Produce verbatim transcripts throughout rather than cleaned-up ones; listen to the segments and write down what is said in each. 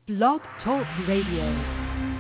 Blog Talk Radio.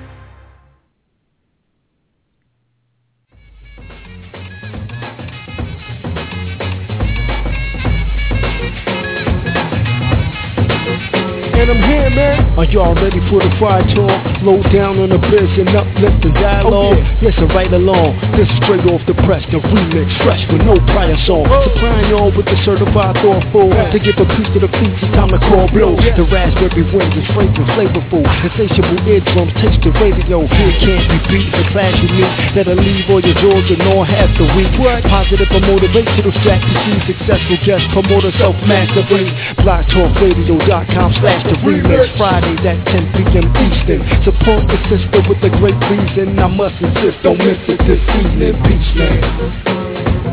And I'm here, man. Are y'all ready for the fire talk? Low down on the biz and uplift the dialogue. Oh, yeah. Yes, I right along. This is straight off the press, the remix, fresh with no prior song. Oh. Supplying y'all with the certified thoughtful. Yeah. To give a piece to the feet, it's time to call blow. Yeah. The raspberry winds is fragrant, flavorful. Insatiable eardrums, taste the radio. Here can't be beat, the class you meet. That'll leave all your jaws and all half the week. What? Positive or motivational strategy. Successful guest promoter, self-mastery. blog talk radio dot com slash the remix, Fridays at ten p.m. Eastern. Support the sister with a great reason. I must insist, don't miss it this evening. Peace, man.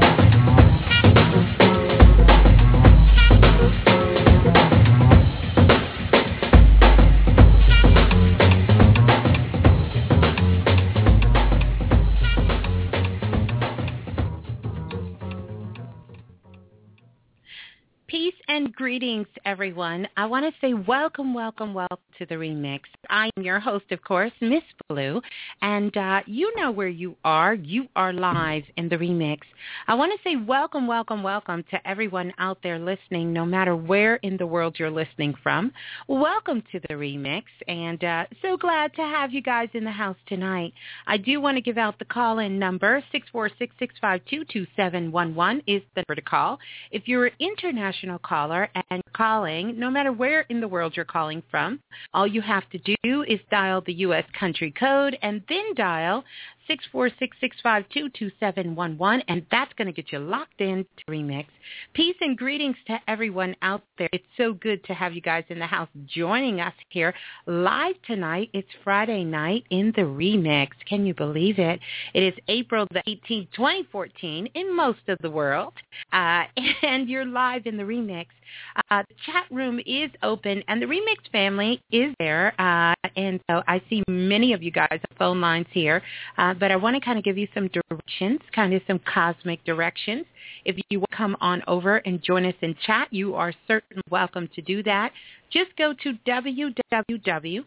Greetings, everyone. I want to say welcome, welcome, welcome to the remix. I am your host, of course, Miss Blue, and uh, you know where you are. You are live in the remix. I want to say welcome, welcome, welcome to everyone out there listening, no matter where in the world you're listening from. Welcome to the remix, and uh, so glad to have you guys in the house tonight. I do want to give out the call-in number. six four six, six five two, two seven one one is the number to call. If you're an international caller and calling, no matter where in the world you're calling from, all you have to do is dial the U S country code and then dial six four six, six five two, two seven one one, and that's going to get you locked in to Remix. Peace and greetings to everyone out there. It's so good to have you guys in the house joining us here live tonight. It's Friday night in the Remix. Can you believe it? It is April the eighteenth, twenty fourteen in most of the world, uh, and you're live in the Remix. Uh, the chat room is open, and the Remix family is there, uh, and so I see many of you guys on phone lines here, uh, but I want to kind of give you some directions, kind of some cosmic directions. If you want to come on over and join us in chat, you are certainly welcome to do that. Just go to w w w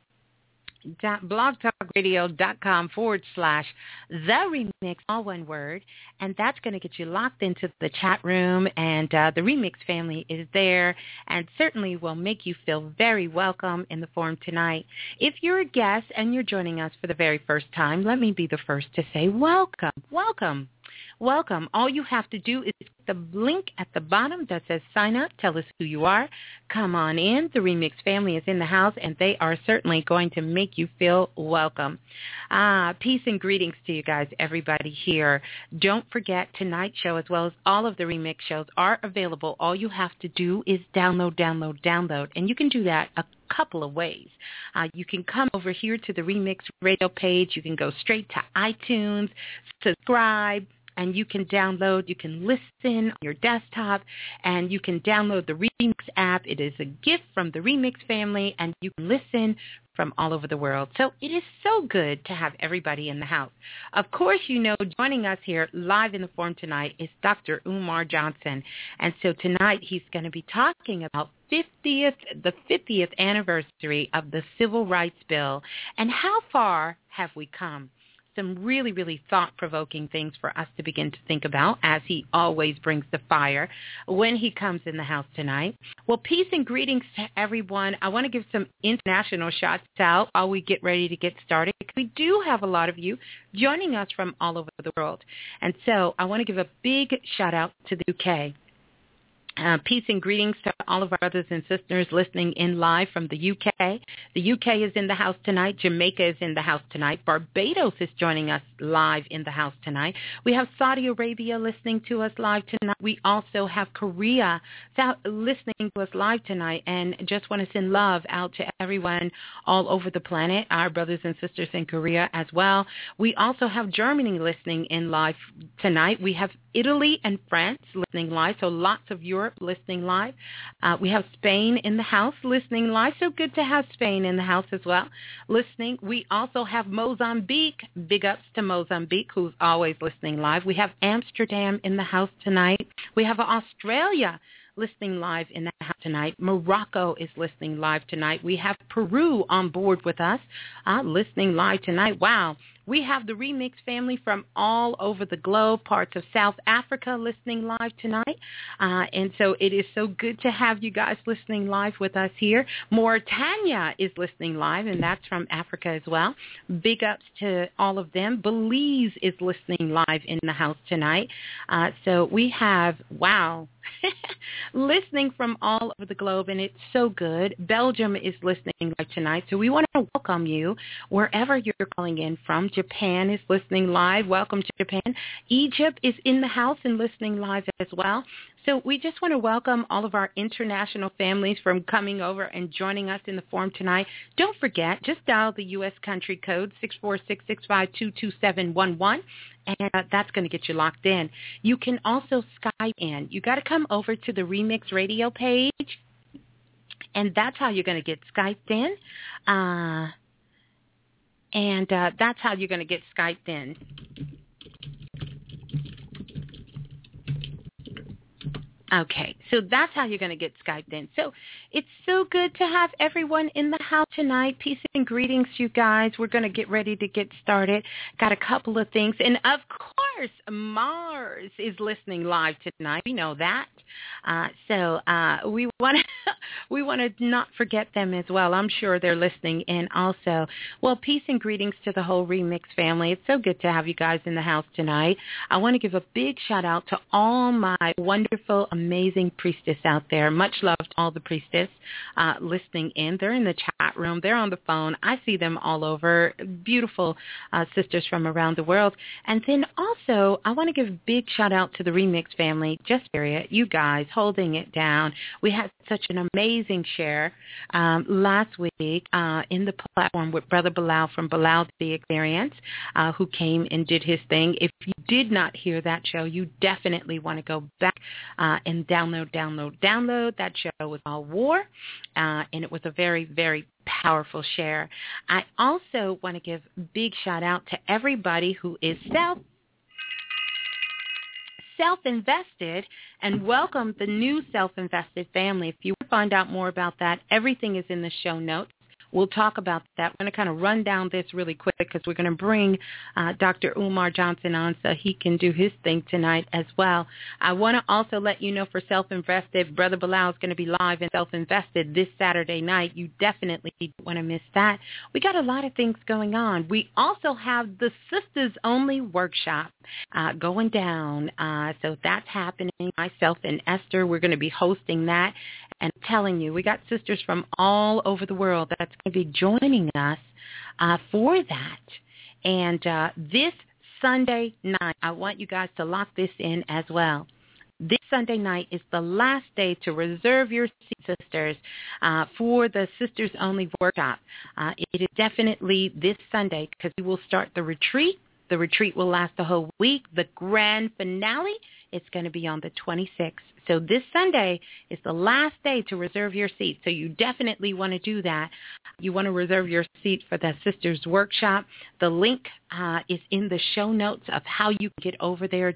dot blog talk radio dot com forward slash the remix, all one word, and that's going to get you locked into the chat room, and uh, the Remix family is there and certainly will make you feel very welcome in the forum tonight. If you're a guest and you're joining us for the very first time, let me be the first to say welcome, welcome. Welcome. All you have to do is click the link at the bottom that says sign up. Tell us who you are. Come on in. The Remix family is in the house, and they are certainly going to make you feel welcome. Ah, peace and greetings to you guys, everybody here. Don't forget, tonight's show, as well as all of the Remix shows, are available. All you have to do is download, download, download, and you can do that a couple of ways. Uh, you can come over here to the Remix radio page. You can go straight to iTunes, subscribe, and you can download, you can listen on your desktop, and you can download the Remix app. It is a gift from the Remix family, and you can listen from all over the world. So it is so good to have everybody in the house. Of course, you know, joining us here live in the forum tonight is Doctor Umar Johnson. And so tonight he's going to be talking about fiftieth, the fiftieth anniversary of the Civil Rights Bill, and how far have we come. Some really, really thought-provoking things for us to begin to think about, as he always brings the fire when he comes in the house tonight. Well, peace and greetings to everyone. I want to give some international shots out while we get ready to get started. We do have a lot of you joining us from all over the world. And so I want to give a big shout-out to the U K. Uh, peace and greetings to all of our brothers and sisters listening in live from the U K. The U K is in the house tonight. Jamaica is in the house tonight. Barbados is joining us live in the house tonight. We have Saudi Arabia listening to us live tonight. We also have Korea listening to us live tonight, and just want to send love out to everyone all over the planet, our brothers and sisters in Korea as well. We also have Germany listening in live tonight. We have Italy and France listening live, so lots of Europe listening live. Uh, we have Spain in the house listening live, so good to have Spain in the house as well listening. We also have Mozambique. Big ups to Mozambique, who's always listening live. We have Amsterdam in the house tonight. We have Australia listening live in the house tonight. Morocco is listening live tonight. We have Peru on board with us, uh, listening live tonight. Wow. We have the Remix family from all over the globe, parts of South Africa listening live tonight. Uh, and so it is so good to have you guys listening live with us here. Mauritania is listening live, and that's from Africa as well. Big ups to all of them. Belize is listening live in the house tonight. Uh, so we have, wow, listening from all over the globe, and it's so good. Belgium is listening live tonight, so we want to welcome you wherever you're calling in from. Japan is listening live. Welcome to Japan. Egypt is in the house and listening live as well. So we just want to welcome all of our international families from coming over and joining us in the forum tonight. Don't forget, just dial the U S country code six four six, six five two, two seven one one, and uh, that's going to get you locked in. You can also Skype in. You got to come over to the Remix Radio page, and that's how you're going to get Skyped in. Uh, and uh, that's how you're going to get Skyped in. Okay, so that's how you're going to get Skyped in. So it's so good to have everyone in the house tonight. Peace and greetings, you guys. We're going to get ready to get started. Got a couple of things. And, of course, Mars is listening live tonight. We know that. Uh, so uh, we want to we want to not forget them as well. I'm sure they're listening in also. Well, peace and greetings to the whole Remix family. It's so good to have you guys in the house tonight. I want to give a big shout-out to all my wonderful, amazing priestess out there. Much love to all the priestess uh, listening in. They're in the chat room. They're on the phone. I see them all over. Beautiful uh, sisters from around the world. And then also, I want to give a big shout out to the Remix family. Just period. You guys holding it down. We had such an amazing share um, last week uh, in the platform with Brother Bilal from Bilal The Experience, uh, who came and did his thing. If you did not hear that show, you definitely want to go back uh, and download, download, download. That show was all war, uh, and it was a very, very powerful share. I also want to give a big shout out to everybody who is self self-invested and welcome the new self-invested family. If you want to find out more about that, everything is in the show notes. We'll talk about that. We're going to kind of run down this really quick because we're going to bring uh, Doctor Umar Johnson on so he can do his thing tonight as well. I want to also let you know for Self-Invested, Brother Bilal is going to be live in Self-Invested this Saturday night. You definitely don't want to miss that. We got a lot of things going on. We also have the Sisters Only Workshop uh, going down. Uh, so that's happening. Myself and Esther, we're going to be hosting that. And I'm telling you, we got sisters from all over the world that's going to be joining us uh, for that. And uh, this Sunday night, I want you guys to lock this in as well. This Sunday night is the last day to reserve your seat, sisters, uh, for the Sisters Only Workshop. Uh, it is definitely this Sunday because we will start the retreat. The retreat will last the whole week. The grand finale is going to be on the twenty-sixth. So this Sunday is the last day to reserve your seat. So you definitely want to do that. You want to reserve your seat for the Sisters Workshop. The link uh, is in the show notes of how you can get over there,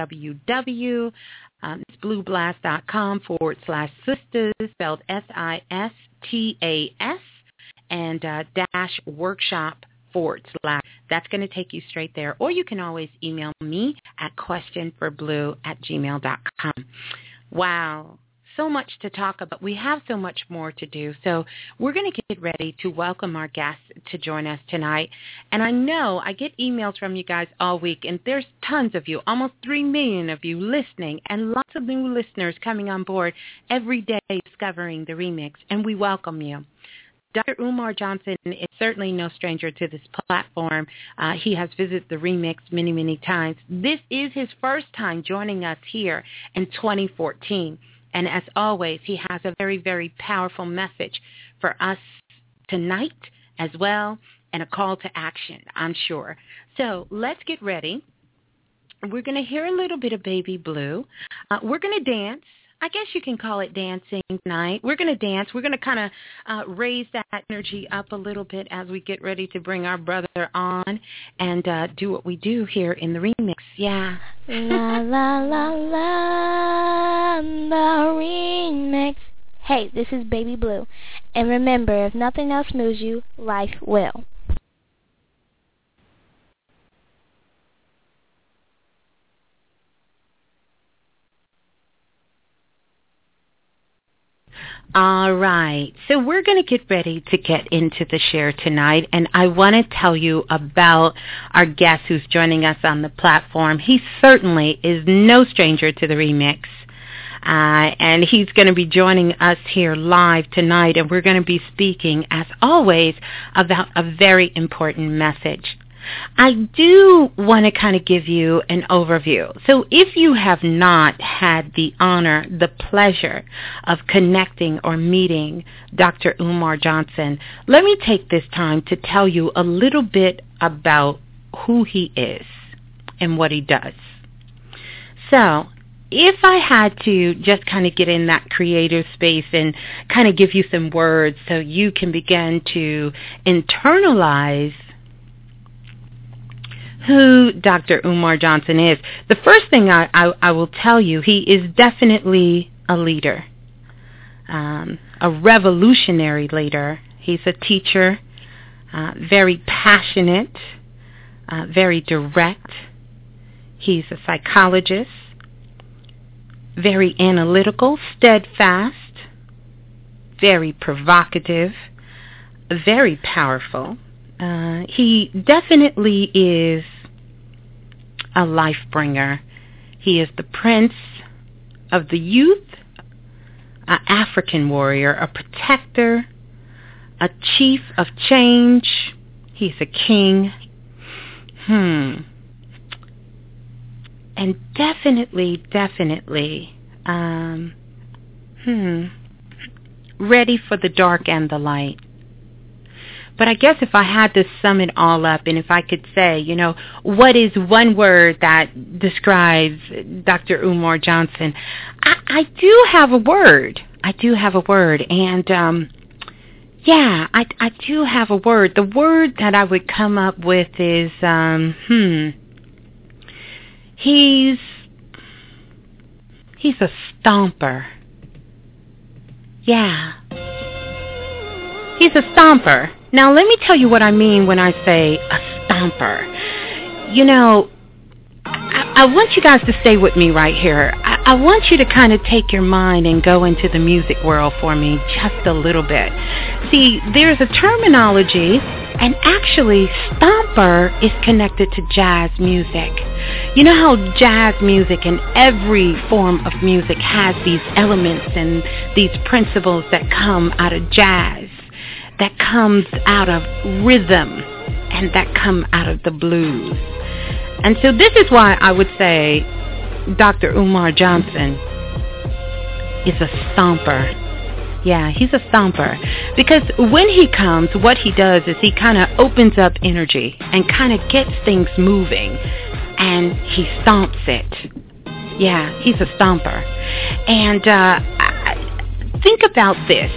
www. Um, it's blueblast.com forward slash sisters, spelled S I S T A S, and uh, dash workshop forward slash. That's going to take you straight there. Or you can always email me at questionforblue at gmail dot com. Wow. So much to talk about. We have so much more to do. So we're going to get ready to welcome our guests to join us tonight. And I know I get emails from you guys all week, and there's tons of you, almost three million of you listening, and lots of new listeners coming on board every day discovering the Remix, and we welcome you. Doctor Umar Johnson is certainly no stranger to this platform. Uh, he has visited the Remix many, many times. This is his first time joining us here in twenty fourteen. And as always, he has a very, very powerful message for us tonight as well, and a call to action, I'm sure. So let's get ready. We're going to hear a little bit of Baby Blue. Uh, we're going to dance. I guess you can call it dancing tonight. We're going to dance. We're going to kind of uh, raise that energy up a little bit as we get ready to bring our brother on and uh, do what we do here in the remix. Yeah. La, la, la, la, the remix. Hey, this is Baby Blue. And remember, if nothing else moves you, life will. All right, so we're going to get ready to get into the share tonight, and I want to tell you about our guest who's joining us on the platform. He certainly is no stranger to the remix, uh, and he's going to be joining us here live tonight, and we're going to be speaking, as always, about a very important message. I do want to kind of give you an overview. So if you have not had the honor, the pleasure of connecting or meeting Doctor Umar Johnson, let me take this time to tell you a little bit about who he is and what he does. So if I had to just kind of get in that creative space and kind of give you some words so you can begin to internalize who Doctor Umar Johnson is, the first thing I, I, I will tell you, he is definitely a leader, um, a revolutionary leader. He's a teacher, uh, very passionate, uh, very direct. He's a psychologist, very analytical, steadfast, very provocative, very powerful. Uh, he definitely is a life bringer. He is the prince of the youth, an African warrior, a protector, a chief of change. He's a king. Hmm. And definitely, definitely, um, hmm, ready for the dark and the light. But I guess if I had to sum it all up, and if I could say, you know, what is one word that describes Doctor Umar Johnson, I, I do have a word. I do have a word. And, um, yeah, I, I do have a word. The word that I would come up with is, um, hmm, he's, he's a stomper. Yeah. He's a stomper. Now, let me tell you what I mean when I say a stomper. You know, I, I want you guys to stay with me right here. I, I want you to kind of take your mind and go into the music world for me just a little bit. See, there's a terminology, and actually, stomper is connected to jazz music. You know how jazz music and every form of music has these elements and these principles that come out of jazz, that comes out of rhythm, and that come out of the blues. And so this is why I would say Doctor Umar Johnson is a stomper. Yeah, he's a stomper. Because when he comes, what he does is he kind of opens up energy and kind of gets things moving, and he stomps it. Yeah, he's a stomper. And uh, I, think about this.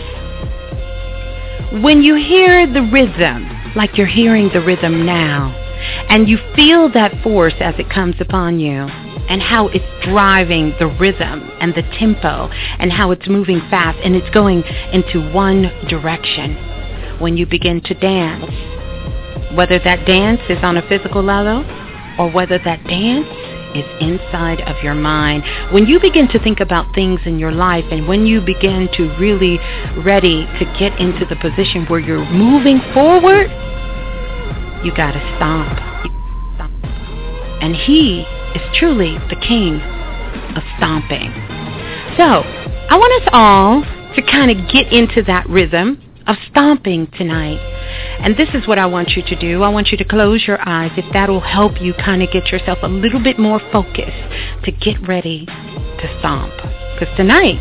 When you hear the rhythm, like you're hearing the rhythm now, and you feel that force as it comes upon you, and how it's driving the rhythm and the tempo, and how it's moving fast, and it's going into one direction. When you begin to dance, whether that dance is on a physical level, or whether that dance is inside of your mind, when you begin to think about things in your life, and when you begin to really ready to get into the position where you're moving forward, you gotta stomp. stomp. And he is truly the king of stomping. So, I want us all to kind of get into that rhythm of stomping tonight. And this is what I want you to do. I want you to close your eyes, if that'll help you kind of get yourself a little bit more focused to get ready to stomp. Because tonight,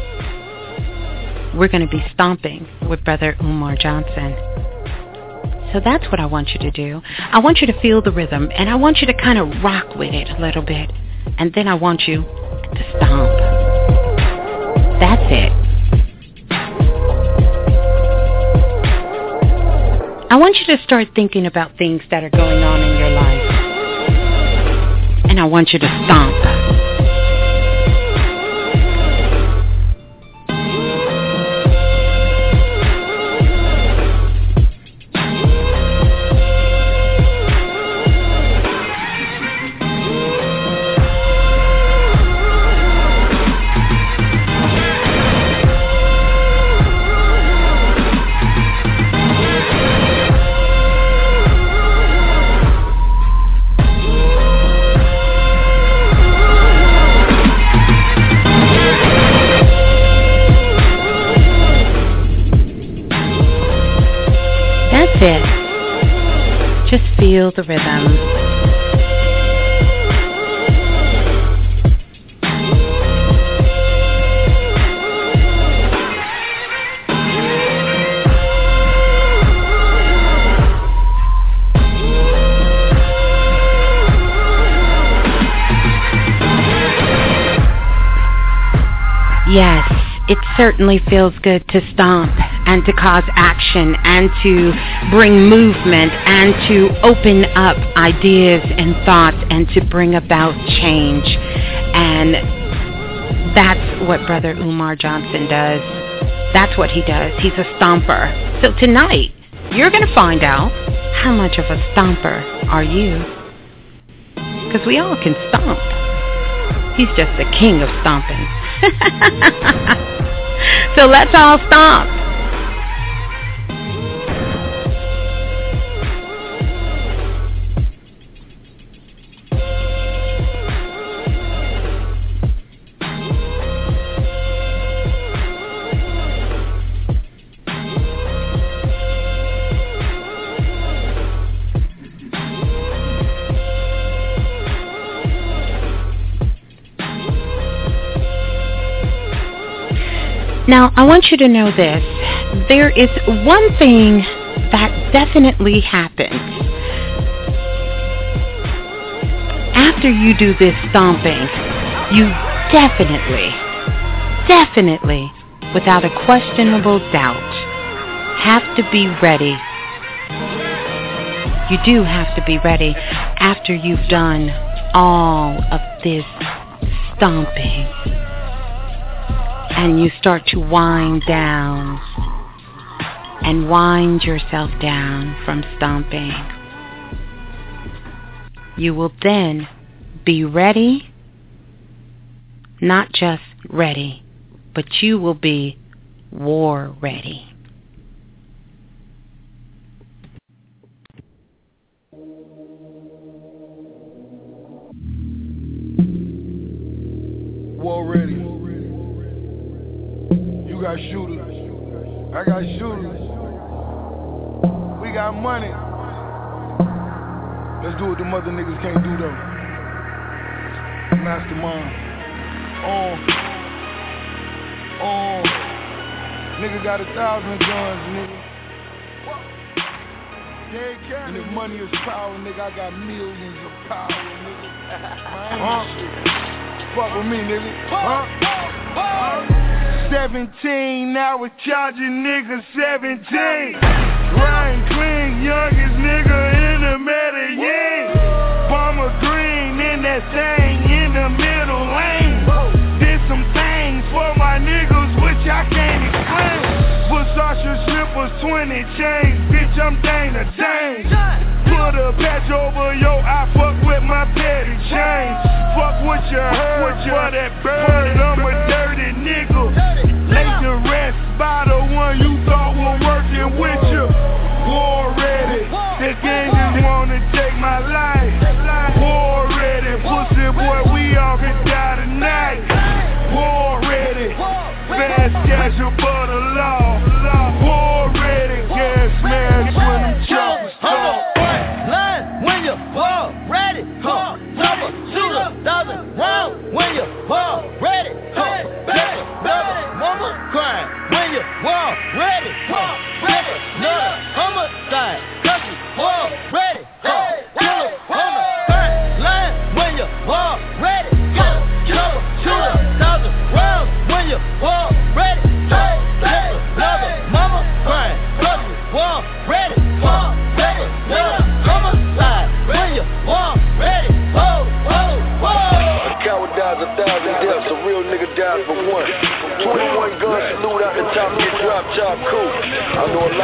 we're going to be stomping with Brother Umar Johnson. So that's what I want you to do. I want you to feel the rhythm, and I want you to kind of rock with it a little bit. And then I want you to stomp. That's it. I want you to start thinking about things that are going on in your life. And I want you to stomp. It. Just feel the rhythm. Yes, it certainly feels good to stomp and to cause action and to bring movement and to open up ideas and thoughts and to bring about change. And that's what Brother Umar Johnson does. That's what he does. He's a stomper. So tonight, you're going to find out how much of a stomper are you. Because we all can stomp. He's just the king of stomping. So let's all stomp. Now, I want you to know this. There is one thing that definitely happens. After you do this stomping, you definitely, definitely, without a questionable doubt, have to be ready. You do have to be ready after you've done all of this stomping. And you start to wind down and wind yourself down from stomping. You will then be ready, not just ready, but you will be war ready. War ready. You got shooters, I got shooters, we got money. Let's do what the mother niggas can't do though. Mastermind. On. On. Nigga got a thousand guns, nigga. And if money is power, nigga, I got millions of power, nigga. Huh? Fuck with me, nigga. Huh? Huh? seventeen, now we're charging niggas seventeen. Ryan Clean, youngest nigga in the Medellin. Farmer Green in that thing in the middle lane. Did some things for my niggas which I can't explain. Versace slippers, twenty chains, bitch I'm Dana Dane. Put a patch over your eye, fuck with my petty chains. Fuck what you heard, for that bird, I'm a dirty nigga. Lay the rest by the one you thought was working with you. War ready, the gang just wanna take my life. War ready, pussy boy, we all can die tonight. War ready, fast cash above the law. War ready, gas smash when them choppers talk. When you war ready, huh? Number shooter doesn't round. When you war ready, huh? Baby, baby, mama crying. When you war ready, huh? Baby,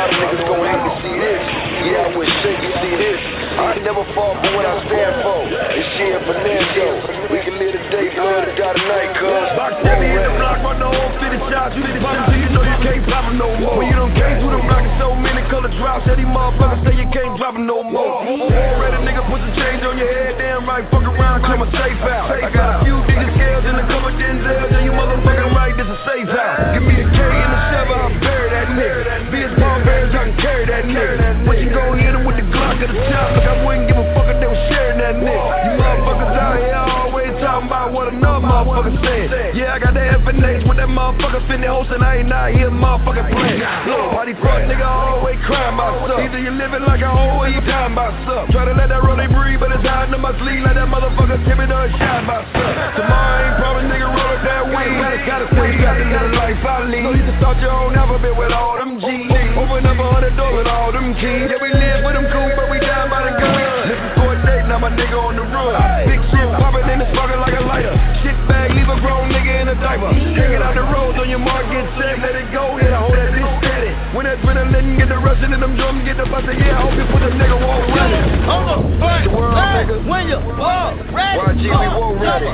lot of niggas gon' hate to see this. Yeah, I wish they could see this. I never fall for what I stand for. This shit Fernando. We can live the day, live the die tonight, cuz. Let me hit the block, run the whole fifty shots. You did pop till you know you can't pop 'em no more. When you done came through the block and so many color drops, that these motherfuckers say you can't drop 'em no more. Already nigga put some change on your head, damn right, fuck around, clear my safe out. I got a few niggas scales and a couple Denzels, and you motherfucking right, this a safe house. Give me the K and the seven, I'll bury that nigga. Be as palm bearers, I can carry that nigga. But you gon' hit him with the Glock at the top, like I wouldn't give a fuck if they was sharing that nigga. You motherfuckers out here always talking about what another motherfucker said. Yeah, I got that F N H with that motherfucker finna host, and I ain't out here motherfucking playing. Look, why these fuck nigga always crying about stuff? Either you living like a hoe or you dying about stuff. Try to let that rolling breathe, but it's hiding in my sleeve like that motherfucker Timmy done shine about stuff. Tomorrow ain't promised, nigga, roll up that weed. Gotta, gotta say you got the little life I lead. So you can start your own alphabet with all them G's. Open up a hundred doors with all them keys. Yeah, we live with them cool, but we down by the gun. Listen for a date, now my nigga on the run. Big shit poppin' in the sparkin' like a lighter. Shit bag, leave a grown nigga in a diaper. Take it out the road on your mark, get set, let it go, hit a hold that bitch steady. When that adrenaline get the rushing and them drums get the bustin', yeah, I hope you put the nigga walk ready. Hold up, the world, nigga. When you walk ready, Y G, we walk ready.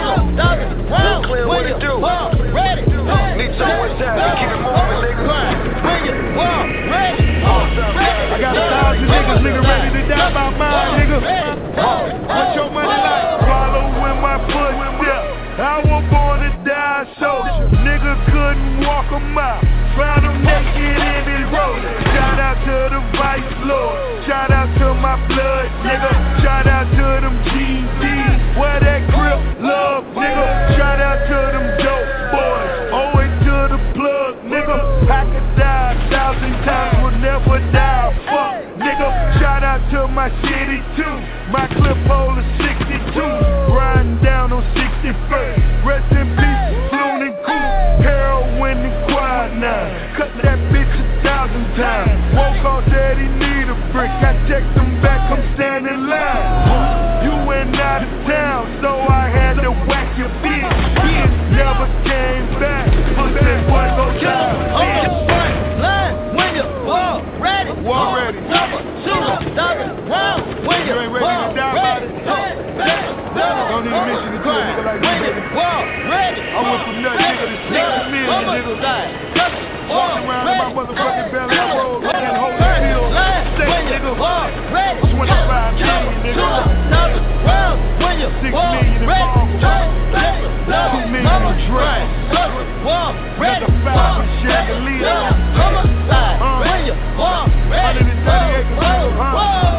Real clear, what it do? Ready, need some one time to keep it moving, nigga. When you walk ready, I got a thousand niggas, nigga, ready to die by mine, nigga. What your money like? Following my footsteps. I was born to die, so nigga couldn't walk a mile. Found him naked in his road. Shout out to the Vice Lord. Shout out to my blood, nigga. Shout out to them G Ds. Where that grip love, nigga. Shout out to them dope boys. Always to the plug, nigga. I could die a thousand times, will never die. Fuck, nigga. Shout out to my city too. My clip hole is sixty-two. Riding down on sixty-first. Rest in peace, Floon and Cool. Heroin and Quad nine. Cut that bitch a thousand times. Woke on said he need a brick. I checked him back, I'm standing in line. You went out of town, so I had to whack your bitch. Bitch never came back. Pussy boy go down. When you walk ready, walk ready. Number two, dozen round. When you, you ain't ready to die about it. Don't need to mention it to a nigga like when you, you walk ready, I went from nothing nigga to six million nigga. Walking around in my motherfucking belly road, looking whole field. Six nigga, twenty-five million nigga. Six million in farm, two million in drugs. Another five in chandelier. When you walk ready, one hundred thirty acres of huh?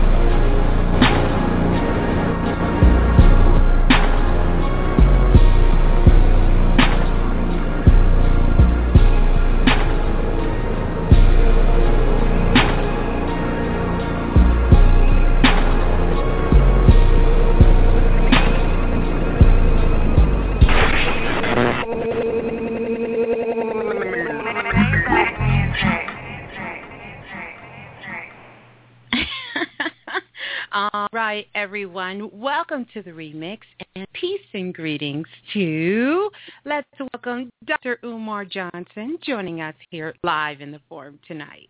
All right, everyone. Welcome to the remix and peace and greetings to, let's welcome Doctor Umar Johnson joining us here live in the forum tonight.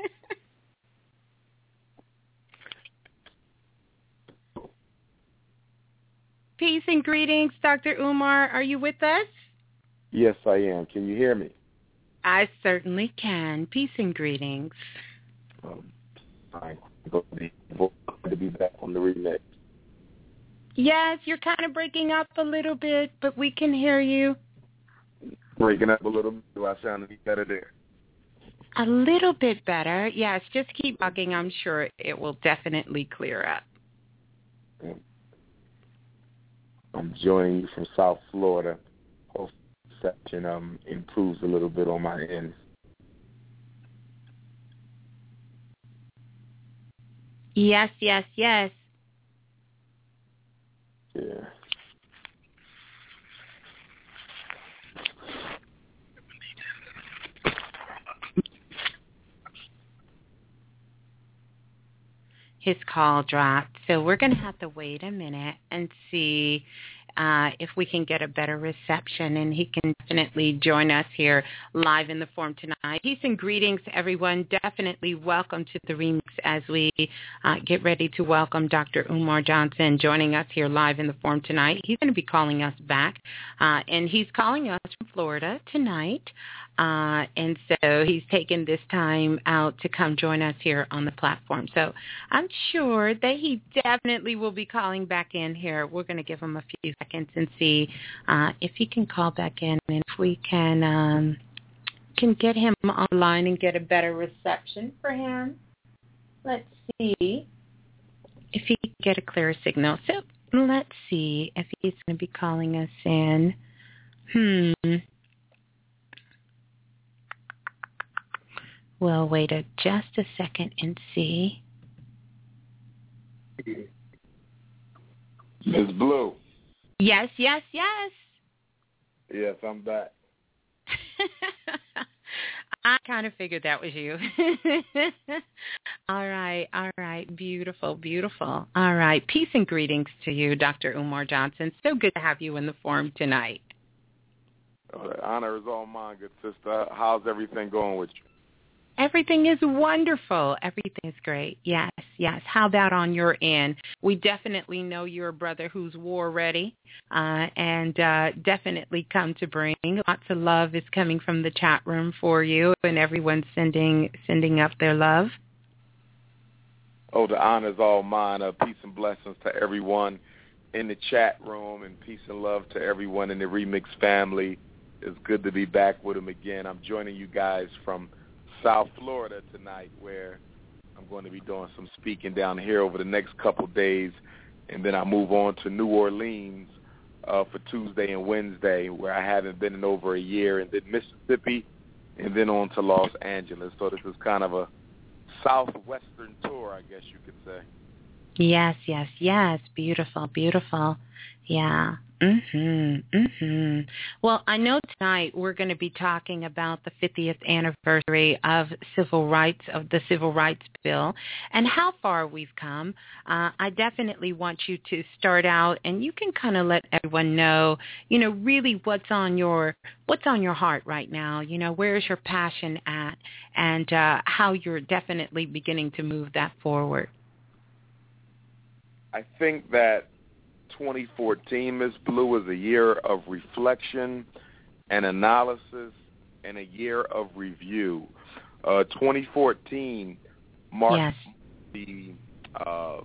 Peace and greetings, Doctor Umar. Are you with us? Yes, I am. Can you hear me? I certainly can. Peace and greetings. Um, I'm going to be, to be back on the remix. Yes, you're kind of breaking up a little bit, but we can hear you. Breaking up a little bit. Do I sound any better there? A little bit better. Yes, just keep talking. I'm sure it will definitely clear up. I'm joining you from South Florida. Hope reception um, improves a little bit on my end. Yes, yes, yes. Yeah. His call dropped, so we're going to have to wait a minute and see uh, if we can get a better reception, and he can definitely join us here live in the forum tonight. Peace and greetings, everyone. Definitely welcome to the remix as we uh, get ready to welcome Doctor Umar Johnson joining us here live in the forum tonight. He's going to be calling us back, uh, and he's calling us from Florida tonight. Uh, and so he's taken this time out to come join us here on the platform. So I'm sure that he definitely will be calling back in here. We're going to give him a few seconds and see uh, if he can call back in, and if we can um, can get him online and get a better reception for him. Let's see if he can get a clearer signal. So let's see if he's going to be calling us in. Hmm. We'll wait a, just a second and see. Miss Blue. Yes, yes, yes. Yes, I'm back. I kind of figured that was you. All right, all right. Beautiful, beautiful. All right. Peace and greetings to you, Doctor Umar Johnson. So good to have you in the forum tonight. Oh, the honor is all mine, good sister. How's everything going with you? Everything is wonderful. Everything is great. Yes, yes. How about on your end? We definitely know you're a brother who's war ready, uh, and uh, definitely come to bring. Lots of love is coming from the chat room for you, and everyone's sending sending up their love. Oh, the honor is all mine. Uh, peace and blessings to everyone in the chat room, and peace and love to everyone in the Remix family. It's good to be back with them again. I'm joining you guys from South Florida tonight, where I'm going to be doing some speaking down here over the next couple days, and then I move on to New Orleans uh, for Tuesday and Wednesday, where I haven't been in over a year, and then Mississippi, and then on to Los Angeles. So this is kind of a southwestern tour, I guess you could say. Yes, yes, yes. Beautiful, beautiful. Yeah. Mhm. Mhm. Well, I know tonight we're going to be talking about the fiftieth anniversary of civil rights, of the Civil Rights Bill, and how far we've come. Uh, I definitely want you to start out, and you can kind of let everyone know, you know, really what's on your what's on your heart right now. You know, where's your passion at, and uh, how you're definitely beginning to move that forward. I think that twenty fourteen, Miss Blue, is a year of reflection and analysis and a year of review. Uh, twenty fourteen marks yes. the uh,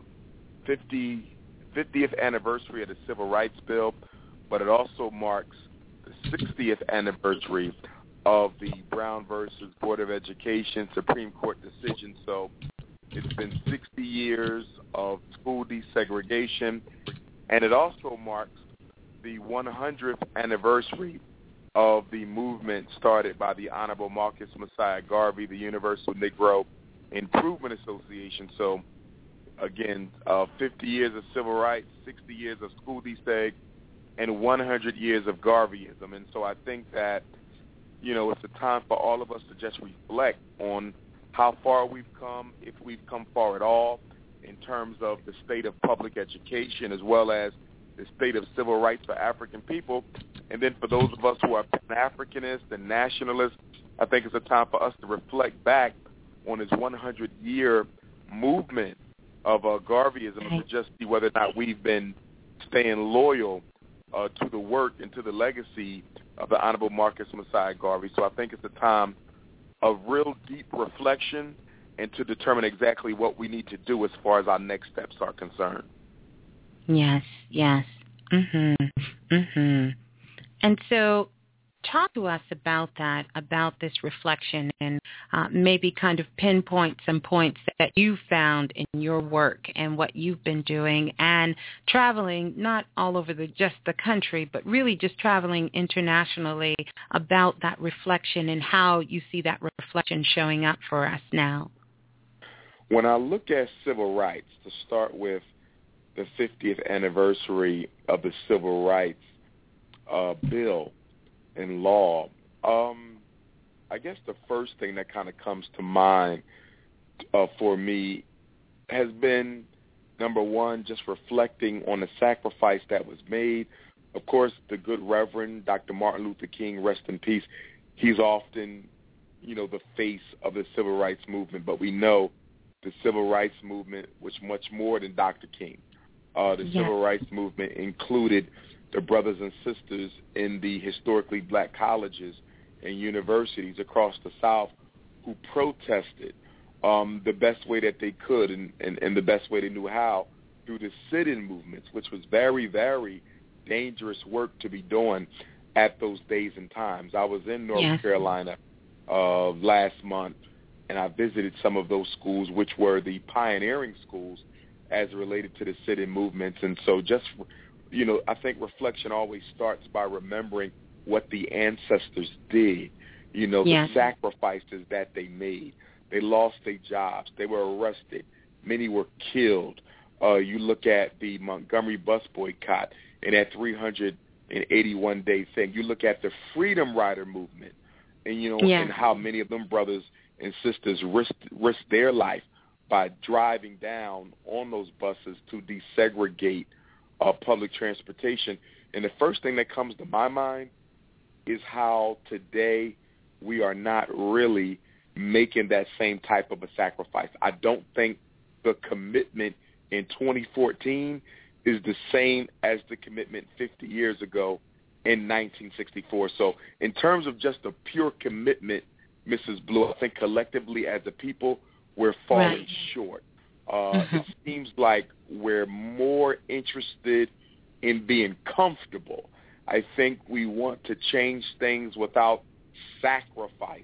fiftieth anniversary of the Civil Rights Bill, but it also marks the sixtieth anniversary of the Brown versus Board of Education Supreme Court decision. So it's been sixty years of school desegregation, and it also marks the one hundredth anniversary of the movement started by the Honorable Marcus Messiah Garvey, the Universal Negro Improvement Association. So, again, uh, fifty years of civil rights, sixty years of school deseg, and one hundred years of Garveyism. And so I think that, you know, it's a time for all of us to just reflect on how far we've come, if we've come far at all, in terms of the state of public education as well as the state of civil rights for African people. And then for those of us who are Pan-Africanists and nationalists, I think it's a time for us to reflect back on this one hundred year movement of uh, Garveyism and to just see whether or not we've been staying loyal uh, to the work and to the legacy of the Honorable Marcus Messiah Garvey. So I think it's a time of real deep reflection and to determine exactly what we need to do as far as our next steps are concerned. Yes, yes. Mhm. Mhm. And so talk to us about that, about this reflection, and uh, maybe kind of pinpoint some points that you found in your work and what you've been doing and traveling not all over the just the country, but really just traveling internationally about that reflection and how you see that reflection showing up for us now. When I look at civil rights, to start with the fiftieth anniversary of the Civil Rights uh, Bill and law, um, I guess the first thing that kind of comes to mind uh, for me has been, number one, just reflecting on the sacrifice that was made of course, the good Reverend Doctor Martin Luther King, rest in peace, he's often, you know, the face of the civil rights movement. But we know the civil rights movement was much more than Doctor King. Uh, the yeah. civil rights movement included the brothers and sisters in the historically black colleges and universities across the South who protested um, the best way that they could and, and, and the best way they knew how through the sit-in movements, which was very, very dangerous work to be doing at those days and times. I was in North yes. Carolina uh, last month, and I visited some of those schools, which were the pioneering schools as related to the sit-in movements. And so just, you know, I think reflection always starts by remembering what the ancestors did, you know, yes. the sacrifices that they made. They lost their jobs. They were arrested. Many were killed. Uh, you look at the Montgomery bus boycott and that three hundred eighty-one day thing. You look at the Freedom Rider movement and, you know, yeah. and how many of them brothers and sisters risked, risked their life by driving down on those buses to desegregate uh, public transportation. And the first thing that comes to my mind is how today we are not really making that same type of a sacrifice. I don't think the commitment in twenty fourteen is the same as the commitment fifty years ago in nineteen sixty-four. So in terms of just a pure commitment, Missus Blue, I think collectively as a people, we're falling right. short. Uh, it seems like we're more interested in being comfortable. I think we want to change things without sacrificing.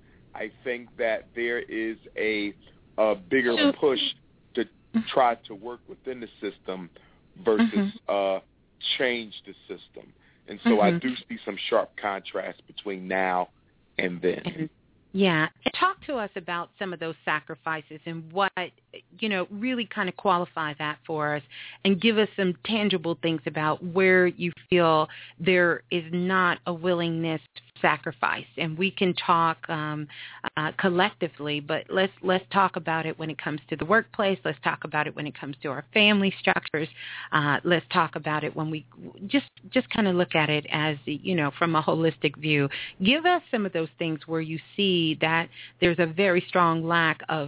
I think that there is a, a bigger so, push to try to work within the system versus mm-hmm. uh, change the system. And so mm-hmm. I do see some sharp contrast between now and then. And, yeah. Talk to us about some of those sacrifices and what, you know, really kind of qualify that for us and give us some tangible things about where you feel there is not a willingness to sacrifice. And we can talk um, uh, collectively, but let's let's talk about it when it comes to the workplace. Let's talk about it when it comes to our family structures. Uh, let's talk about it when we just just kind of look at it as, you know, from a holistic view. Give us some of those things where you see that there's a very strong lack of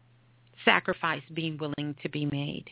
sacrifice being willing to be made.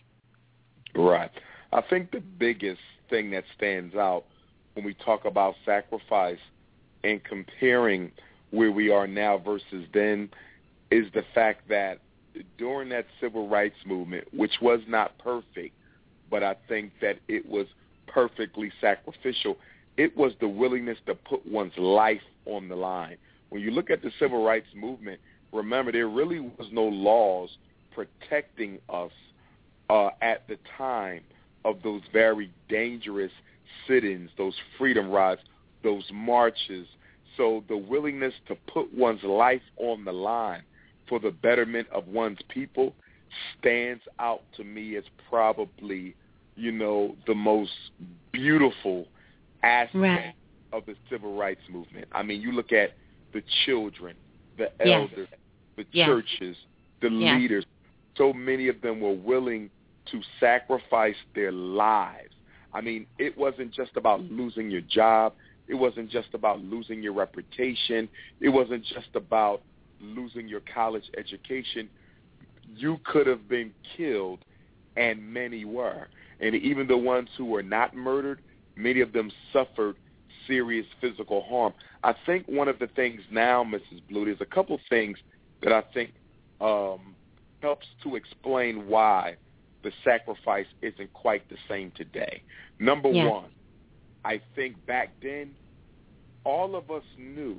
Right. I think the biggest thing that stands out when we talk about sacrifice and comparing where we are now versus then is the fact that during that civil rights movement, which was not perfect, but I think that it was perfectly sacrificial, it was the willingness to put one's life on the line. When you look at the civil rights movement, remember, there really was no laws protecting us uh, at the time of those very dangerous sit-ins, those freedom rides, those marches. So the willingness to put one's life on the line for the betterment of one's people stands out to me as probably, you know, the most beautiful aspect right. of the civil rights movement. I mean, you look at the children, the elders, yes. the yes. churches, the yes. leaders. So many of them were willing to sacrifice their lives. I mean, it wasn't just about losing your job. It wasn't just about losing your reputation. It wasn't just about losing your college education. You could have been killed, and many were. And even the ones who were not murdered, many of them suffered serious physical harm. I think one of the things now, Missus Blue, there's a couple things that I think um, helps to explain why the sacrifice isn't quite the same today. Number yes. one, I think back then, all of us knew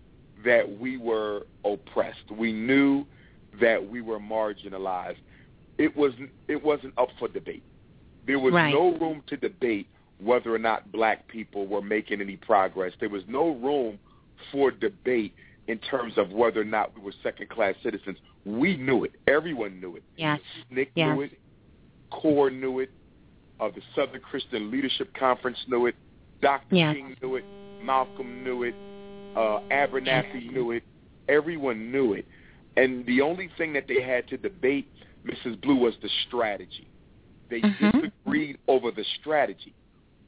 that we were oppressed. We knew that we were marginalized. It was it wasn't up for debate. There was right. no room to debate whether or not black people were making any progress. There was no room for debate in terms of whether or not we were second-class citizens. We knew it. Everyone knew it. Yes. S N C C yes. knew it. CORE knew it. Uh, the Southern Christian Leadership Conference knew it. Doctor yes. King knew it. Malcolm knew it. Uh, Abernathy knew it. Everyone knew it. And the only thing that they had to debate, Missus Blue, was the strategy. They mm-hmm. disagreed over the strategy.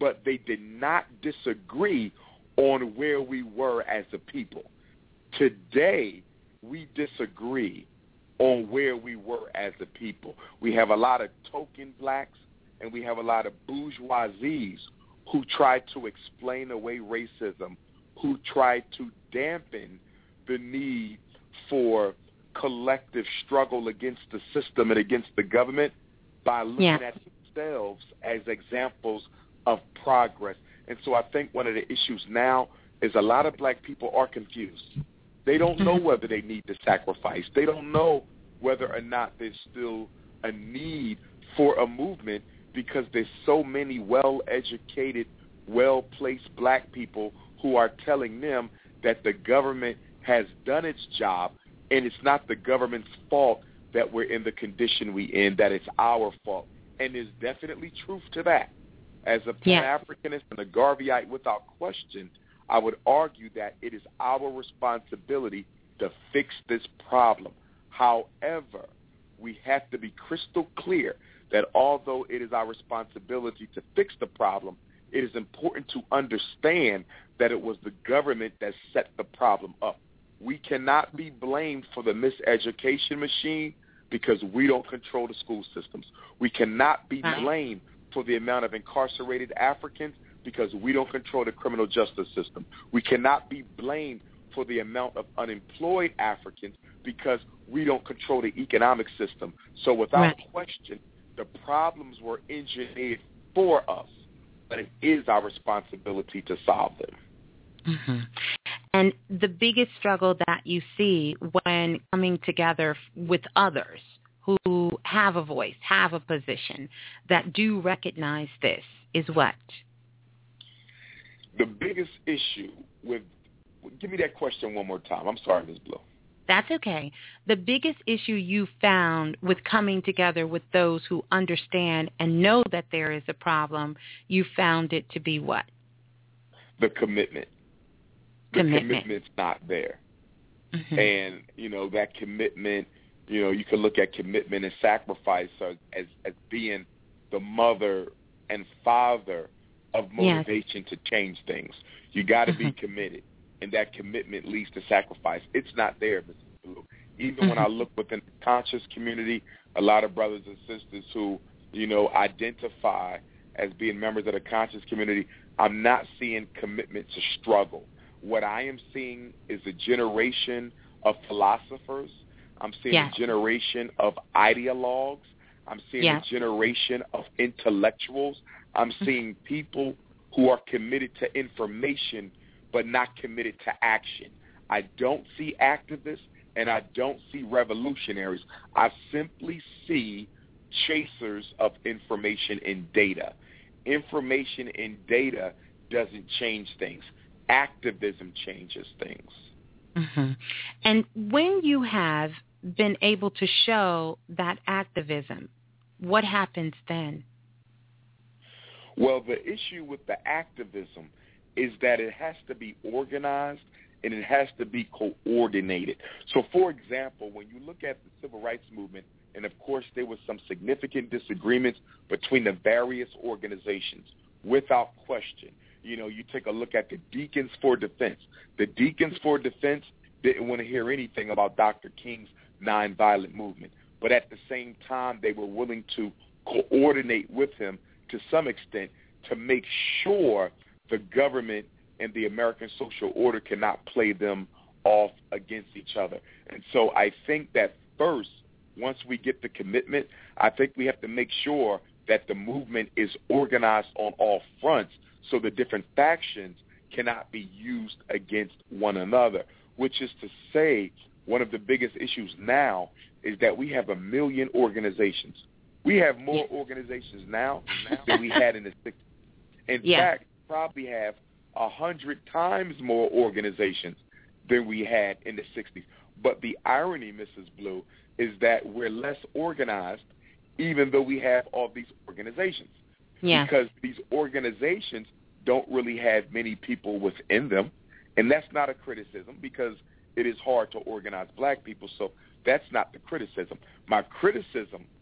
but they did not disagree on where we were as a people. Today, we disagree on where we were as a people. We have a lot of token blacks, and we have a lot of bourgeoisies who try to explain away racism, who try to dampen the need for collective struggle against the system and against the government by looking yeah. at themselves as examples of progress. And so I think one of the issues now is a lot of black people are confused. They don't know whether they need to sacrifice. They don't know whether or not there's still a need for a movement because there's so many well-educated, well-placed black people who are telling them that the government has done its job and it's not the government's fault that we're in the condition we in, that it's our fault. And there's definitely truth to that. As a Pan-Africanist and a Garveyite, without question, I would argue that it is our responsibility to fix this problem. However, we have to be crystal clear that although it is our responsibility to fix the problem, it is important to understand that it was the government that set the problem up. We cannot be blamed for the miseducation machine because we don't control the school systems. We cannot be blamed for the amount of incarcerated Africans because we don't control the criminal justice system. We cannot be blamed for the amount of unemployed Africans because we don't control the economic system. So without right. question, the problems were engineered for us, but it is our responsibility to solve them. Mm-hmm. And the biggest struggle that you see when coming together with others who have a voice, have a position, that do recognize this is what? The biggest issue with, give me that question one more time. I'm sorry, Miz Blue. That's okay. The biggest issue you found with coming together with those who understand and know that there is a problem, you found it to be what? The commitment. The commitment. commitment's not there. Mm-hmm. And, you know, that commitment, you know, you can look at commitment and sacrifice as, as, as being the mother and father of motivation yes. to change things. You got to mm-hmm. be committed, and that commitment leads to sacrifice. It's not there, Mister Blue. Even mm-hmm. when I look within the conscious community, a lot of brothers and sisters who, you know, identify as being members of the conscious community, I'm not seeing commitment to struggle. What I am seeing is a generation of philosophers. I'm seeing yes. a generation of ideologues. I'm seeing yes. a generation of intellectuals. I'm seeing people who are committed to information but not committed to action. I don't see activists and I don't see revolutionaries. I simply see chasers of information and data. Information and data doesn't change things. Activism changes things. Mm-hmm. And when you have been able to show that activism, what happens then? Well, the issue with the activism is that it has to be organized and it has to be coordinated. So, for example, when you look at the civil rights movement, and of course there was some significant disagreements between the various organizations, without question. You know, you take a look at the Deacons for Defense. The Deacons for Defense didn't want to hear anything about Doctor King's nonviolent movement. But at the same time, they were willing to coordinate with him to some extent to make sure the government and the American social order cannot play them off against each other. And so I think that first, once we get the commitment, I think we have to make sure that the movement is organized on all fronts so the different factions cannot be used against one another, which is to say one of the biggest issues now is that we have a million organizations. We have more organizations now than we had in the sixties. In yeah. fact, probably have a hundred times more organizations than we had in the sixties. But the irony, Missus Blue, is that we're less organized even though we have all these organizations. Yeah. Because these organizations don't really have many people within them. And that's not a criticism because it is hard to organize black people. So that's not the criticism. My criticism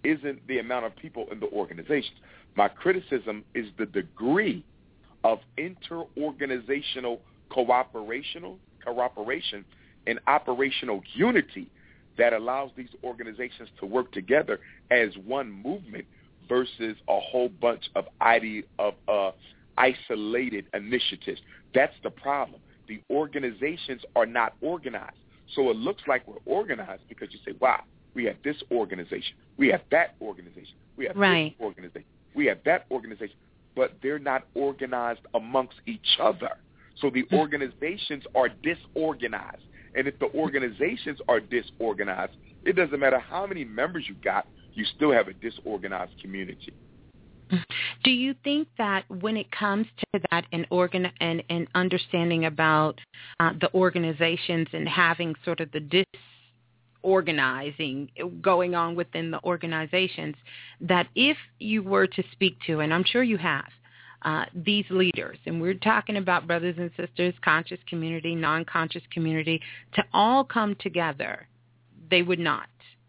isn't the amount of people in the organizations. My criticism is the degree of inter-organizational cooperation, cooperation and operational unity that allows these organizations to work together as one movement versus a whole bunch of ide- of uh, isolated initiatives. That's the problem. The organizations are not organized. So it looks like we're organized because you say, wow, we have this organization, we have that organization, we have right. this organization, we have that organization, but they're not organized amongst each other. So the organizations are disorganized. And if the organizations are disorganized, it doesn't matter how many members you got, you still have a disorganized community. Do you think that when it comes to that and organ and, and understanding about uh, the organizations and having sort of the disorganizing going on within the organizations, that if you were to speak to, and I'm sure you have, uh, these leaders, and we're talking about brothers and sisters, conscious community, non-conscious community, to all come together, they would not?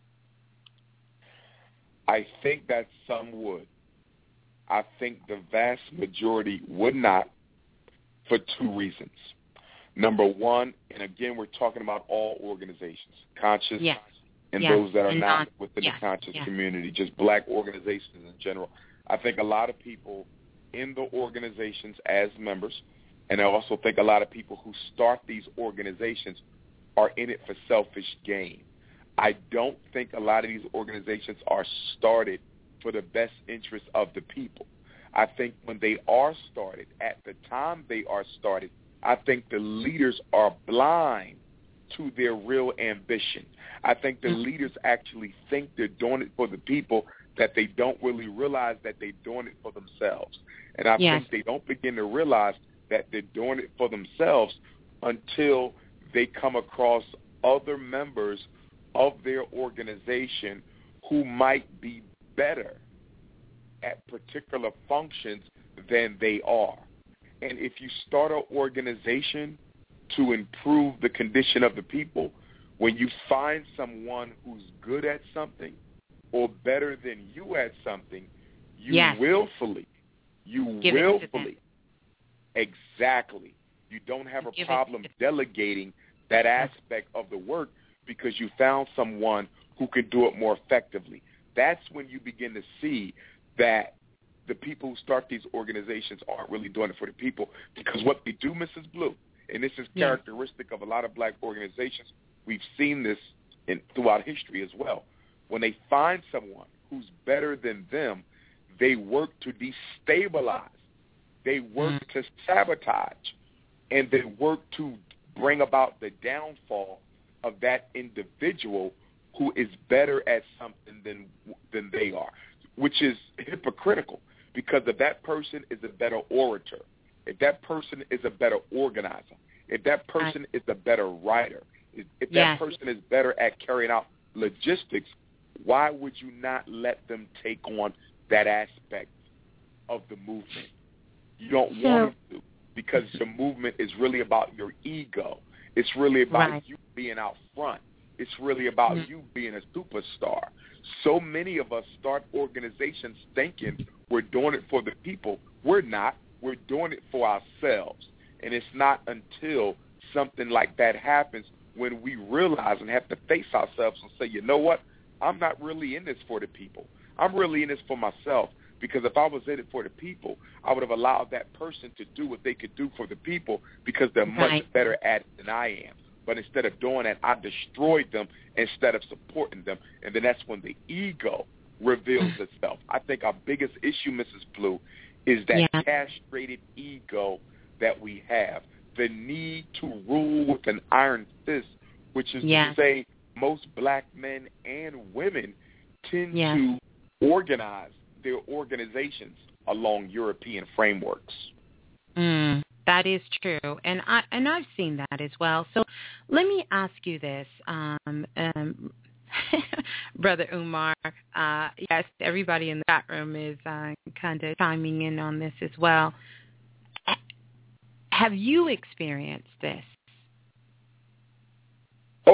I think that some would. I think the vast majority would not for two reasons. Number one, and again, we're talking about all organizations, conscious yes. and yes. those that are and not non- within yes. the conscious yes. community, just black organizations in general. I think a lot of people in the organizations as members, and I also think a lot of people who start these organizations are in it for selfish gain. I don't think a lot of these organizations are started for the best interest of the people. I think when they are started, at the time they are started, I think the leaders are blind to their real ambition. I think the mm-hmm. leaders actually think they're doing it for the people, that they don't really realize that they're doing it for themselves. And I yes. think they don't begin to realize that they're doing it for themselves until they come across other members of their organization who might be better at particular functions than they are. And if you start an organization to improve the condition of the people, when you find someone who's good at something or better than you at something, you yes. willfully, you Give willfully, exactly, you don't have a Give problem delegating that aspect of the work because you found someone who can do it more effectively. That's when you begin to see that the people who start these organizations aren't really doing it for the people, because what they do, Missus Blue, and this is yeah. characteristic of a lot of black organizations, we've seen this in, throughout history as well. When they find someone who's better than them, they work to destabilize, they work mm. to sabotage, and they work to bring about the downfall of that individual who is better at something than than they are, which is hypocritical, because if that person is a better orator, if that person is a better organizer, if that person is a better writer, if, if yes. that person is better at carrying out logistics, why would you not let them take on that aspect of the movement? You don't so, want them to, because the movement is really about your ego. It's really about right. you being out front. It's really about mm-hmm. you being a superstar. So many of us start organizations thinking we're doing it for the people. We're not. We're doing it for ourselves. And it's not until something like that happens when we realize and have to face ourselves and say, you know what? I'm not really in this for the people. I'm really in this for myself, because if I was in it for the people, I would have allowed that person to do what they could do for the people, because they're right. much better at it than I am. But instead of doing that, I destroyed them instead of supporting them. And then that's when the ego reveals itself. I think our biggest issue, Missus Blue, is that yeah. castrated ego that we have, the need to rule with an iron fist, which is yeah. to say most black men and women tend yeah. to organize their organizations along European frameworks. Mm, that is true, and I and I've seen that as well. So let me ask you this, um, um, Brother Umar. Uh, yes, everybody in the chat room is uh, kind of chiming in on this as well. Have you experienced this? Oh yes,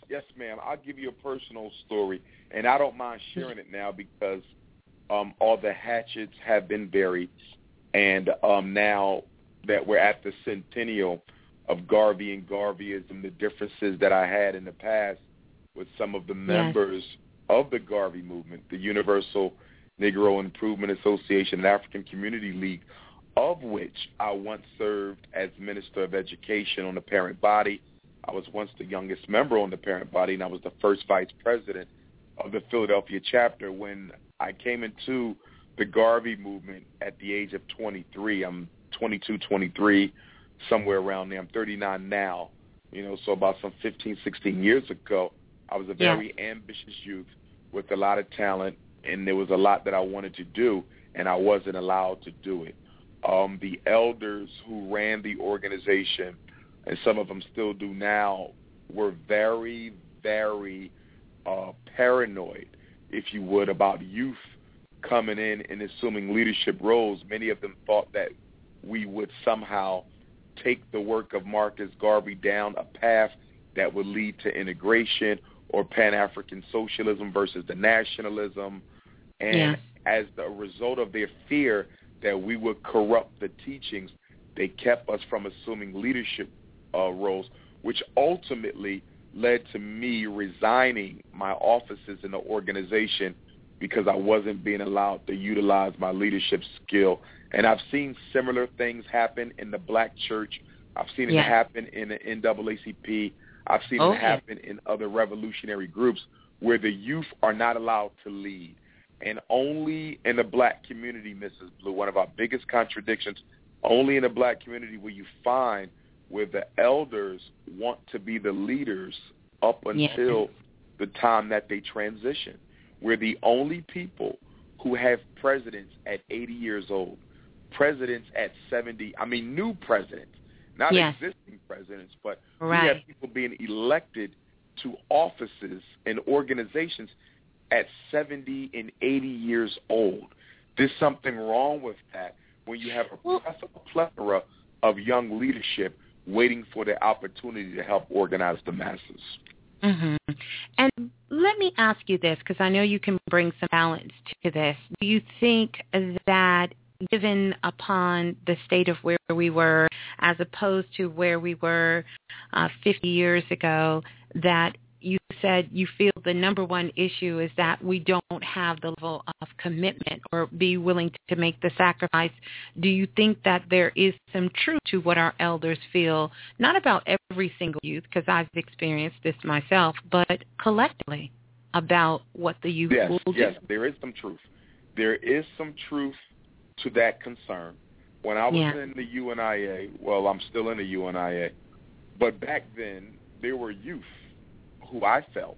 Yes, ma'am. I'll give you a personal story, and I don't mind sharing it now because um, all the hatchets have been buried, and um, now that we're at the centennial of Garvey and Garveyism, the differences that I had in the past with some of the members yes. of the Garvey movement, the Universal Negro Improvement Association and African Community League, of which I once served as Minister of Education on the parent body. I was once the youngest member on the parent body, and I was the first vice president of the Philadelphia chapter. When I came into the Garvey movement at the age of twenty-three, I'm twenty-two, twenty-three, somewhere around there. I'm thirty-nine now, you know, so about some fifteen, sixteen years ago, I was a very yeah. ambitious youth with a lot of talent, and there was a lot that I wanted to do, and I wasn't allowed to do it. Um, the elders who ran the organization, and some of them still do now, were very, very uh, paranoid, if you would, about youth coming in and assuming leadership roles. Many of them thought that we would somehow take the work of Marcus Garvey down a path that would lead to integration or Pan-African socialism versus the nationalism. And yeah. as a result of their fear that we would corrupt the teachings, they kept us from assuming leadership uh, roles, which ultimately led to me resigning my offices in the organization because I wasn't being allowed to utilize my leadership skill. And I've seen similar things happen in the black church. I've seen yeah. it happen in the N double A C P. I've seen okay. it happen in other revolutionary groups where the youth are not allowed to lead. And only in the black community, Missus Blue, one of our biggest contradictions, only in the black community will you find where the elders want to be the leaders up until yeah. the time that they transition. We're the only people who have presidents at eighty years old, presidents at seventy, I mean new presidents, not yes. existing presidents, but right. we have people being elected to offices and organizations at seventy and eighty years old. There's something wrong with that when you have a plethora of young leadership waiting for the opportunity to help organize the masses. Mm-hmm. And let me ask you this, because I know you can bring some balance to this. Do you think that given upon the state of where we were as opposed to where we were uh, fifty years ago, that you said you feel the number one issue is that we don't have the level of commitment or be willing to make the sacrifice? Do you think that there is some truth to what our elders feel, not about every single youth, because I've experienced this myself, but collectively about what the youth yes, will do? Yes, there is some truth. There is some truth to that concern. When I was yeah. in the U N I A, well, I'm still in the U N I A, but back then there were youth who I felt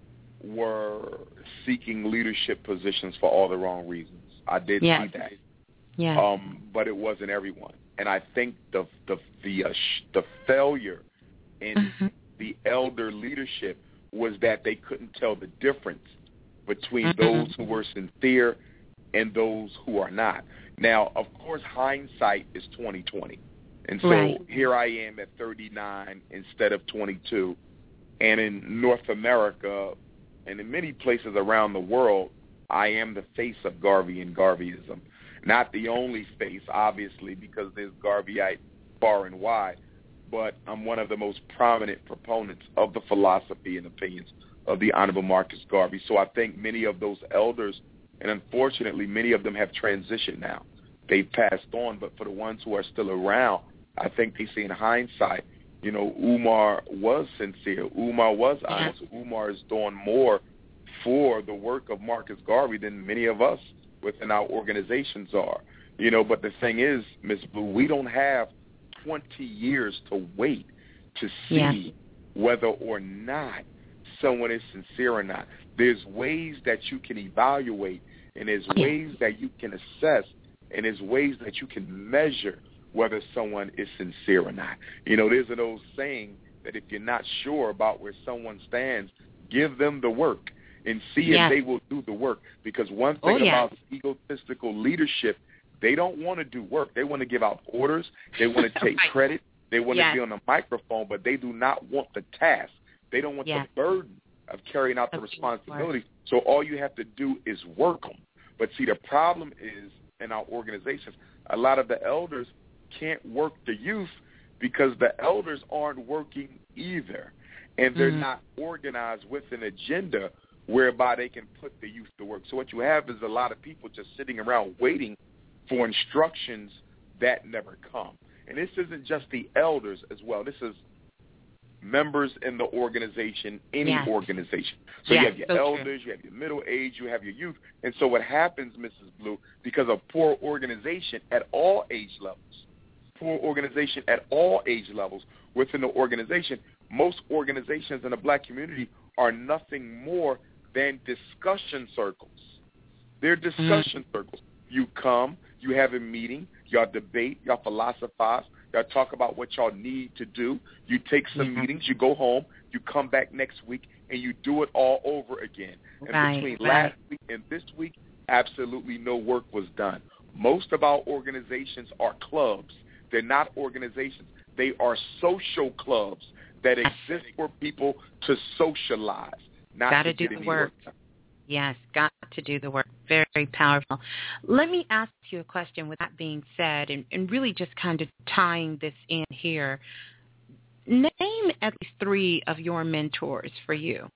were seeking leadership positions for all the wrong reasons. I did yeah. see that. Yeah. Um, but it wasn't everyone. And I think the the the, uh, sh- the failure in mm-hmm. the elder leadership was that they couldn't tell the difference between mm-hmm. those who were sincere and those who are not. Now, of course, hindsight is twenty twenty. And so right. here I am at thirty-nine instead of twenty-two. And in North America and in many places around the world, I am the face of Garvey and Garveyism. Not the only face, obviously, because there's Garveyite far and wide, but I'm one of the most prominent proponents of the philosophy and opinions of the Honorable Marcus Garvey. So I think many of those elders, and unfortunately many of them have transitioned now. They've passed on, but for the ones who are still around, I think they see in hindsight, you know, Umar was sincere. Umar was honest. Yeah. Umar is doing more for the work of Marcus Garvey than many of us within our organizations are. You know, but the thing is, Miz Blue, we don't have twenty years to wait to see yeah. whether or not someone is sincere or not. There's ways that you can evaluate, and there's ways that you can assess, and there's ways that you can measure whether someone is sincere or not. You know, there's an old saying that if you're not sure about where someone stands, give them the work and see yes. if they will do the work. Because one thing oh, yes. about egotistical leadership, they don't want to do work. They want to give out orders. They want to take right. credit. They want yes. to be on the microphone, but they do not want the task. They don't want yeah. the burden of carrying out the responsibility. So all you have to do is work them. But see, the problem is in our organizations, a lot of the elders can't work the youth because the elders aren't working either. And they're mm-hmm. not organized with an agenda whereby they can put the youth to work. So what you have is a lot of people just sitting around waiting for instructions that never come. And this isn't just the elders as well. This is members in the organization, any yes. organization. So yes, you have your so elders, true. You have your middle age, you have your youth. And so what happens, Missus Blue, because of poor organization at all age levels, poor organization at all age levels within the organization, most organizations in the black community are nothing more than discussion circles. They're discussion mm-hmm. circles. You come, you have a meeting, y'all debate, y'all philosophize, y'all talk about what y'all need to do. You take some mm-hmm. meetings, you go home, you come back next week, and you do it all over again. And right, between right. last week and this week, absolutely no work was done. Most of our organizations are clubs. They're not organizations. They are social clubs that exist for people to socialize, not Gotta to do get the work. work. Yes, got to do the work. Very, very powerful. Let me ask you a question with that being said, and, and really just kind of tying this in here. Name at least three of your mentors for you.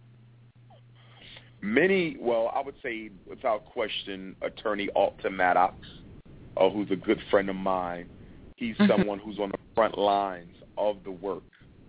Many, well, I would say without question, Attorney Alton Maddox, uh, who's a good friend of mine. He's someone who's on the front lines of the work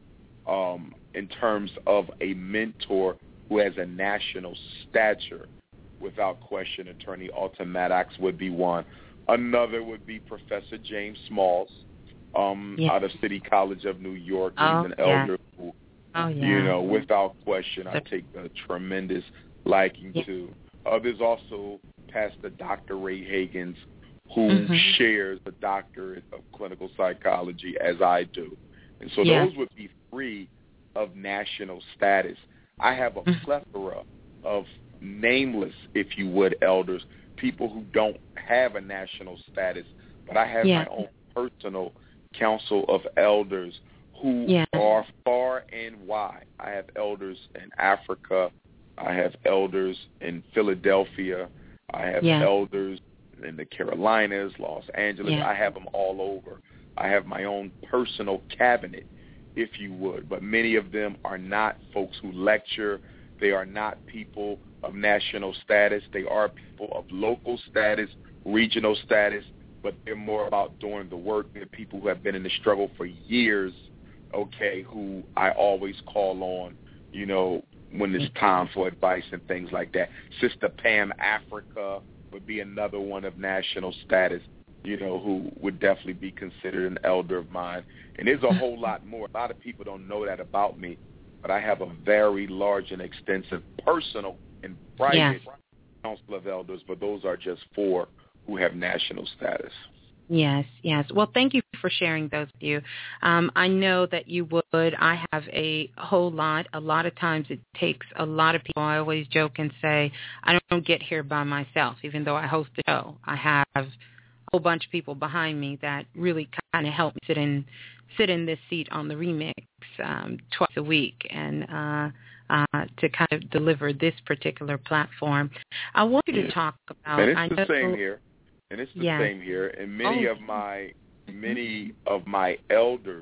um, in terms of a mentor who has a national stature. Without question, Attorney Alton Maddox would be one. Another would be Professor James Smalls um, yes. out of City College of New York. Oh, He's an yeah. elder who, oh, yeah. you know, without question, I take a tremendous liking yes. to. Uh, there's also Pastor Doctor Ray Hagins, who mm-hmm. shares a doctorate of clinical psychology as I do. And so yes. those would be three of national status. I have a mm-hmm. plethora of nameless, if you would, elders, people who don't have a national status, but I have yeah. my own personal council of elders who yeah. are far and wide. I have elders in Africa. I have elders in Philadelphia. I have yeah. elders in the Carolinas, Los Angeles. Yeah. I have them all over. I have my own personal cabinet, if you would, but many of them are not folks who lecture. They are not people of national status. They are people of local status, regional status, but they're more about doing the work. They're people who have been in the struggle for years, okay, who I always call on, you know, when it's time for advice and things like that. Sister Pam Africa would be another one of national status, you know, who would definitely be considered an elder of mine. And there's a whole lot more. A lot of people don't know that about me, but I have a very large and extensive personal and private yes. council of elders, but those are just four who have national status. Yes, yes. Well, thank you for sharing those with you. Um, I know that you would. I have a whole lot. A lot of times it takes a lot of people. I always joke and say, I don't get here by myself, even though I host the show. I have a whole bunch of people behind me that really kind of help me sit in, sit in this seat on the remix um, twice a week and uh, uh, to kind of deliver this particular platform. I want you to talk about... And it's I the know, same here. And it's the yes. same here. And many oh. of my many of my elders,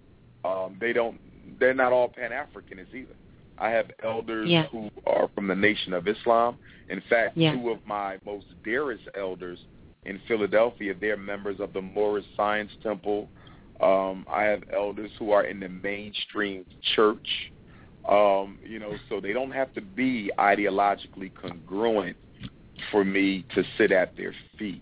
um, they don't they're not all Pan-Africanists either. I have elders yeah. who are from the Nation of Islam. In fact, yeah. two of my most dearest elders in Philadelphia, they're members of the Moorish Science Temple. Um, I have elders who are in the mainstream church. Um, you know, so they don't have to be ideologically congruent for me to sit at their feet.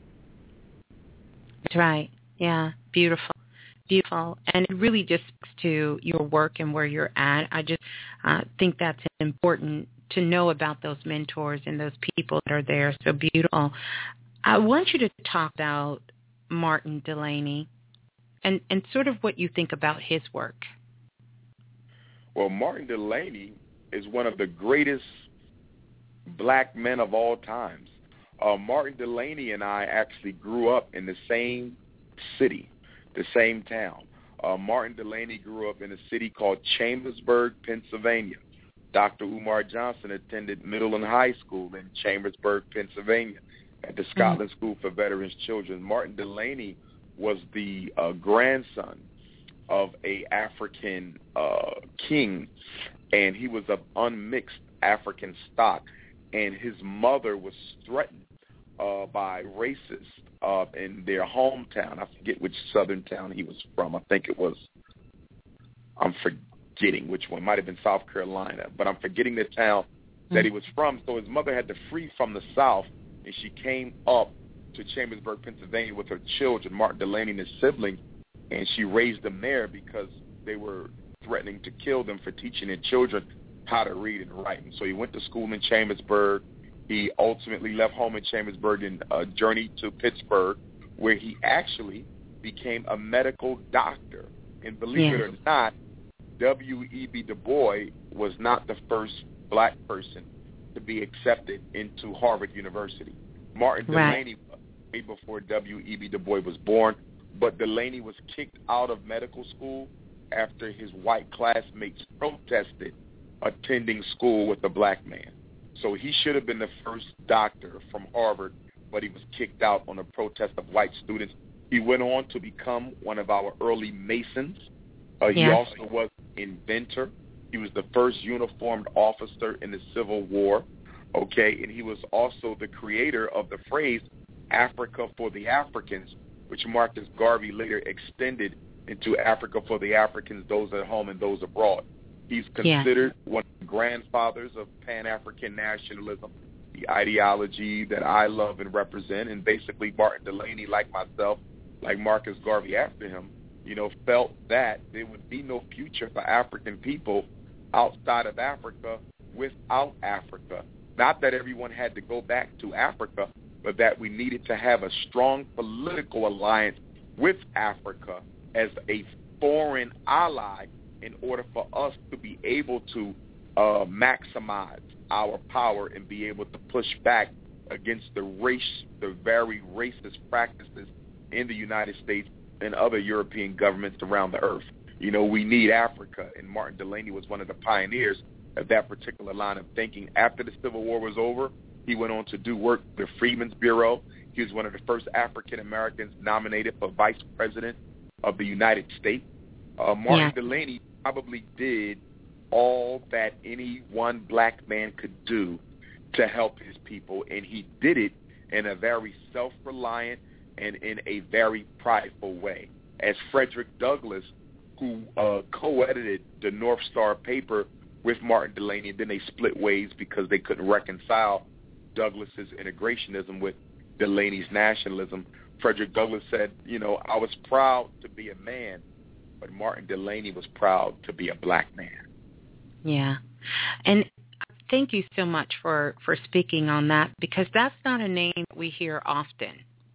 That's right. Yeah. Beautiful. Beautiful. And it really just speaks to your work and where you're at. I just uh, think that's important to know about those mentors and those people that are there. So beautiful. I want you to talk about Martin Delany and, and sort of what you think about his work. Well, Martin Delany is one of the greatest black men of all times. Uh, Martin Delany and I actually grew up in the same city, the same town. Uh, Martin Delany grew up in a city called Chambersburg, Pennsylvania. Doctor Umar Johnson attended middle and high school in Chambersburg, Pennsylvania, at the Scotland mm-hmm. School for Veterans Children. Martin Delany was the uh, grandson of a African uh, king, and he was of unmixed African stock, and his mother was threatened uh, by racists uh, in their hometown. I forget which southern town he was from. I think it was, I'm forgetting which one. It might have been South Carolina, but I'm forgetting the town mm-hmm. that he was from. So his mother had to flee from the South, and she came up to Chambersburg, Pennsylvania with her children, Martin Delany and his siblings, and she raised them there because they were threatening to kill them for teaching their children how to read and write. And so he went to school in Chambersburg. He ultimately left home in Chambersburg and uh, journeyed to Pittsburgh, where he actually became a medical doctor. And believe yeah. it or not, W E B Du Bois was not the first black person to be accepted into Harvard University. Martin right. Delany was way before W E B Du Bois was born, but Delany was kicked out of medical school after his white classmates protested attending school with a black man. So he should have been the first doctor from Harvard, but he was kicked out on a protest of white students. He went on to become one of our early Masons. Uh, he yeah. also was an inventor. He was the first uniformed officer in the Civil War, okay, and he was also the creator of the phrase Africa for the Africans, which Marcus Garvey later extended into Africa for the Africans, those at home and those abroad. He's considered yeah. one of the grandfathers of Pan-African nationalism, the ideology that I love and represent. And basically Martin Delany, like myself, like Marcus Garvey after him, you know, felt that there would be no future for African people outside of Africa without Africa. Not that everyone had to go back to Africa, but that we needed to have a strong political alliance with Africa as a foreign ally in order for us to be able to uh, maximize our power and be able to push back against the race, the very racist practices in the United States and other European governments around the earth. You know, we need Africa, and Martin Delany was one of the pioneers of that particular line of thinking. After the Civil War was over, he went on to do work with the Freedmen's Bureau. He was one of the first African Americans nominated for vice president of the United States. Uh, Martin yeah. Delany probably did all that any one black man could do to help his people, and he did it in a very self-reliant and in a very prideful way. As Frederick Douglass, who uh, co-edited the North Star paper with Martin Delany, and then they split ways because they couldn't reconcile Douglass's integrationism with Delany's nationalism. Frederick Douglass said, you know, I was proud to be a man, but Martin Delany was proud to be a black man. Yeah. And thank you so much for, for speaking on that, because that's not a name we hear often.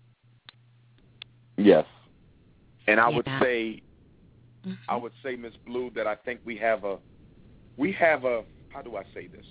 Yes. And I yeah. would say, mm-hmm. I would say, Miz Blue, that I think we have a, we have a, how do I say this?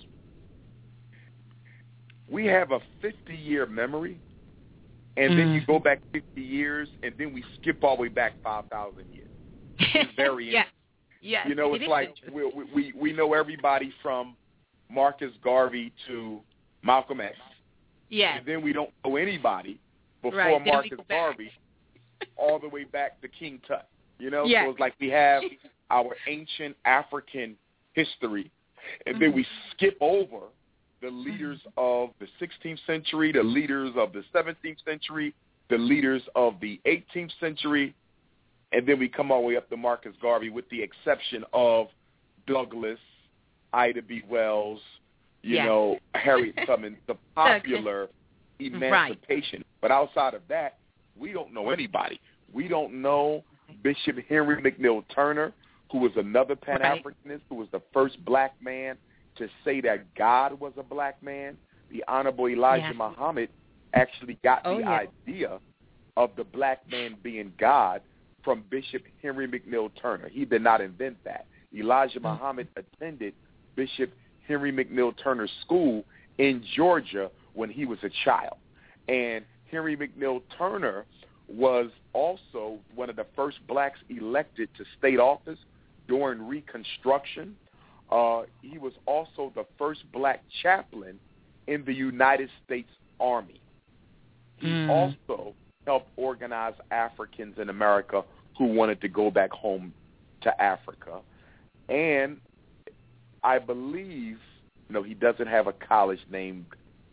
We have a fifty-year memory, and mm. then you go back fifty years, and then we skip all the way back five thousand years. It's very yeah. Yes, you know, it it's like we, we we know everybody from Marcus Garvey to Malcolm X. Yeah. And then we don't know anybody before right. Marcus Garvey all the way back to King Tut. You know? Yeah. So it's like we have our ancient African history, and mm-hmm. then we skip over the leaders of the sixteenth century, the leaders of the seventeenth century, the leaders of the eighteenth century, and then we come all the way up to Marcus Garvey, with the exception of Douglass, Ida B. Wells, you yeah. know, Harriet Tubman, the popular emancipation. Right. But outside of that, we don't know anybody. We don't know Bishop Henry McNeil Turner, who was another Pan-Africanist, right. who was the first black man to say that God was a black man. The Honorable Elijah yeah. Muhammad actually got oh, the yeah. idea of the black man being God from Bishop Henry McNeil Turner. He did not invent that. Elijah mm-hmm. Muhammad attended Bishop Henry McNeil Turner's school in Georgia when he was a child. And Henry McNeil Turner was also one of the first blacks elected to state office during Reconstruction. Uh, he was also the first black chaplain in the United States Army. He mm. also helped organize Africans in America who wanted to go back home to Africa. And I believe, you know, he doesn't have a college named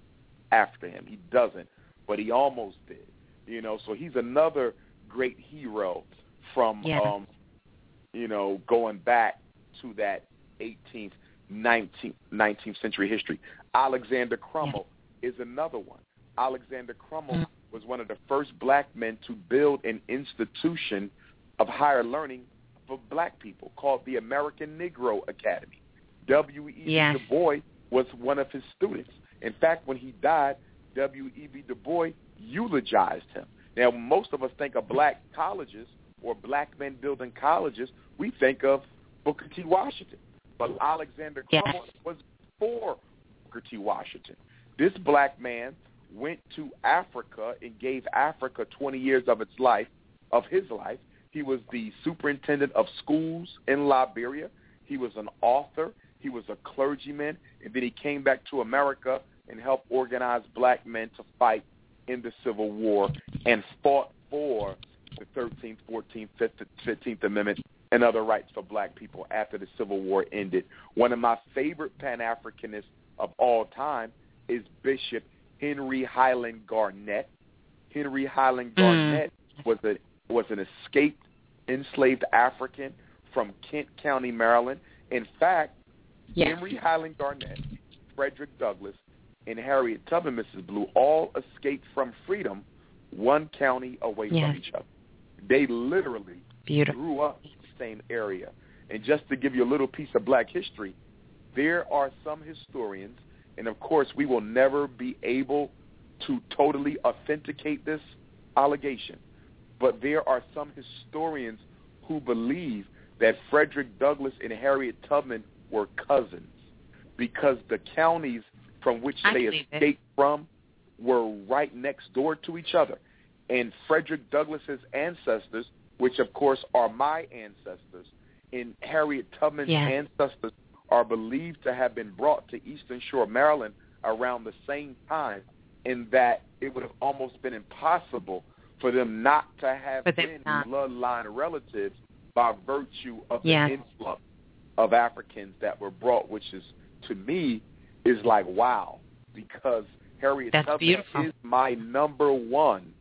after him. He doesn't, but he almost did. You know, so he's another great hero from, yeah. um, you know, going back to that eighteenth, nineteenth, nineteenth century history. Alexander Crummell yeah. is another one. Alexander Crummell mm. was one of the first black men to build an institution of higher learning for black people called the American Negro Academy. W E B Yes. Du Bois was one of his students. In fact, when he died, W E B Du Bois eulogized him. Now, most of us think of black colleges or black men building colleges, we think of Booker T. Washington. But Alexander Crummell yes. was before Booker T. Washington. This black man went to Africa and gave Africa twenty years of its life, of his life. He was the superintendent of schools in Liberia. He was an author. He was a clergyman. And then he came back to America and helped organize black men to fight in the Civil War and fought for the thirteenth, fourteenth, fifteenth Amendment and other rights for black people after the Civil War ended. One of my favorite Pan-Africanists of all time is Bishop Henry Highland Garnett. Henry Highland Garnett mm. was a was an escaped enslaved African from Kent County, Maryland. In fact, yes. Henry Highland Garnett, Frederick Douglass, and Harriet Tubman, Missus Blue, all escaped from freedom one county away yes. from each other. They literally Beautiful. grew up in the same area. And just to give you a little piece of black history, there are some historians, and of course we will never be able to totally authenticate this allegation, but there are some historians who believe that Frederick Douglass and Harriet Tubman were cousins because the counties from which I they escaped it. from were right next door to each other. And Frederick Douglass's ancestors, which of course are my ancestors, and Harriet Tubman's yeah. ancestors are believed to have been brought to Eastern Shore, Maryland around the same time, in that it would have almost been impossible for them not to have been not. bloodline relatives by virtue of yes. the influx of Africans that were brought, which is, to me, is like, wow, because Harriet That's Tubman beautiful. is my number one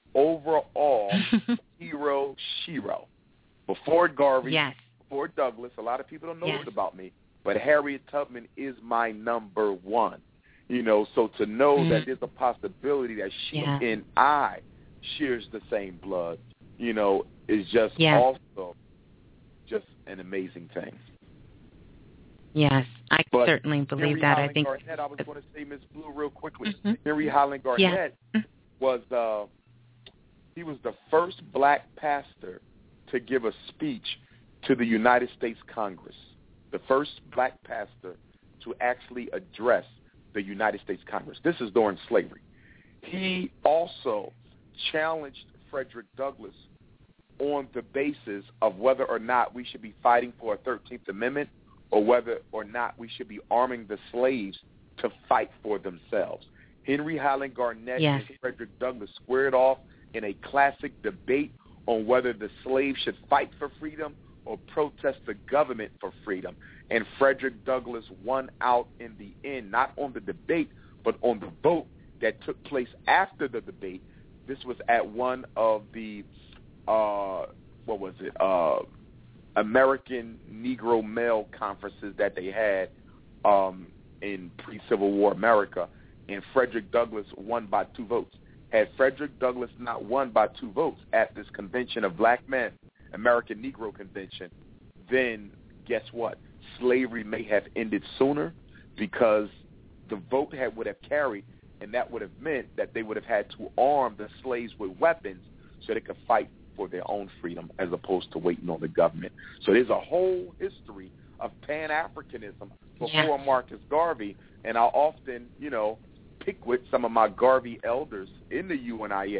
overall hero, shero. Before Garvey, yes. before Douglass, a lot of people don't know yes. this about me, but Harriet Tubman is my number one. You know, so to know mm. that there's a possibility that she yeah. and I shares the same blood, you know, is just yes. also just an amazing thing. Yes, I but certainly believe Henry that. Highland I think Garnett, I was going to say, Miz Blue, real quickly. Mm-hmm. Henry Highland Garnett yeah. was uh, he was the first black pastor to give a speech to the United States Congress, the first black pastor to actually address the United States Congress. This is during slavery. He also challenged Frederick Douglass on the basis of whether or not we should be fighting for a thirteenth Amendment or whether or not we should be arming the slaves to fight for themselves. Henry Highland Garnett yes. and Frederick Douglass squared off in a classic debate on whether the slaves should fight for freedom or protest the government for freedom. And Frederick Douglass won out in the end, not on the debate, but on the vote that took place after the debate. This was at one of the, uh, what was it, uh, American Negro male conferences that they had um, in pre-Civil War America, and Frederick Douglass won by two votes. Had Frederick Douglass not won by two votes at this convention of black men, American Negro Convention, then guess what? Slavery may have ended sooner because the vote had would have carried, and that would have meant that they would have had to arm the slaves with weapons so they could fight for their own freedom as opposed to waiting on the government. So there's a whole history of Pan-Africanism before yeah. Marcus Garvey, and I often, you know, pick with some of my Garvey elders in the U N I A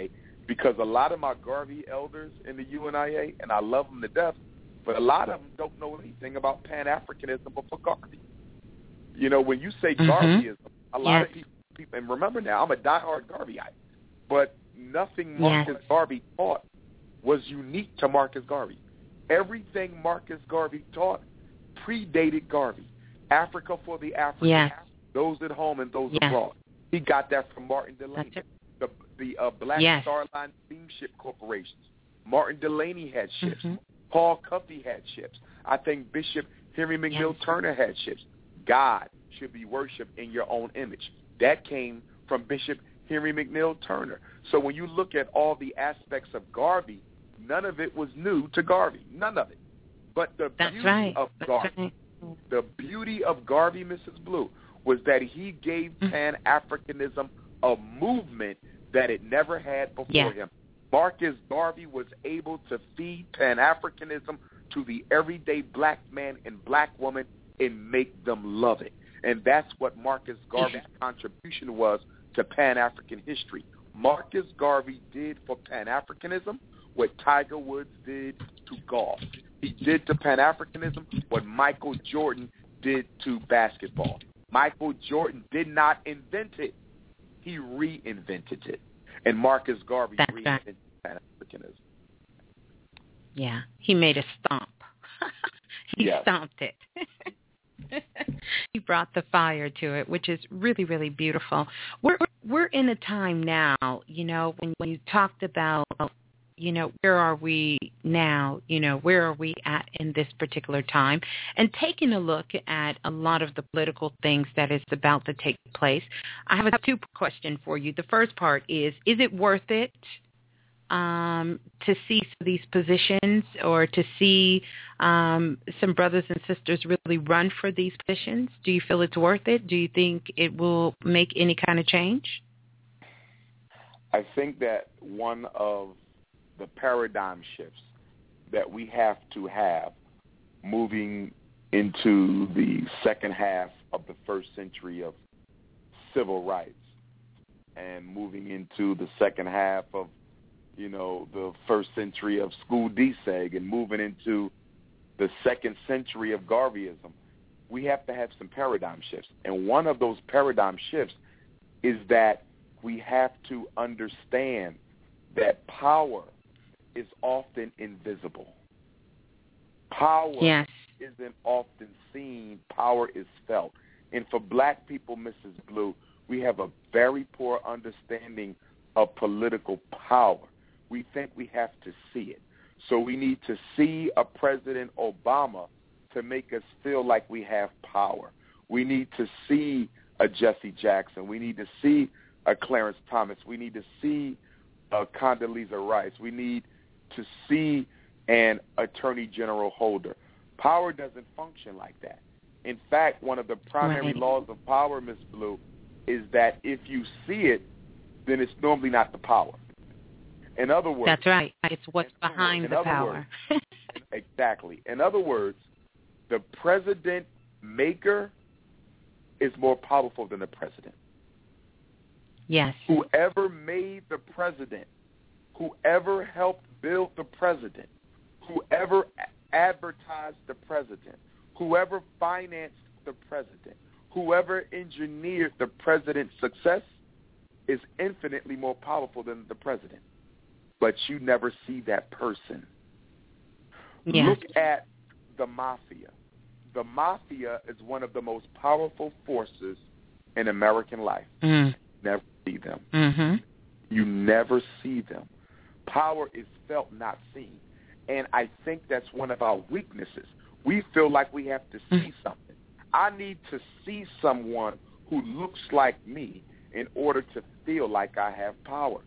because a lot of my Garvey elders in the U N I A, and I love them to death, but a lot of them don't know anything about Pan-Africanism before Garvey. You know, when you say mm-hmm. Garveyism, a lot yes. of people, people, and remember now, I'm a diehard Garveyite, but nothing Marcus yes. Garvey taught was unique to Marcus Garvey. Everything Marcus Garvey taught predated Garvey. Africa for the Africans, yes. those at home and those yes. abroad. He got that from Martin Delaney. The, the uh, Black yes. Star Line Steamship Corporations. Martin Delaney had ships. Mm-hmm. Paul Cuffey had ships. I think Bishop Henry McNeil yes. Turner had ships. God should be worshipped in your own image. That came from Bishop Henry McNeil Turner. So when you look at all the aspects of Garvey, none of it was new to Garvey. None of it. But the That's beauty right. of That's Garvey, right. the beauty of Garvey, Missus Blue, was that he gave mm-hmm. Pan-Africanism a movement that it never had before yeah. him. Marcus Garvey was able to feed Pan-Africanism to the everyday black man and black woman and make them love it. And that's what Marcus Garvey's contribution was to Pan-African history. Marcus Garvey did for Pan-Africanism what Tiger Woods did to golf. He did to Pan-Africanism what Michael Jordan did to basketball. Michael Jordan did not invent it. He reinvented it. And Marcus Garvey That's reinvented right. Pan-Africanism. Yeah, he made a stomp. he yes. stomped it. He brought the fire to it, which is really, really beautiful. We're we're in a time now, you know, when, when you talked about, you know, where are we now, you know, where are we at in this particular time, and taking a look at a lot of the political things that is about to take place. I have a two-part question for you. The first part is, is it worth it um, to see these positions or to see um, some brothers and sisters really run for these positions? Do you feel it's worth it? Do you think it will make any kind of change? I think that one of the paradigm shifts that we have to have moving into the second half of the first century of civil rights and moving into the second half of, you know, the first century of school deseg and moving into the second century of Garveyism, we have to have some paradigm shifts. And one of those paradigm shifts is that we have to understand that power is often invisible. Power yes. isn't often seen. Power is felt. And for black people, Missus Blue, we have a very poor understanding of political power. We think we have to see it. So we need to see a President Obama to make us feel like we have power. We need to see a Jesse Jackson. We need to see a Clarence Thomas. We need to see a Condoleezza Rice. We need to see an Attorney General Holder. Power doesn't function like that. In fact, one of the primary right. laws of power, Miss Blue, is that if you see it, then it's normally not the power. In other words... That's right. It's what's behind words, the power. Words, exactly. In other words, the president maker is more powerful than the president. Yes. Whoever made the president, whoever helped build the president, whoever advertised the president, whoever financed the president, whoever engineered the president's success is infinitely more powerful than the president. But you never see that person. Yes. Look at the mafia. The mafia is one of the most powerful forces in American life. Mm. Never see them. Mm-hmm. You never see them. Power is felt, not seen. And I think that's one of our weaknesses. We feel like we have to see something. I need to see someone who looks like me in order to feel like I have power.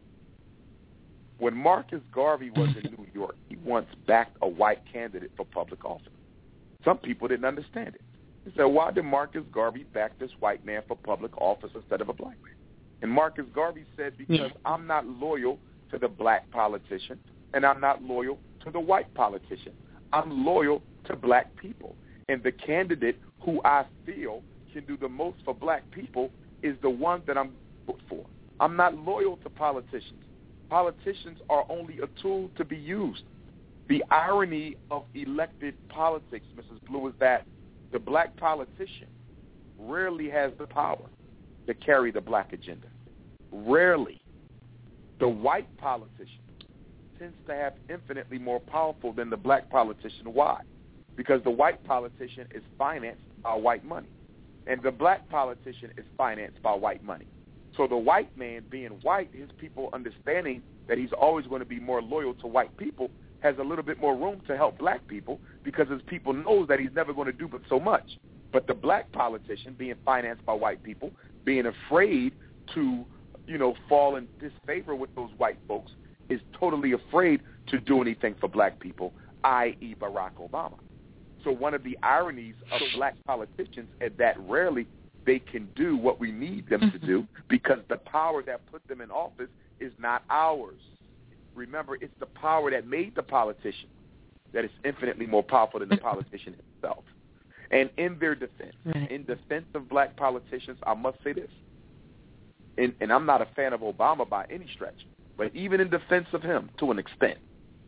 When Marcus Garvey was in New York, he once backed a white candidate for public office. Some people didn't understand it. They said, why did Marcus Garvey back this white man for public office instead of a black man? And Marcus Garvey said, because yeah. I'm not loyal to the black politician and I'm not loyal to the white politician. I'm loyal to black people. And the candidate who I feel can do the most for black people is the one that I'm voting for. I'm not loyal to politicians. Politicians are only a tool to be used. The irony of elected politics, Missus Blue, is that the black politician rarely has the power to carry the black agenda. Rarely. The white politician tends to have infinitely more powerful than the black politician. Why? Because the white politician is financed by white money, and the black politician is financed by white money. So the white man, being white, his people understanding that he's always going to be more loyal to white people, has a little bit more room to help black people because his people knows that he's never going to do but so much. But the black politician, being financed by white people, being afraid to, you know, fall in disfavor with those white folks, is totally afraid to do anything for black people, that is. Barack Obama. So one of the ironies of black politicians is that rarely they can do what we need them to do because the power that put them in office is not ours. Remember, it's the power that made the politician that is infinitely more powerful than the politician himself. And in their defense, right. in defense of black politicians, I must say this, and, and I'm not a fan of Obama by any stretch, but even in defense of him to an extent,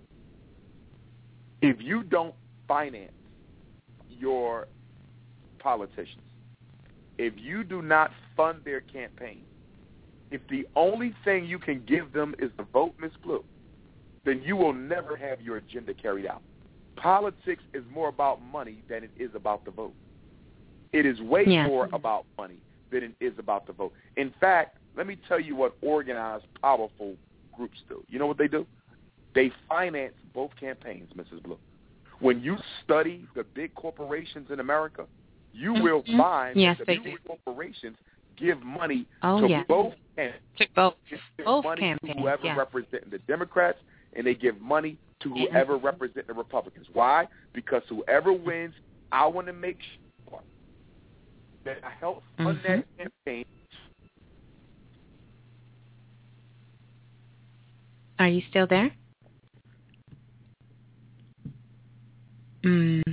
if you don't finance your politicians, if you do not fund their campaign, if the only thing you can give them is the vote, Miss Blue, then you will never have your agenda carried out. Politics is more about money than it is about the vote. It is way yeah. more about money than it is about the vote. In fact, let me tell you what organized, powerful groups do. You know what they do? They finance both campaigns, Missus Blue. When you study the big corporations in America, you mm-hmm. will find yes, that the big do. corporations give money oh, to yeah. both campaigns. To both, give both money campaigns, to whoever yeah. represents the Democrats, and they give money to whoever mm-hmm. represents the Republicans. Why? Because whoever wins, I want to make sure that I help fund mm-hmm. that campaign. Are you still there? Mm.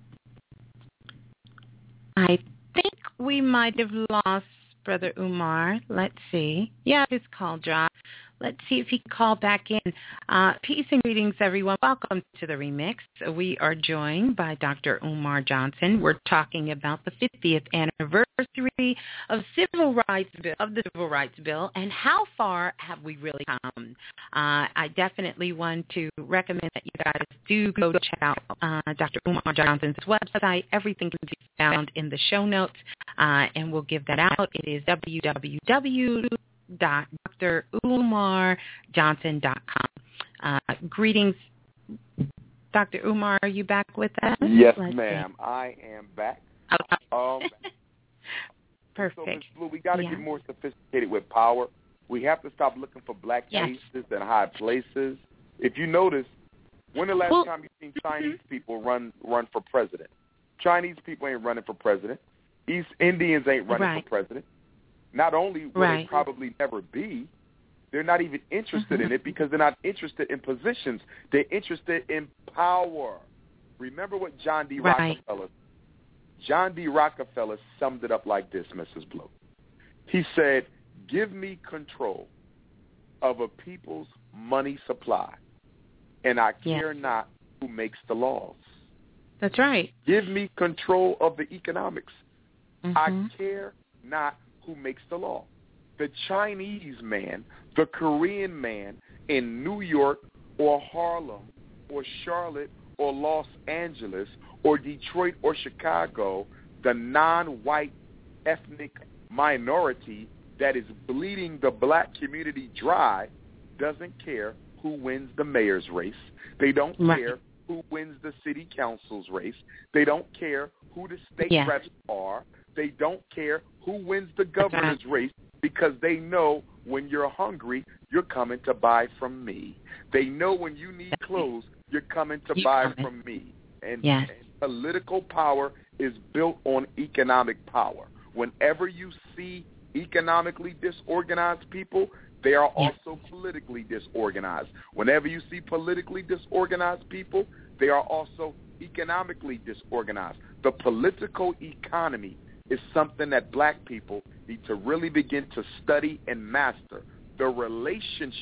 I think we might have lost Brother Umar. Let's see. Yeah, his call dropped. Let's see if he can call back in. Uh, peace and greetings, everyone. Welcome to the Remix. We are joined by Doctor Umar Johnson. We're talking about the fiftieth anniversary of civil rights bill, of the Civil Rights Bill, and how far have we really come? Uh, I definitely want to recommend that you guys do go check out uh, Doctor Umar Johnson's website. Everything can be found in the show notes, uh, and we'll give that out. It is w w w dot dr umar johnson dot com. Uh, greetings, Doctor Umar. Are you back with us? Yes, Let's ma'am. See. I am back. Okay. Um, Perfect. So, Miz Blue, we got to yeah. get more sophisticated with power. We have to stop looking for black yes. faces and high places. If you notice, when the last well, time you seen Chinese people run run for president? Chinese people ain't running for president. East Indians ain't running right. for president. Not only will right. they probably never be, they're not even interested mm-hmm. in it because they're not interested in positions. They're interested in power. Remember what John D. Right. Rockefeller, John D. Rockefeller summed it up like this, Missus Blue. He said, give me control of a people's money supply, and I care yes. not who makes the laws. That's right. Give me control of the economics. Mm-hmm. I care not who makes the law. The Chinese man, the Korean man in New York or Harlem or Charlotte or Los Angeles or Detroit or Chicago, the non-white ethnic minority that is bleeding the black community dry, doesn't care who wins the mayor's race. They don't right. care who wins the city council's race. They don't care who the state yeah. reps are. They don't care who wins the governor's race because they know when you're hungry, you're coming to buy from me. They know when you need clothes, you're coming to you buy coming. from me. And, yes. and political power is built on economic power. Whenever you see economically disorganized people, they are yes. also politically disorganized. Whenever you see politically disorganized people, they are also economically disorganized. The political economy is something that black people need to really begin to study and master. The relationship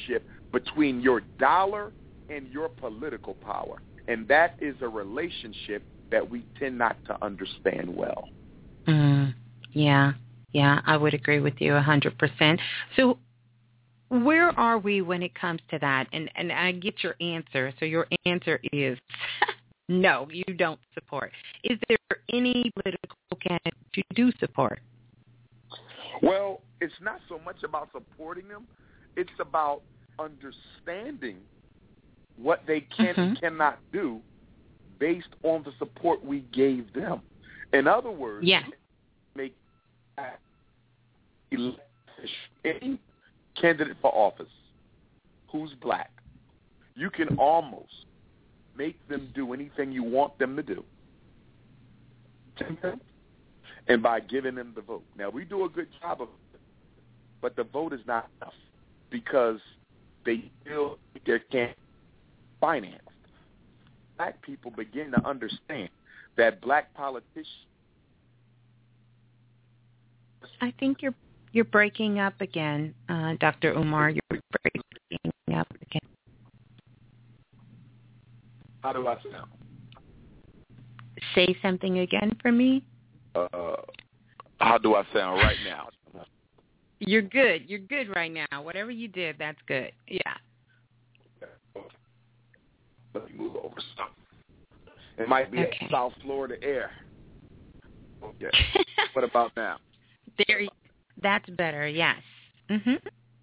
between your dollar and your political power. And that is a relationship that we tend not to understand well. Mm, yeah, yeah, I would agree with you one hundred percent. So where are we when it comes to that? And, and I get your answer. So your answer is no, you don't support. Is there any political candidate you do support? Well, it's not so much about supporting them. It's about understanding what they can mm-hmm. and cannot do based on the support we gave them. In other words, yeah. make any candidate for office who's black, you can almost make them do anything you want them to do. And by giving them the vote. Now, we do a good job of it, but the vote is not enough because they feel they can't finance. Black people begin to understand that black politicians. I think you're you're breaking up again, uh, Doctor Umar. You're breaking up again. How do I sound? Say something again for me. Uh, how do I sound right now? You're good. You're good right now. Whatever you did, that's good. Yeah. Let me move over some. It might be okay. that South Florida air. Okay. What about now? There. That's better. Yes. Mhm.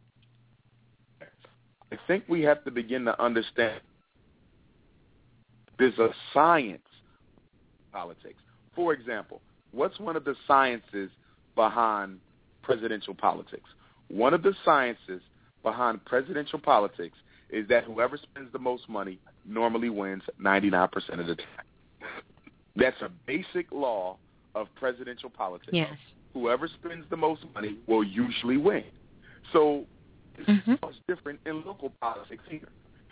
I think we have to begin to understand there's a science politics. For example, what's one of the sciences behind presidential politics? One of the sciences behind presidential politics is that whoever spends the most money normally wins ninety-nine percent of the time. That's a basic law of presidential politics. Yes. Whoever spends the most money will usually win. So it's mm-hmm. different in local politics either.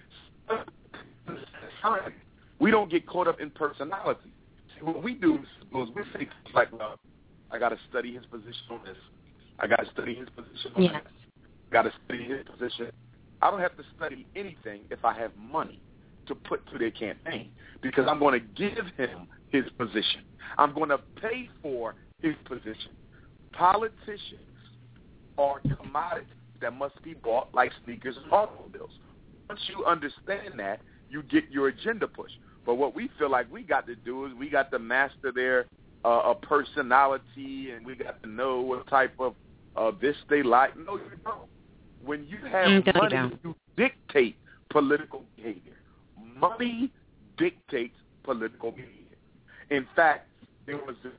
We don't get caught up in personality. See, what we do is we say things like, well, I got to study his position on this. I got to study his position on yes. this. I got to study his position. I don't have to study anything if I have money to put to their campaign because I'm going to give him his position. I'm going to pay for his position. Politicians are commodities that must be bought like sneakers and automobiles. Once you understand that, you get your agenda pushed. But what we feel like we got to do is we got to master their uh, a personality and we got to know what type of uh, this they like. No, you don't. When you have mm, money, you, you dictate political behavior. Money dictates political behavior. In fact, there was a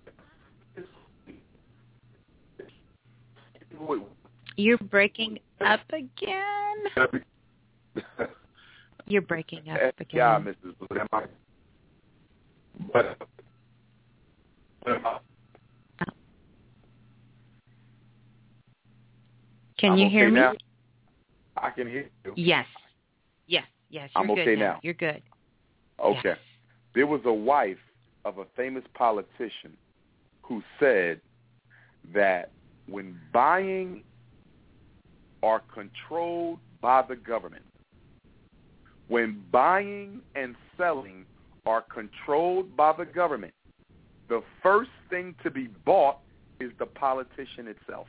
You're breaking up again. You're breaking up again. Yeah, Missus Blue. Am I? But, but, uh, Can I'm you okay hear me? Now. I can hear you. Yes. Yes. Yes. You're I'm good okay now. now. You're good. Okay. Yes. There was a wife of a famous politician who said that when buying are controlled by the government, when buying and selling are controlled by the government, the first thing to be bought is the politician itself.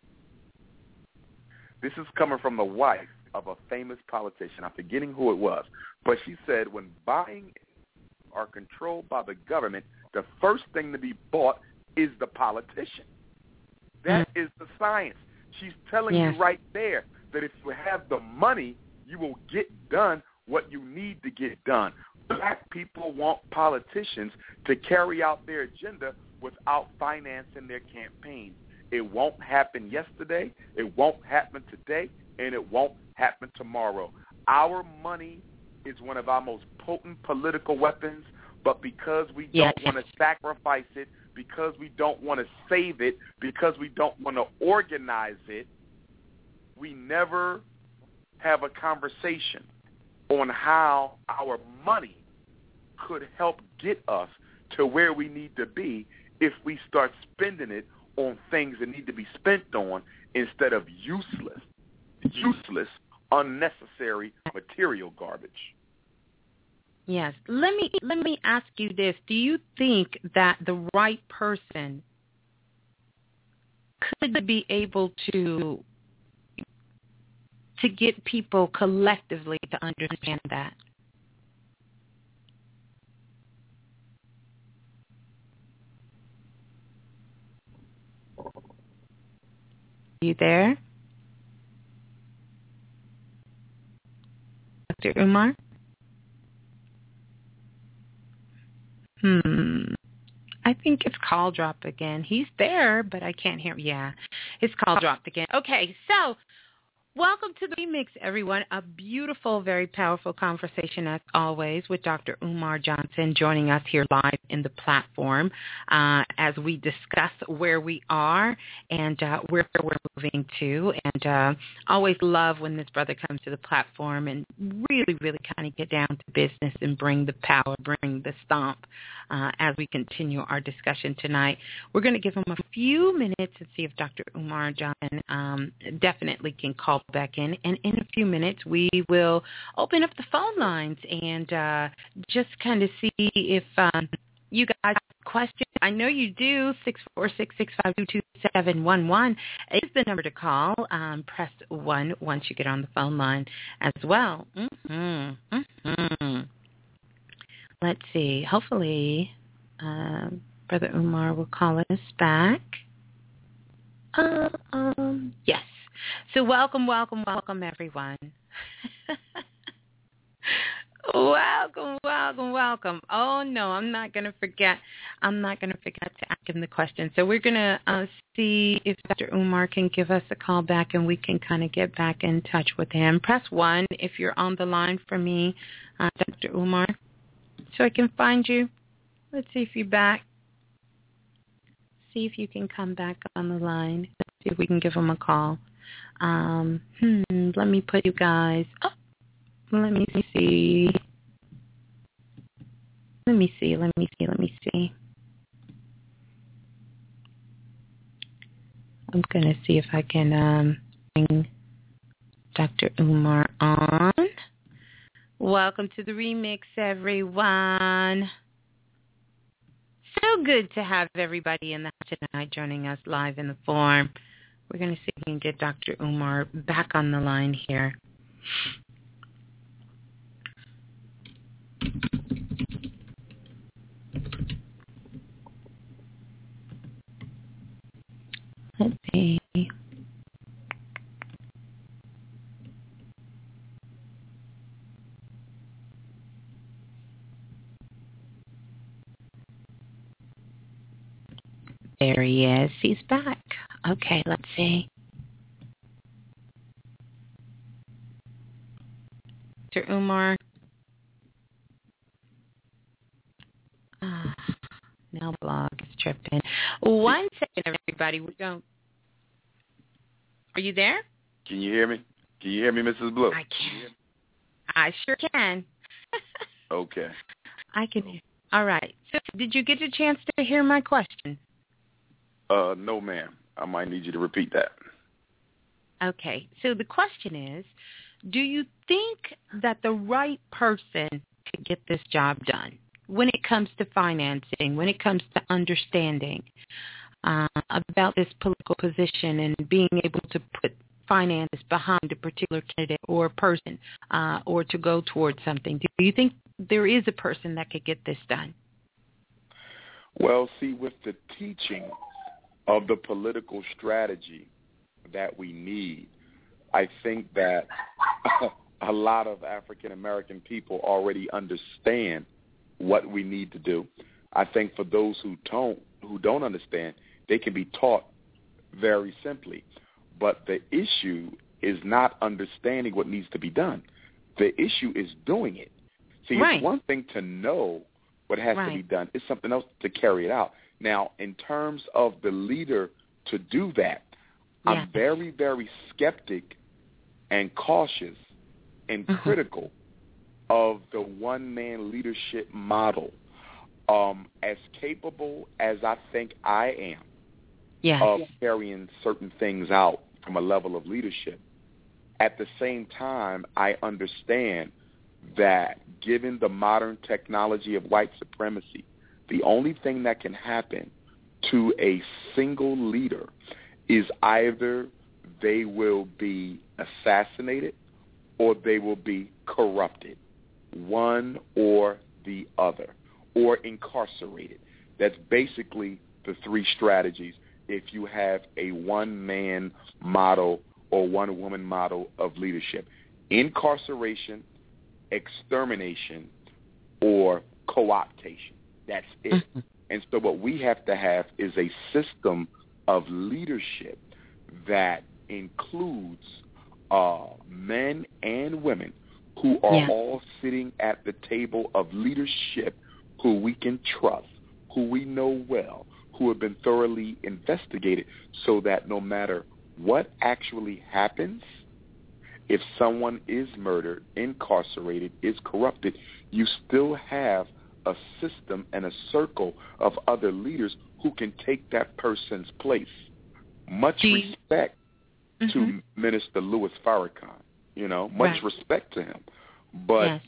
This is coming from the wife of a famous politician. I'm forgetting who it was. But she said when buying are controlled by the government, the first thing to be bought is the politician. That mm. is the science. She's telling yes. you right there that if you have the money, you will get done what you need to get done. Black people want politicians to carry out their agenda without financing their campaign. It won't happen yesterday, it won't happen today, and it won't happen tomorrow. Our money is one of our most potent political weapons, but because we yes. don't want to sacrifice it, because we don't want to save it, because we don't want to organize it, we never have a conversation on how our money could help get us to where we need to be if we start spending it on things that need to be spent on instead of useless, useless unnecessary material garbage. Yes. Let me let me ask you this. Do you think that the right person could be able to to get people collectively to understand that? You there? Doctor Umar? Hmm. I think his call dropped again. He's there, but I can't hear him. Yeah, his call dropped again. Okay, so welcome to the remix, everyone. A beautiful, very powerful conversation, as always, with Doctor Umar Johnson joining us here live in the platform uh, as we discuss where we are and uh, where we're moving to. And uh, always love when this brother comes to the platform and really, really kind of get down to business and bring the power, bring the stomp uh, as we continue our discussion tonight. We're going to give him a few minutes and see if Doctor Umar Johnson um, definitely can call back in, and in a few minutes we will open up the phone lines and uh, just kind of see if um, you guys have questions. I know you do. Six four six six five two two seven one one is the number to call. Um, press one once you get on the phone line as well. Mm-hmm. Mm-hmm. Let's see. Hopefully, uh, Brother Umar will call us back. Uh, um, yes. So welcome, welcome, welcome, everyone. welcome, welcome, welcome. Oh, no, I'm not going to forget. I'm not going to forget to ask him the question. So we're going to uh, see if Doctor Umar can give us a call back and we can kind of get back in touch with him. Press one if you're on the line for me, uh, Doctor Umar, so I can find you. Let's see if you're back. See if you can come back on the line. Let's see if we can give him a call. Um, hmm, let me put you guys up. Let me see. Let me see. Let me see. Let me see. I'm going to see if I can um, bring Doctor Umar on. Welcome to the remix, everyone. So good to have everybody in the house tonight joining us live in the forum. We're going to see if we can get Doctor Umar back on the line here. Let's see. There he is. He's back. Okay, let's see. Doctor Umar. Ah, now blog is tripping. One second, everybody. We don't. Are you there? Can you hear me? Can you hear me, Missus Blue? I can. I sure can. Okay. I can hear. All right. So, did you get a chance to hear my question? Uh, no, ma'am. I might need you to repeat that. Okay. So the question is, do you think that the right person could get this job done when it comes to financing, when it comes to understanding uh, about this political position and being able to put finances behind a particular candidate or person uh, or to go towards something? Do you think there is a person that could get this done? Well, see, with the teaching of the political strategy that we need, I think that a lot of African American people already understand what we need to do. I think for those who don't who don't understand, they can be taught very simply. But the issue is not understanding what needs to be done. The issue is doing it. See, right. It's one thing to know what has right. to be done. It's something else to carry it out. Now, in terms of the leader to do that, yeah. I'm very, very skeptic and cautious and mm-hmm. critical of the one-man leadership model. Um, as capable as I think I am yes. of carrying certain things out from a level of leadership, At the same time, I understand that given the modern technology of white supremacy, the only thing that can happen to a single leader is either they will be assassinated or they will be corrupted, one or the other, or incarcerated. That's basically the three strategies if you have a one-man model or one-woman model of leadership: incarceration, extermination, or co-optation. That's it. Mm-hmm. And so what we have to have is a system of leadership that includes uh, men and women who are yeah. all sitting at the table of leadership, who we can trust, who we know well, who have been thoroughly investigated, so that no matter what actually happens, if someone is murdered, incarcerated, is corrupted, you still have a system and a circle of other leaders who can take that person's place. Much Gee. respect mm-hmm. to Minister Louis Farrakhan, you know, much right. respect to him. But yes.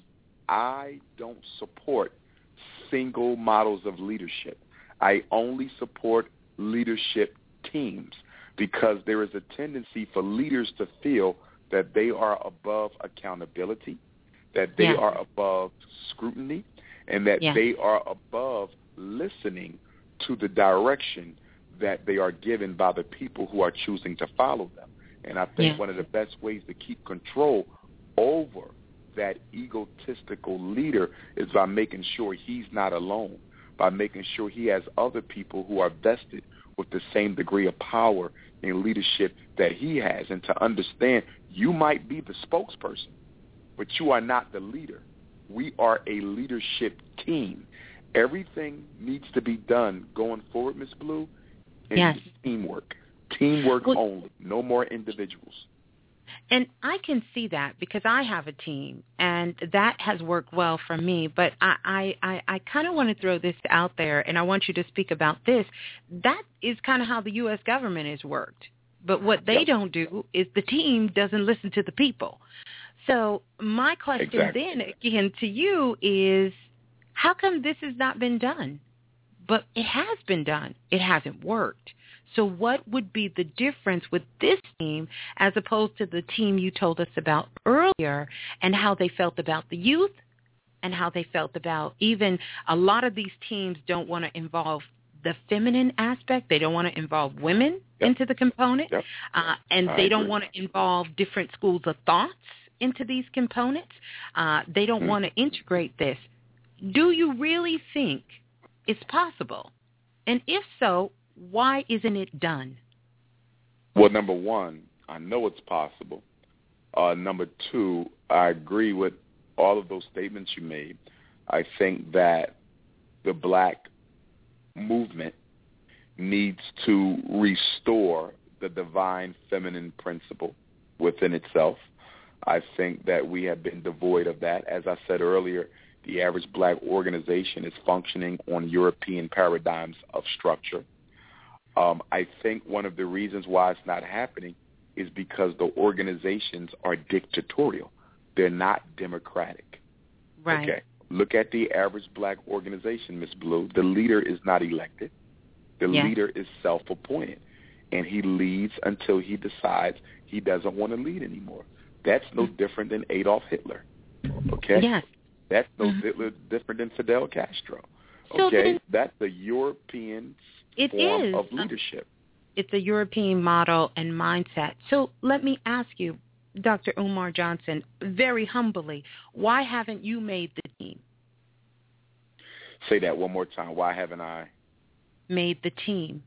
I don't support single models of leadership. I only support leadership teams, because there is a tendency for leaders to feel that they are above accountability, that they yes. are above scrutiny, and that yes. they are above listening to the direction that they are given by the people who are choosing to follow them. And I think yes. one of the best ways to keep control over that egotistical leader is by making sure he's not alone, by making sure he has other people who are vested with the same degree of power and leadership that he has, and to understand you might be the spokesperson, but you are not the leader. We are a leadership team. Everything needs to be done going forward, Miz Blue, in yes. teamwork. Teamwork well, only, no more individuals. And I can see that because I have a team, and that has worked well for me. But I, I, I kind of want to throw this out there, and I want you to speak about this. That is kind of how the U S government has worked. But what they yep. don't do is the team doesn't listen to the people. So my question exactly. then again to you is, how come this has not been done? But it has been done. It hasn't worked. So what would be the difference with this team as opposed to the team you told us about earlier, and how they felt about the youth and how they felt about even a lot of these teams don't want to involve the feminine aspect. They don't want to involve women yep. into the component, yep. uh, and I they agree. don't want to involve different schools of thoughts into these components. Uh, they don't mm. want to integrate this. Do you really think it's possible? And if so, why isn't it done? Well, number one, I know it's possible. Uh, number two, I agree with all of those statements you made. I think that the black movement needs to restore the divine feminine principle within itself. I think that we have been devoid of that. As I said earlier, the average black organization is functioning on European paradigms of structure. Um, I think one of the reasons why it's not happening is because the organizations are dictatorial. They're not democratic. Right. Okay. Look at the average black organization, Miz Blue. The leader is not elected. The yes. leader is self-appointed, and he leads until he decides he doesn't want to lead anymore. That's no mm-hmm. different than Adolf Hitler. Okay? Yes. That's no mm-hmm. di- different than Fidel Castro. So okay? then, That's the European it form is. of leadership. It's a European model and mindset. So let me ask you, Doctor Umar Johnson, very humbly, why haven't you made the team? Say that one more time. Why haven't I? Made the team.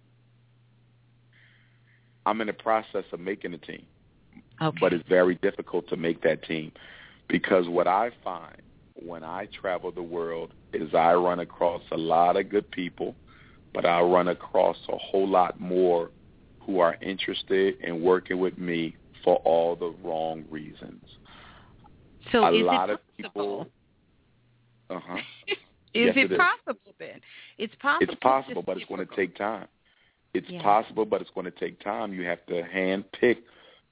I'm in the process of making the team. Okay. But it's very difficult to make that team, because what I find when I travel the world is I run across a lot of good people, but I run across a whole lot more who are interested in working with me for all the wrong reasons. So a is lot it of people. Uh huh. is yes, it, it possible is. then? It's possible. It's possible, but it's going to take time. It's yeah. possible, but it's going to take time. You have to hand pick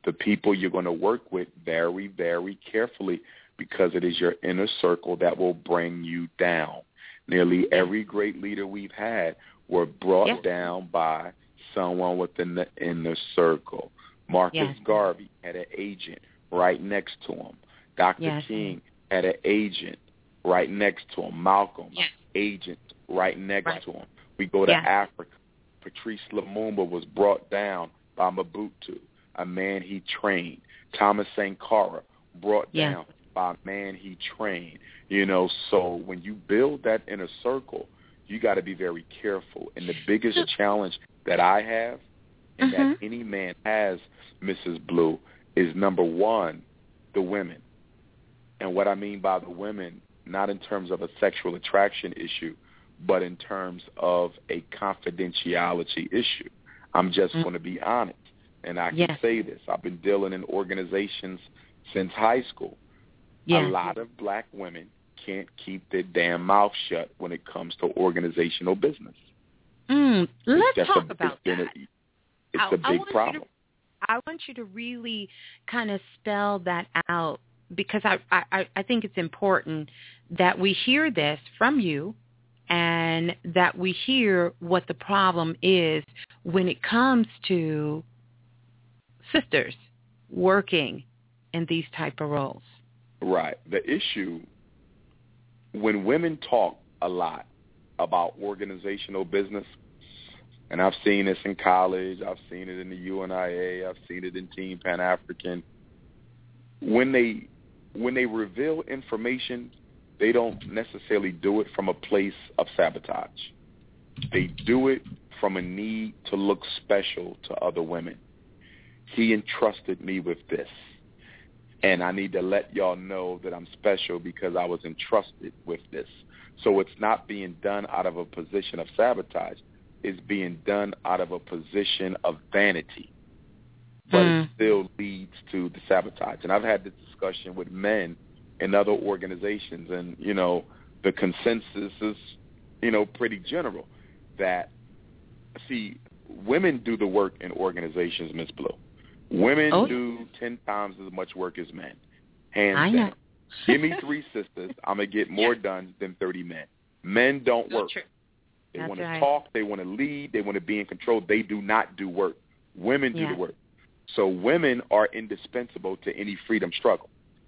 the people you're going to work with very, very carefully, because it is your inner circle that will bring you down. Nearly every great leader we've had were brought yes. down by someone within the inner circle. Marcus yes. Garvey had an agent right next to him. Doctor Yes. King had an agent right next to him. Malcolm, yes. agent right next right. to him. We go to yes. Africa. Patrice Lumumba was brought down by Mobutu, a man he trained. Thomas Sankara brought yes. down by a man he trained. You know, so when you build that inner circle, you got to be very careful. And the biggest challenge that I have and mm-hmm. that any man has, Missus Blue, is number one, the women. And what I mean by the women, not in terms of a sexual attraction issue, but in terms of a confidentiality issue. I'm just mm-hmm. going to be honest, and I can yes. say this. I've been dealing in organizations since high school. Yes. A lot of black women can't keep their damn mouth shut when it comes to organizational business. Mm, let's talk a, about that. A, it's I, a big I problem. To, I want you to really kind of spell that out, because I, I, I think it's important that we hear this from you and that we hear what the problem is when it comes to sisters working in these type of roles. Right. The issue, when women talk a lot about organizational business, and I've seen this in college, I've seen it in the U N I A, I've seen it in Team Pan-African, when they when they reveal information, they don't necessarily do it from a place of sabotage. They do it from a need to look special to other women. He entrusted me with this, and I need to let y'all know that I'm special because I was entrusted with this. So it's not being done out of a position of sabotage. It's being done out of a position of vanity. But mm. it still leads to the sabotage. And I've had this discussion with men in other organizations, and, you know, the consensus is, you know, pretty general that, see, women do the work in organizations, Miz Blue. Women oh. do ten times as much work as men, hands I down. Know. Give me three sisters, I'm going to get more yeah. done than thirty men. Men don't so work. True. They That's want to right. talk. They want to lead. They want to be in control. They do not do work. Women do yeah. the work. So women are indispensable to any freedom struggle.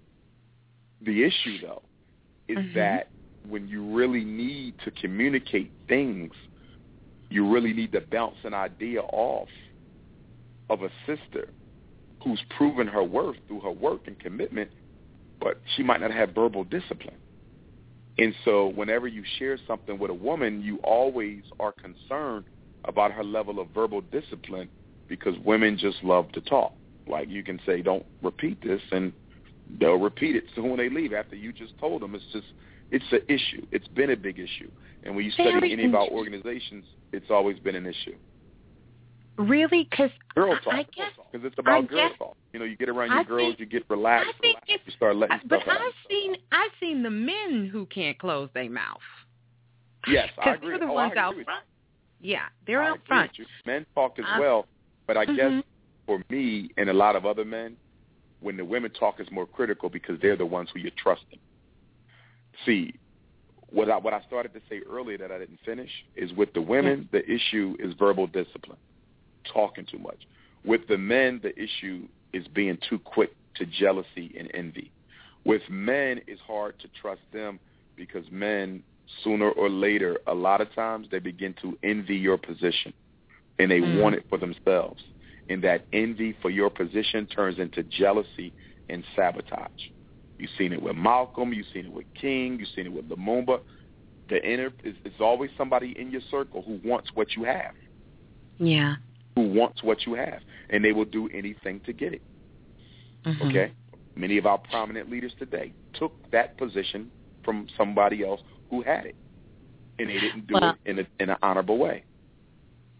The issue, though, is mm-hmm. that when you really need to communicate things, you really need to bounce an idea off of a sister who's proven her worth through her work and commitment, but she might not have verbal discipline. And so whenever you share something with a woman, you always are concerned about her level of verbal discipline, because women just love to talk. Like, you can say, don't repeat this, and they'll repeat it. So when they leave, after you just told them, it's just, it's an issue. It's been a big issue. And when you study Very any of our organizations, it's always been an issue. Really? Because girl talk. I guess because it's about I girl guess, talk. You know, you get around your I girls, think, you get relaxed. I think relaxed you start letting but stuff out. But I've seen I've seen the men who can't close their mouth. Yes, I agree. They're the oh, ones I out agree front. Yeah, they're I out front. Men talk as uh, well, but I mm-hmm. guess for me and a lot of other men, when the women talk, is more critical because they're the ones who you're trusting. See, what I, what I started to say earlier that I didn't finish is with the women, yeah. the issue is verbal discipline, talking too much. With the men, the issue is being too quick to jealousy and envy. With men, it's hard to trust them because men, sooner or later, a lot of times they begin to envy your position, and they mm. want it for themselves. And that envy for your position turns into jealousy and sabotage. You've seen it with Malcolm. You've seen it with King. You've seen it with Lumumba. The inner is, is always somebody in your circle who wants what you have. Yeah. Who wants what you have, and they will do anything to get it. Mm-hmm. Okay? Many of our prominent leaders today took that position from somebody else who had it, and they didn't do well, it in, a, in an honorable way.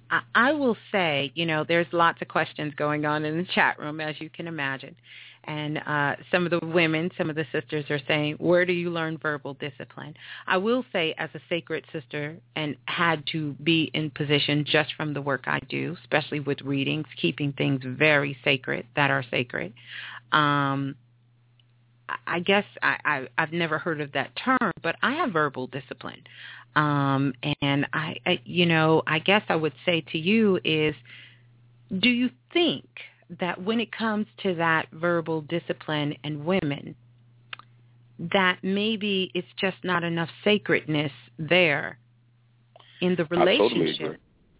I, I will say, you know, there's lots of questions going on in the chat room, as you can imagine. And uh, some of the women, some of the sisters are saying, where do you learn verbal discipline? I will say, as a sacred sister, and had to be in position just from the work I do, especially with readings, keeping things very sacred that are sacred. Um, I guess I, I, I've never heard of that term, but I have verbal discipline. Um, and, I, I, you know, I guess I would say to you is, do you think that when it comes to that verbal discipline in women, that maybe it's just not enough sacredness there in the relationship? I totally agree.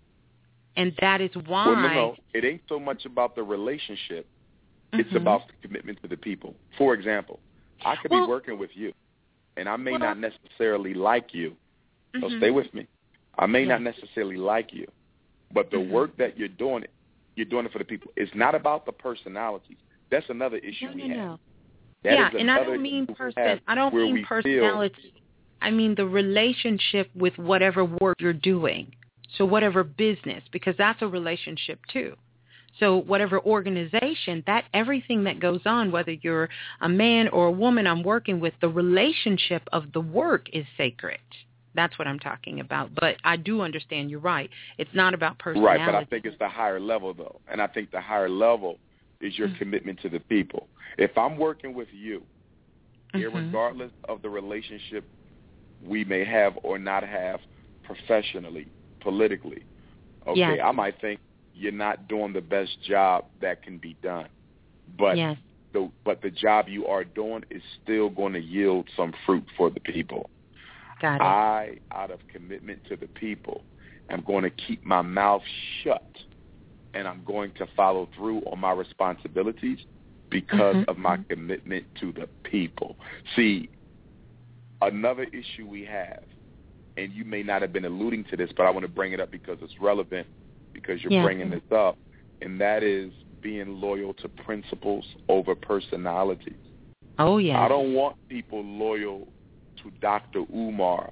And that is why... Well, no, no, it ain't so much about the relationship. It's mm-hmm. about the commitment to the people. For example, I could well, be working with you, and I may well, not necessarily like you. So mm-hmm. stay with me. I may yeah. not necessarily like you, but the mm-hmm. work that you're doing, you're doing it for the people. It's not about the personalities. That's another issue no, we no, have. no. That yeah, is and I don't mean person. I don't mean personality. Feel, I mean the relationship with whatever work you're doing. So whatever business, because that's a relationship too. So whatever organization, that everything that goes on, whether you're a man or a woman I'm working with, the relationship of the work is sacred. That's what I'm talking about. But I do understand you're right. It's not about personality. Right, but I think it's the higher level, though. And I think the higher level is your mm-hmm. commitment to the people. If I'm working with you, mm-hmm. regardless of the relationship we may have or not have professionally, politically, okay, yes. I might think you're not doing the best job that can be done. But yes. the but the job you are doing is still going to yield some fruit for the people. Got it. I, out of commitment to the people, am going to keep my mouth shut, and I'm going to follow through on my responsibilities because mm-hmm. of my commitment to the people. See, another issue we have, and you may not have been alluding to this, but I want to bring it up because it's relevant, because you're yeah. bringing this up, and that is being loyal to principles over personalities. Oh, yeah. I don't want people loyal to Doctor Umar,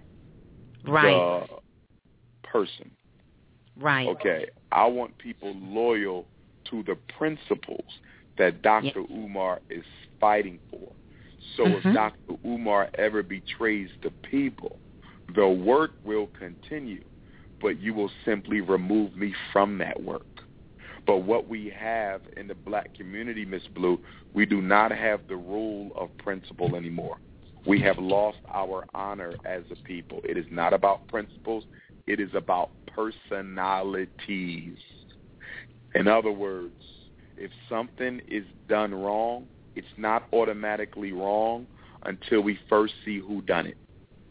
right. the person. Right. Okay. I want people loyal to the principles that Doctor Yes. Umar is fighting for. So mm-hmm. if Doctor Umar ever betrays the people, the work will continue, but you will simply remove me from that work. But what we have in the black community, Miss Blue, we do not have the rule of principle anymore. We have lost our honor as a people. It is not about principles. It is about personalities. In other words, if something is done wrong, it's not automatically wrong until we first see who done it.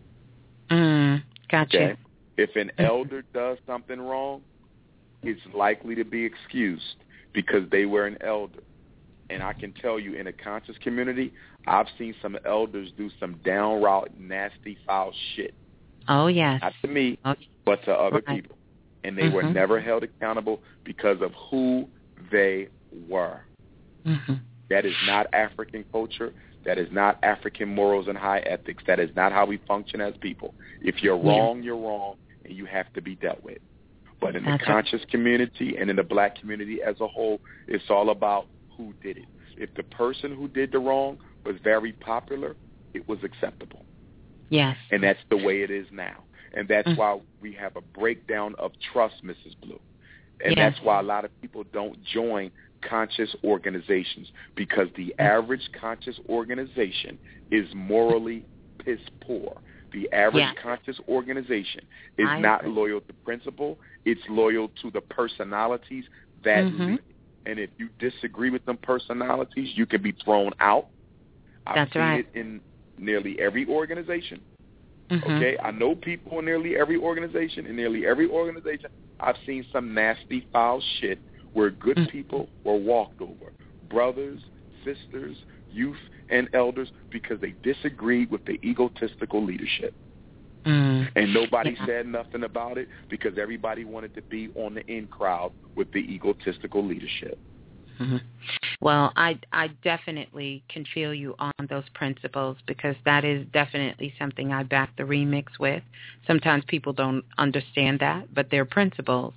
Mm, gotcha. Okay? If an elder does something wrong, it's likely to be excused because they were an elder. And I can tell you, in a conscious community, I've seen some elders do some downright nasty, foul shit. Oh, yes. Not to me, oh, but to other right. people. And they mm-hmm. were never held accountable because of who they were. Mm-hmm. That is not African culture. That is not African morals and high ethics. That is not how we function as people. If you're wrong, yeah. you're wrong, and you have to be dealt with. But in That's the conscious right. community and in the black community as a whole, it's all about who did it. If the person who did the wrong was very popular, it was acceptable. Yes. And that's the way it is now. And that's mm-hmm. why we have a breakdown of trust, Missus Blue. And yes. that's why a lot of people don't join conscious organizations, because the average conscious organization is morally piss poor. The average yes. conscious organization is I not agree. loyal to principle. It's loyal to the personalities that mm-hmm. lead. And if you disagree with them personalities, you can be thrown out. I've That's seen right. it in nearly every organization. Mm-hmm. Okay, I know people in nearly every organization. In nearly every organization, I've seen some nasty, foul shit where good mm-hmm. people were walked over. Brothers, sisters, youth, and elders, because they disagreed with the egotistical leadership. Mm. And nobody yeah. said nothing about it because everybody wanted to be on the in crowd with the egotistical leadership. Mm-hmm. Well, I, I definitely can feel you on those principles, because that is definitely something I back the remix with. Sometimes people don't understand that, but they're principles.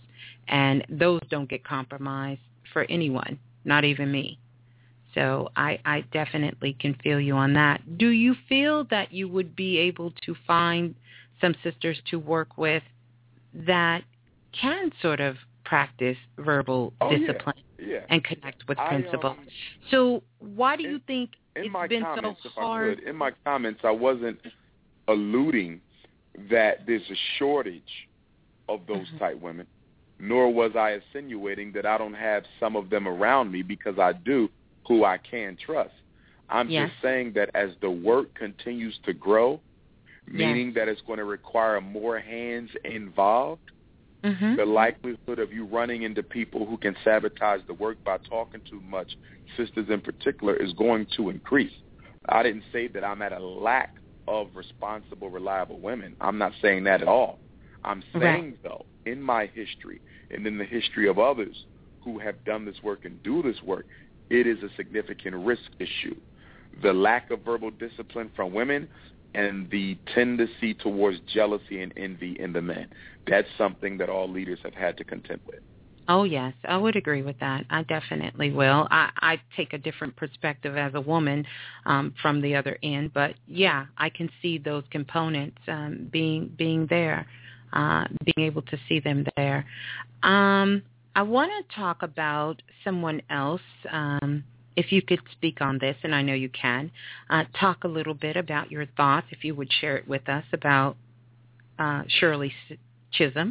and those don't get compromised for anyone, not even me. So I, I definitely can feel you on that. Do you feel that you would be able to find some sisters to work with that can sort of practice verbal oh, discipline yeah. Yeah. and connect with I, principles? Um, so why do you in, think in it's my been comments, so if hard? I could, in my comments, I wasn't alluding that there's a shortage of those Mm-hmm. type women, nor was I insinuating that I don't have some of them around me, because I do, who I can trust. I'm yes. just saying that as the work continues to grow, meaning yes. that it's going to require more hands involved, mm-hmm. the likelihood of you running into people who can sabotage the work by talking too much, sisters in particular, is going to increase. I didn't say that I'm at a lack of responsible, reliable women. I'm not saying that at all. I'm saying, right. though, in my history and in the history of others who have done this work and do this work, it is a significant risk issue. The lack of verbal discipline from women and the tendency towards jealousy and envy in the men. That's something that all leaders have had to contend with. Oh, yes, I would agree with that. I definitely will. I, I take a different perspective as a woman um, from the other end, but, yeah, I can see those components um, being being there, uh, being able to see them there. Um, I want to talk about someone else. Um, if you could speak on this, and I know you can, uh, talk a little bit about your thoughts, if you would share it with us, about uh, Shirley Chisholm.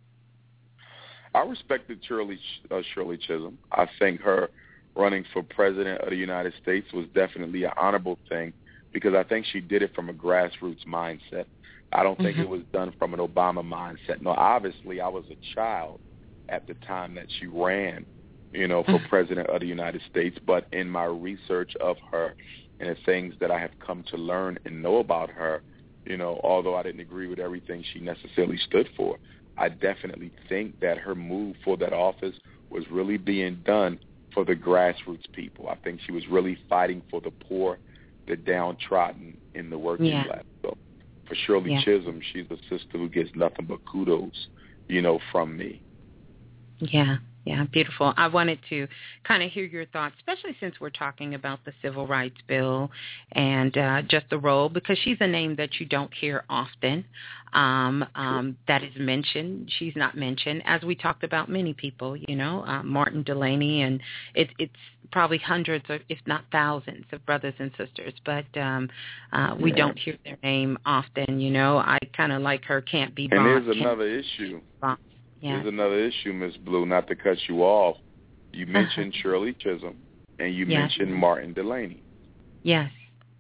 I respected Shirley, uh, Shirley Chisholm. I think her running for president of the United States was definitely an honorable thing, because I think she did it from a grassroots mindset. I don't think mm-hmm. it was done from an Obama mindset. No, obviously I was a child at the time that she ran, you know, for president of the United States. But in my research of her and the things that I have come to learn and know about her, you know, although I didn't agree with everything she necessarily stood for, I definitely think that her move for that office was really being done for the grassroots people. I think she was really fighting for the poor, the downtrodden in the working yeah. class. So for Shirley yeah. Chisholm, she's a sister who gets nothing but kudos, you know, from me. Yeah, yeah, beautiful. I wanted to kind of hear your thoughts, especially since we're talking about the Civil Rights Bill and uh, just the role, because she's a name that you don't hear often um, um, that is mentioned. She's not mentioned, as we talked about many people, you know, uh, Martin Delany, and it, it's probably hundreds, or if not thousands, of brothers and sisters, but um, uh, we yeah. don't hear their name often, you know. I kind of like her Can't Be Bought. And there's another issue. Bought. Yeah. There's another issue, Miss Blue, not to cut you off. You mentioned uh-huh. Shirley Chisholm, and you yes. mentioned Martin Delany. Yes.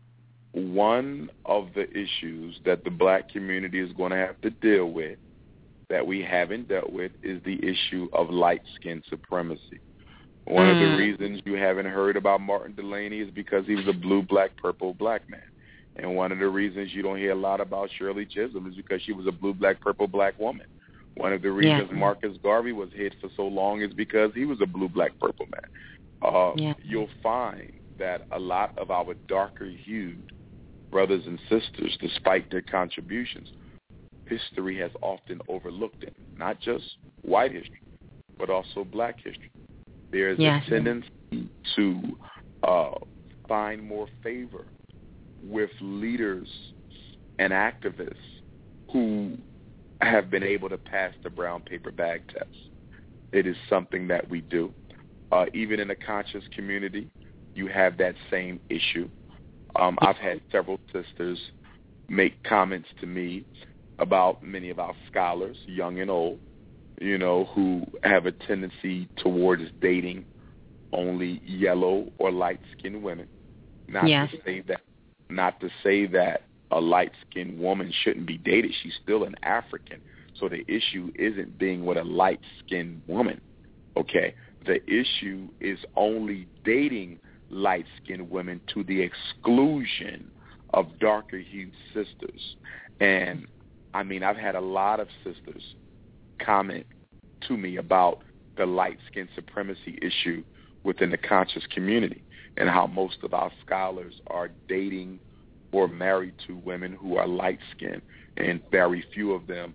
One of the issues that the black community is going to have to deal with that we haven't dealt with is the issue of light-skin supremacy. One mm. of the reasons you haven't heard about Martin Delany is because he was a blue, black, purple black man. And one of the reasons you don't hear a lot about Shirley Chisholm is because she was a blue, black, purple black woman. One of the reasons yeah. Marcus Garvey was hid for so long is because he was a blue, black, purple man. Uh, yeah. You'll find that a lot of our darker-hued brothers and sisters, despite their contributions, history has often overlooked them, not just white history, but also black history. There's yes. a tendency to uh, find more favor with leaders and activists who have been able to pass the brown paper bag test. It is something that we do. Uh, even in the conscious community, you have that same issue. Um, I've had several sisters make comments to me about many of our scholars, young and old, you know, who have a tendency towards dating only yellow or light-skinned women. Not yes. to say that, not to say that a light-skinned woman shouldn't be dated. She's still an African. So the issue isn't being with a light-skinned woman, okay? The issue is only dating light-skinned women to the exclusion of darker-hued sisters. And, I mean, I've had a lot of sisters comment to me about the light-skin supremacy issue within the conscious community and how most of our scholars are dating or married to women who are light-skinned, and very few of them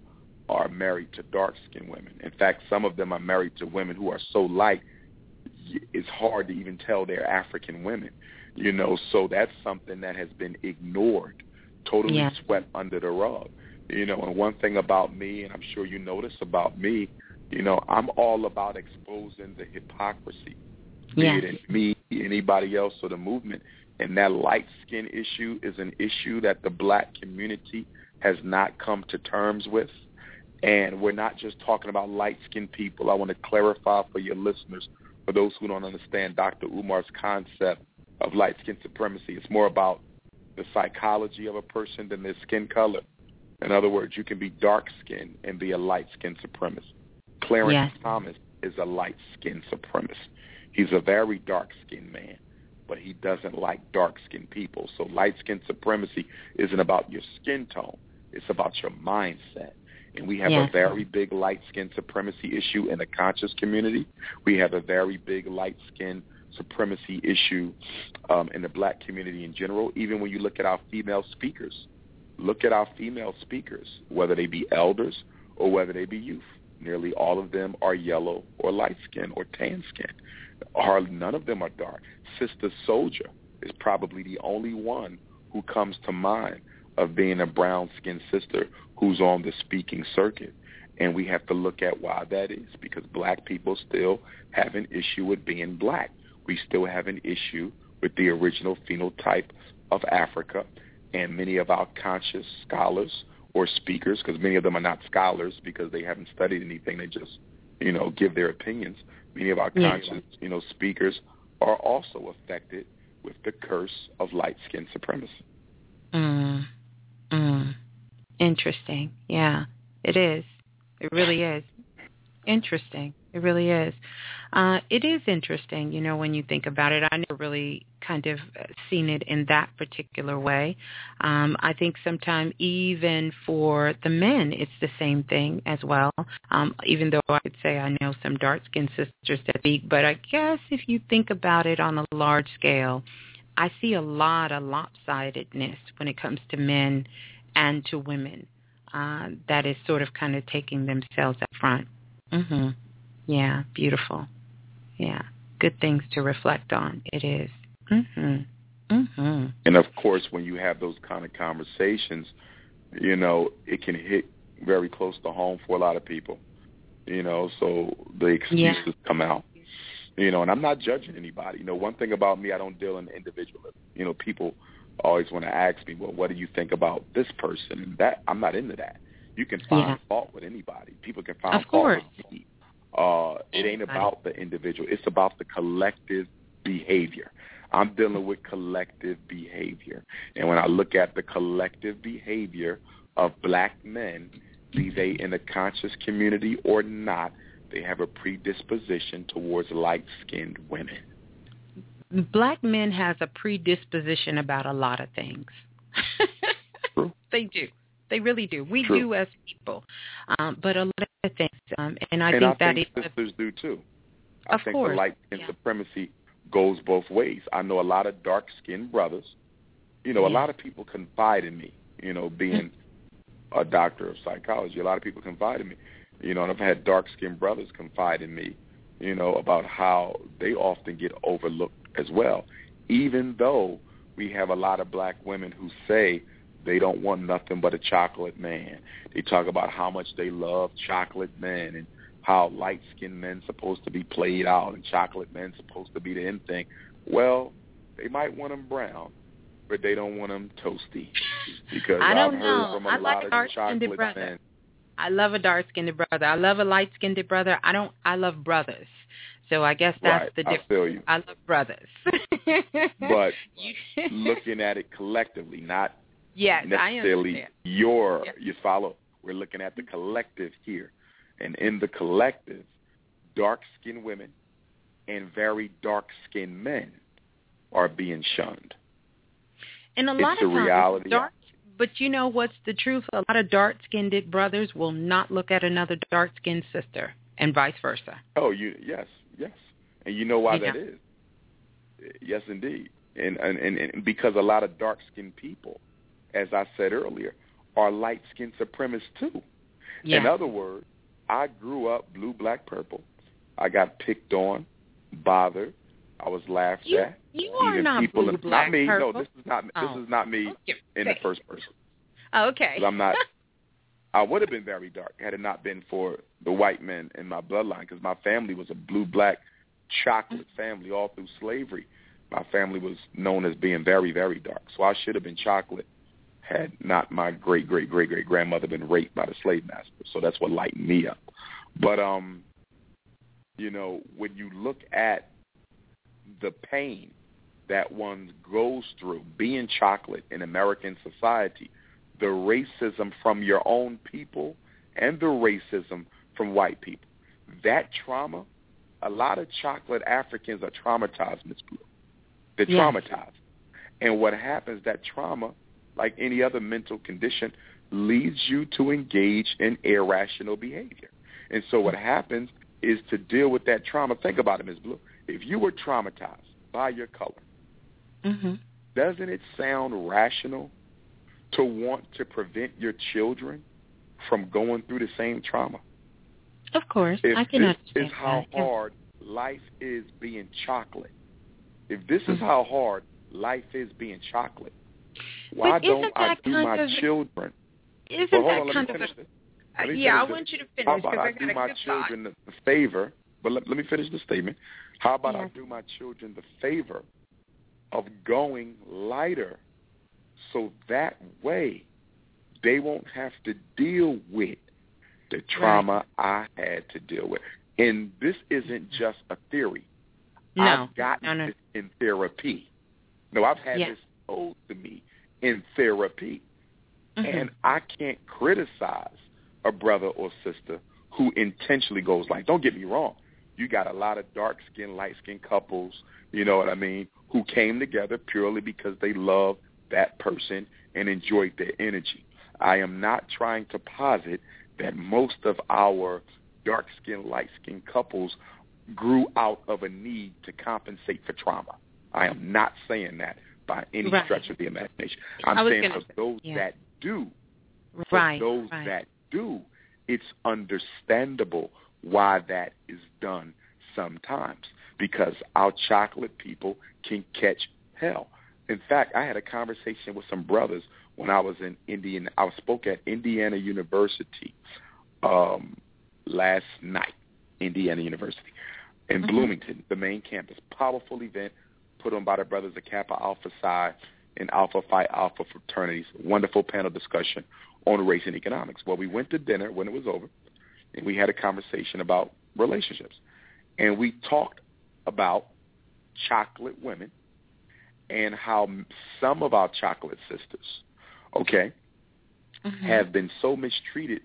are married to dark-skinned women. In fact, some of them are married to women who are so light, it's hard to even tell they're African women. You know, so that's something that has been ignored, totally yeah. swept under the rug. You know, and one thing about me, and I'm sure you notice about me, you know, I'm all about exposing the hypocrisy, be yeah. it in me, anybody else, or the movement. And that light skin issue is an issue that the black community has not come to terms with. And we're not just talking about light-skinned people. I want to clarify for your listeners, for those who don't understand Doctor Umar's concept of light skin supremacy. It's more about the psychology of a person than their skin color. In other words, you can be dark-skinned and be a light-skinned supremacist. Clarence yes. Thomas is a light-skinned supremacist. He's a very dark-skinned man, but he doesn't like dark-skinned people. So light-skin supremacy isn't about your skin tone. It's about your mindset. And we have yes. a very big light-skin supremacy issue in the conscious community. We have a very big light-skin supremacy issue um, in the black community in general. Even when you look at our female speakers, look at our female speakers, whether they be elders or whether they be youth. Nearly all of them are yellow or light-skinned or tan-skinned. Hardly none of them are dark. Sister Soldier is probably the only one who comes to mind of being a brown-skinned sister who's on the speaking circuit. And we have to look at why that is, because black people still have an issue with being black. We still have an issue with the original phenotype of Africa, and many of our conscious scholars or speakers, because many of them are not scholars because they haven't studied anything, they just, you know, give their opinions. Many of our conscious, yeah. you know, speakers are also affected with the curse of light-skin supremacy. Mm. Mm. Interesting. Yeah, it is. It really is. Interesting. It really is. Uh, it is interesting, you know, when you think about it. I never really kind of seen it in that particular way. Um, I think sometimes even for the men, it's the same thing as well, um, even though I could say I know some dark-skinned sisters that speak. But I guess if you think about it on a large scale, I see a lot of lopsidedness when it comes to men and to women uh, that is sort of kind of taking themselves up front. Mm-hmm. Yeah, beautiful. Yeah, good things to reflect on. It is. Mm-hmm. Mm-hmm. And, of course, when you have those kind of conversations, you know, it can hit very close to home for a lot of people, you know, so the excuses yeah. come out. You know, and I'm not judging anybody. You know, one thing about me, I don't deal in individualism. You know, people always want to ask me, well, what do you think about this person? And that, I'm not into that. You can find yeah. fault with anybody. People can find of fault course. with me. Uh, it ain't about the individual. It's about the collective behavior. I'm dealing with collective behavior. And when I look at the collective behavior of black men, be they in the conscious community or not, they have a predisposition towards light-skinned women. Black men has a predisposition about a lot of things. True. They do. They really do. We True. do as people, um, but a lot of things. Um, and I and think I that think is sisters do too. I of think course. the light-skinned yeah. supremacy goes both ways. I know a lot of dark-skinned brothers. You know, yeah. a lot of people confide in me. You know, being a doctor of psychology, a lot of people confide in me. You know, and I've had dark-skinned brothers confide in me, you know, about how they often get overlooked as well, even though we have a lot of black women who say they don't want nothing but a chocolate man. They talk about how much they love chocolate men and how light-skinned men supposed to be played out and chocolate men supposed to be the end thing. Well, they might want them brown, but they don't want them toasty, because I don't I've know. heard from a I lot like of dark-skinned chocolate brother. men. I love a dark-skinned brother. I love a light-skinned brother. I don't. I love brothers. So I guess that's right, the difference. I feel you. I love brothers. But looking at it collectively, not yes, necessarily I your, yes. you follow? We're looking at the collective here. And in the collective, dark-skinned women and very dark-skinned men are being shunned. And a it's lot a of times, reality. dark, but you know what's the truth? A lot of dark-skinned brothers will not look at another dark-skinned sister, and vice versa. Oh, you yes, yes. And you know why you that know. is? Yes, indeed. And, and, and, and because a lot of dark-skinned people, as I said earlier, are light-skinned supremacists too. Yeah. In other words, I grew up blue, black, purple. I got picked on, bothered. I was laughed you, at. You are Even not people blue, in, black, not me. purple. No, this is not. Oh. This is not me Okay. in the first person. Okay. I'm not. I would have been very dark had it not been for the white men in my bloodline, because my family was a blue, black, chocolate family all through slavery. My family was known as being very, very dark. So I should have been chocolate had not my great, great, great, great grandmother been raped by the slave master. So that's what lightened me up. But, um, you know, when you look at the pain that one goes through being chocolate in American society, the racism from your own people and the racism from white people, that trauma, a lot of chocolate Africans are traumatized, Miz Blue. They're yes. traumatized. And what happens, that trauma, like any other mental condition, leads you to engage in irrational behavior. And so what happens is to deal with that trauma. Think about it, Miz Blue. If you were traumatized by your color, mm-hmm. doesn't it sound rational to want to prevent your children from going through the same trauma? Of course. If I can this understand is how that. hard life is being chocolate, if this mm-hmm. is how hard life is being chocolate, why don't I do my of, children? Isn't well, hold that on, kind let me of finish a, this. yeah, I this. want you to finish. How about I, I do my children thought. the favor, but let, let me finish the statement. How about yes. I do my children the favor of going lighter so that way they won't have to deal with the trauma right. I had to deal with. And this isn't just a theory. No. I've gotten no, no. this in therapy. No, I've had yes. this told to me in therapy. Mm-hmm. And I can't criticize a brother or sister who intentionally goes like, don't get me wrong, you got a lot of dark-skinned, light-skinned couples, you know what I mean, who came together purely because they loved that person and enjoyed their energy. I am not trying to posit that most of our dark-skinned, light-skinned couples grew out of a need to compensate for trauma. I am not saying that by any right. stretch of the imagination. I'm saying gonna, for those yeah. that do, for right, those right. that do, it's understandable why that is done sometimes, because our chocolate people can catch hell. In fact, I had a conversation with some brothers when I was in Indiana. I spoke at Indiana University um, last night, Indiana University, in mm-hmm. Bloomington, the main campus. Powerful event put on by the brothers of Kappa Alpha Psi and Alpha Phi Alpha fraternities. Wonderful panel discussion on race and economics. Well, we went to dinner when it was over, and we had a conversation about relationships. And we talked about chocolate women and how some of our chocolate sisters, okay, mm-hmm. have been so mistreated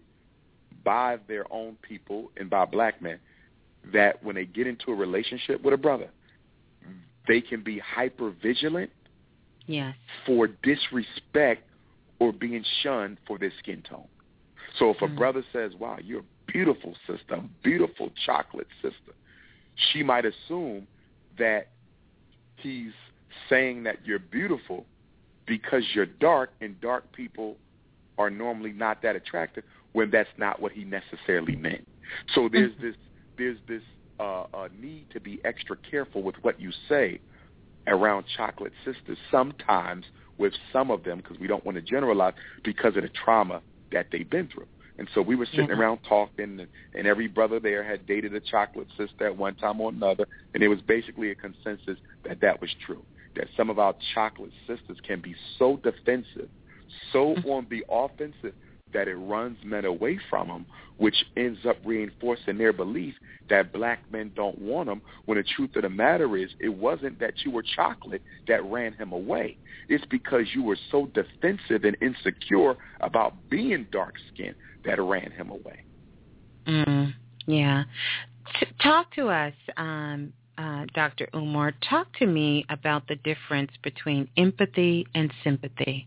by their own people and by black men that when they get into a relationship with a brother, they can be hyper vigilant yes. for disrespect or being shunned for their skin tone. So if mm-hmm. a brother says, wow, you're a beautiful sister, a beautiful chocolate sister, she might assume that he's saying that you're beautiful because you're dark, and dark people are normally not that attractive, when that's not what he necessarily meant. So there's this there's this uh, uh, need to be extra careful with what you say around chocolate sisters, sometimes with some of them, because we don't want to generalize, because of the trauma that they've been through. And so we were sitting yeah. around talking, and, and every brother there had dated a chocolate sister at one time or another, and it was basically a consensus that that was true, that some of our chocolate sisters can be so defensive, so on the offensive, that it runs men away from them, which ends up reinforcing their belief that black men don't want them, when the truth of the matter is it wasn't that you were chocolate that ran him away. It's because you were so defensive and insecure about being dark-skinned that ran him away. Mm, yeah. T- talk to us, um, uh, Doctor Umar. Talk to me about the difference between empathy and sympathy.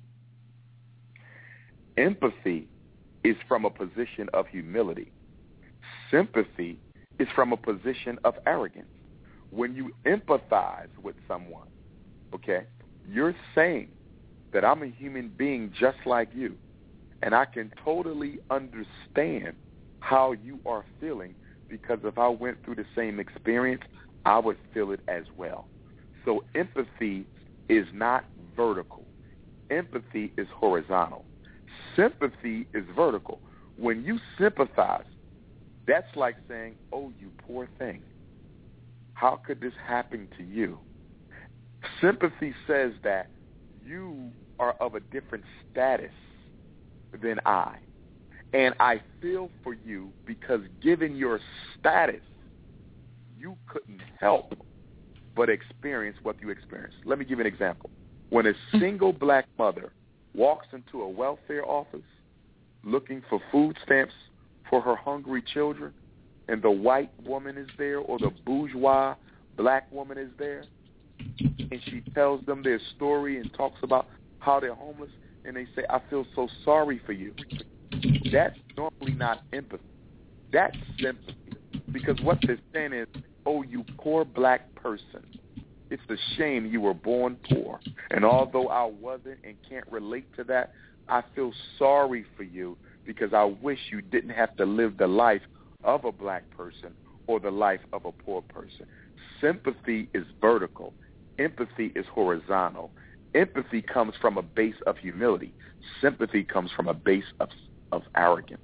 Empathy is from a position of humility. Sympathy is from a position of arrogance. When you empathize with someone, okay, you're saying that I'm a human being just like you, and I can totally understand how you are feeling, because if I went through the same experience, I would feel it as well. So empathy is not vertical. Empathy is horizontal. Sympathy is vertical. When you sympathize, that's like saying, oh, you poor thing. How could this happen to you? Sympathy says that you are of a different status than I. And I feel for you because given your status, you couldn't help but experience what you experienced. Let me give you an example. When a single black mother walks into a welfare office looking for food stamps for her hungry children, and the white woman is there or the bourgeois black woman is there, and she tells them their story and talks about how they're homeless, and they say, I feel so sorry for you. That's normally not empathy. That's sympathy. Because what they're saying is, oh, you poor black person, it's a shame you were born poor. And although I wasn't and can't relate to that, I feel sorry for you because I wish you didn't have to live the life of a black person or the life of a poor person. Sympathy is vertical. Empathy is horizontal. Empathy comes from a base of humility. Sympathy comes from a base of of arrogance.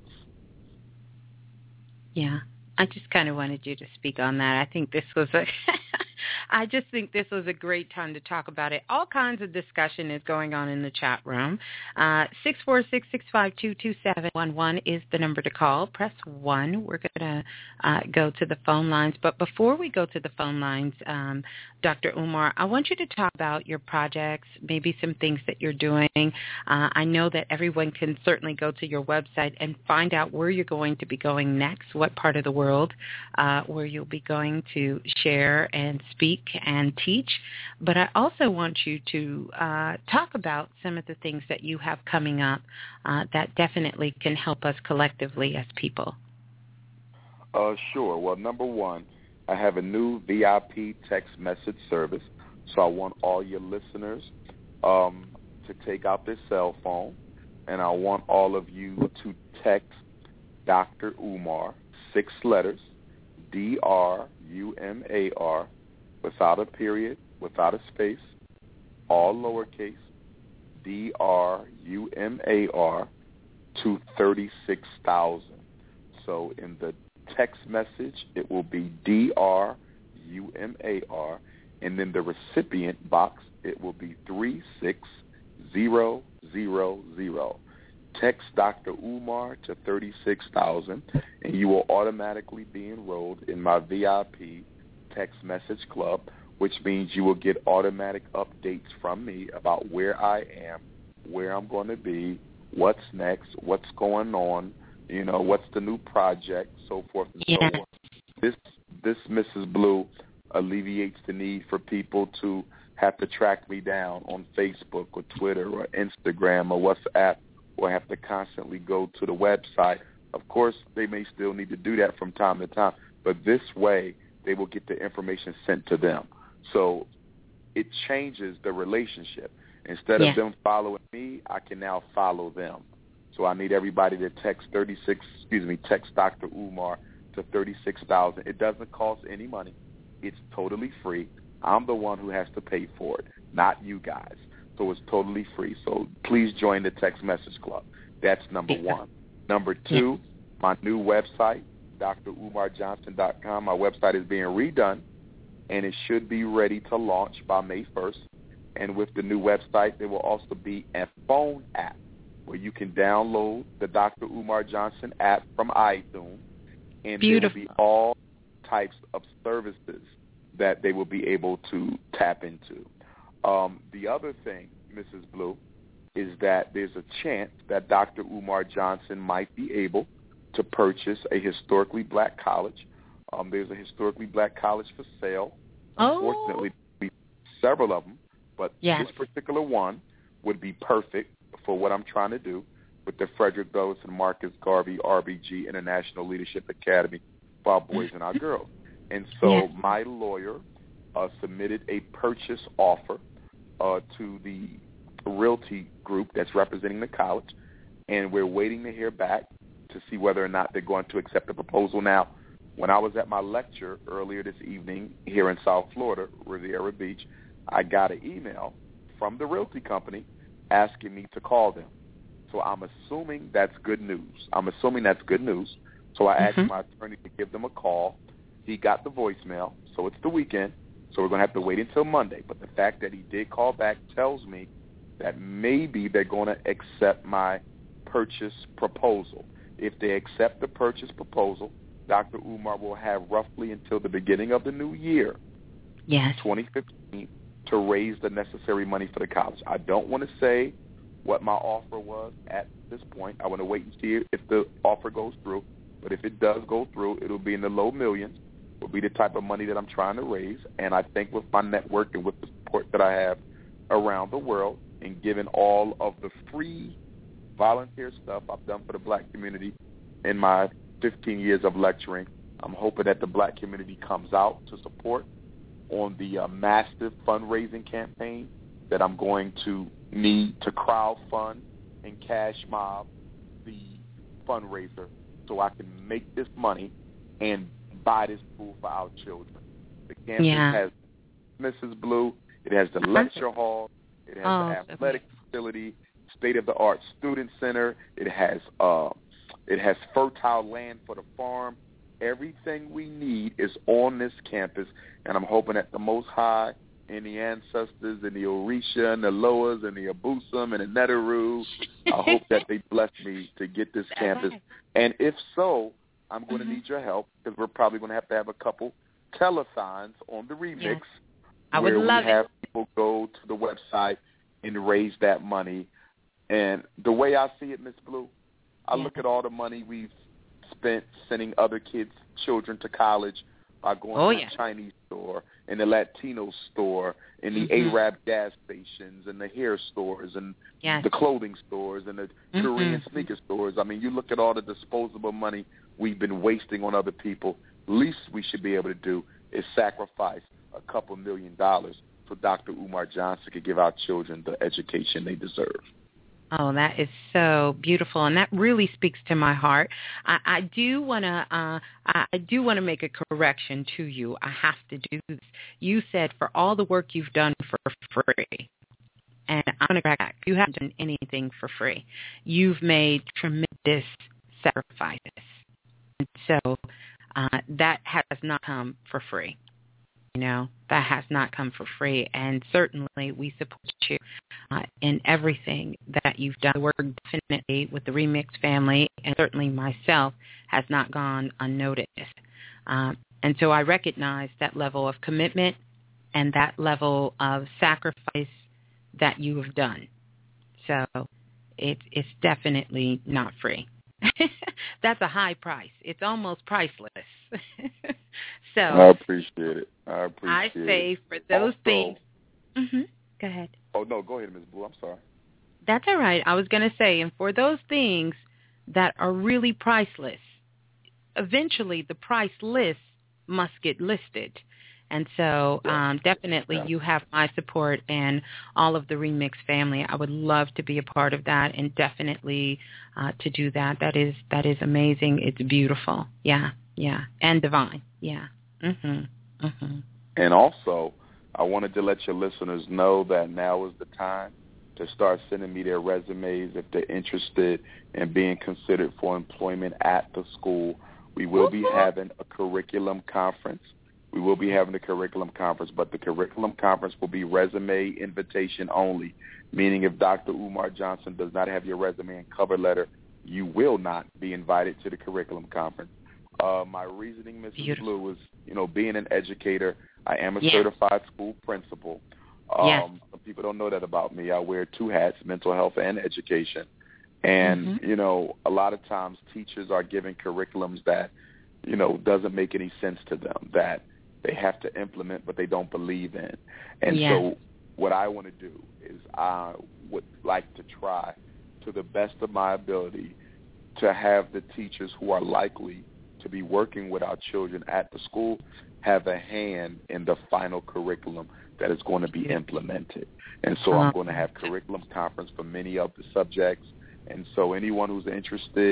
Yeah, I just kind of wanted you to speak on that. I think this was a I just think this was a great time to talk about it. All kinds of discussion is going on in the chat room. Uh, six four six, six five two, two seven one one is the number to call. Press one. We're going to uh, go to the phone lines. But before we go to the phone lines, um, Doctor Umar, I want you to talk about your projects, maybe some things that you're doing. Uh, I know that everyone can certainly go to your website and find out where you're going to be going next, what part of the world uh, where you'll be going to share and speak and teach, but I also want you to uh, talk about some of the things that you have coming up uh, that definitely can help us collectively as people. Uh, sure. Well, number one, I have a new V I P text message service, so I want all your listeners um, to take out their cell phone, and I want all of you to text Doctor Umar, six letters, D R U M A R, without a period, without a space, all lowercase, D R U M A R, to thirty-six thousand. So in the text message, it will be D R U M A R, and then the recipient box, it will be three six zero zero zero. Text Doctor Umar to thirty-six thousand, and you will automatically be enrolled in my V I P text message club, which means you will get automatic updates from me about where I am, where I'm going to be, what's next, what's going on, you know, what's the new project, so forth and yeah. so on. This, this Missus Blue alleviates the need for people to have to track me down on Facebook or Twitter or Instagram or WhatsApp, or have to constantly go to the website. Of course, they may still need to do that from time to time, but this way they will get the information sent to them. So it changes the relationship. Instead yeah. of them following me, I can now follow them. So I need everybody to text thirty-six, excuse me, text Doctor Umar to thirty-six thousand. It doesn't cost any money. It's totally free. I'm the one who has to pay for it, not you guys. So it's totally free. So please join the text message club. That's number one. Number two, yeah. my new website, D R umar johnson dot com. My website is being redone, and it should be ready to launch by May first. And with the new website, there will also be a phone app where you can download the Doctor Umar Johnson app from iTunes, and Beautiful. there will be all types of services that they will be able to tap into. Um, the other thing, Missus Blue, is that there's a chance that Doctor Umar Johnson might be able to purchase a historically black college. Um, there's a historically black college for sale. Oh. Unfortunately, there will be several of them, but yes. this particular one would be perfect for what I'm trying to do with the Frederick Douglass and Marcus Garvey R B G International Leadership Academy for our boys and our girls. And so yes. my lawyer uh, submitted a purchase offer uh, to the realty group that's representing the college, and we're waiting to hear back to see whether or not they're going to accept the proposal. Now, when I was at my lecture earlier this evening here in South Florida, Riviera Beach, I got an email from the realty company asking me to call them. So I'm assuming that's good news. I'm assuming that's good news. So I asked mm-hmm. my attorney to give them a call. He got the voicemail, so it's the weekend, so we're going to have to wait until Monday. But the fact that he did call back tells me that maybe they're going to accept my purchase proposal. If they accept the purchase proposal, Doctor Umar will have roughly until the beginning of the new year, yes. twenty fifteen, to raise the necessary money for the college. I don't want to say what my offer was at this point. I want to wait and see if the offer goes through. But if it does go through, it'll be in the low millions. Will be the type of money that I'm trying to raise. And I think with my network and with the support that I have around the world, and given all of the free volunteer stuff I've done for the black community in my fifteen years of lecturing, I'm hoping that the black community comes out to support on the uh, massive fundraising campaign that I'm going to need to crowdfund and cash mob the fundraiser so I can make this money and buy this school for our children. The campus yeah. has Missus Blue. It has the lecture hall. It has oh, the athletic okay. facility, state-of-the-art student center. It has uh, it has fertile land for the farm. Everything we need is on this campus, and I'm hoping that the Most High and the ancestors and the Orisha and the Loas and the Abusum and the Neteru, I hope that they bless me to get this campus. And if so, I'm going to mm-hmm. need your help because we're probably going to have to have a couple telethons on the remix yes. I would where love we have it. people go to the website and raise that money. And the way I see it, Miss Blue, I yeah. look at all the money we've spent sending other kids, children to college by going oh, to yeah. the Chinese store and the Latino store and the mm-hmm. Arab gas stations and the hair stores and yes. the clothing stores and the mm-hmm. Korean sneaker stores. I mean, you look at all the disposable money we've been wasting on other people. Least we should be able to do is sacrifice a couple million dollars so Doctor Umar Johnson could give our children the education they deserve. Oh, that is so beautiful, and that really speaks to my heart. I, I do want to, uh, I do want to make a correction to you. I have to do this. You said for all the work you've done for free, and I'm going to crack back. You haven't done anything for free. You've made tremendous sacrifices, and so uh, that has not come for free. You know, that has not come for free, and certainly we support you uh, in everything that you've done. The work definitely with the Remix family, and certainly myself, has not gone unnoticed. Um, and so I recognize that level of commitment and that level of sacrifice that you have done. So it, it's definitely not free. That's a high price. It's almost priceless. So I appreciate it. I appreciate I say it. for those also, things. Mm-hmm. Go ahead. Oh, no, go ahead, Miz Blue. I'm sorry. That's all right. I was going to say, and for those things that are really priceless, eventually the price list must get listed. And so um, definitely yeah. you have my support and all of the Remix family. I would love to be a part of that and definitely uh, to do that. That is that is amazing. It's beautiful. Yeah, yeah. And divine. Yeah. Mm-hmm. Mm-hmm. And also, I wanted to let your listeners know that now is the time to start sending me their resumes if they're interested in being considered for employment at the school. We will be having a curriculum conference. We will be having a curriculum conference, but the curriculum conference will be resume invitation only, meaning if Doctor Umar Johnson does not have your resume and cover letter, you will not be invited to the curriculum conference. Uh, my reasoning, Missus Beautiful. Blue, is, you know, being an educator, I am a yes. certified school principal. Um, yes. Some people don't know that about me. I wear two hats, mental health and education. And, mm-hmm. you know, a lot of times teachers are given curriculums that, you know, doesn't make any sense to them, that they have to implement but they don't believe in. And yes. so what I want to do is I would like to try to the best of my ability to have the teachers who are likely to be working with our children at the school have a hand in the final curriculum that is going to be implemented. And so I'm going to have curriculum conference for many of the subjects. And so anyone who's interested,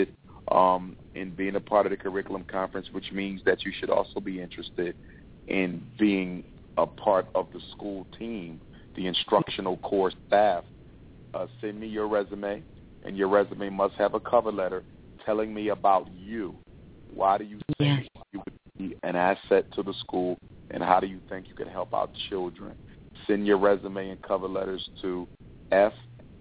um, in being a part of the curriculum conference, which means that you should also be interested in being a part of the school team, the instructional core staff. Uh, send me your resume, and your resume must have a cover letter telling me about you. Why do you think yes. you would be an asset to the school, and how do you think you can help out children? Send your resume and cover letters to F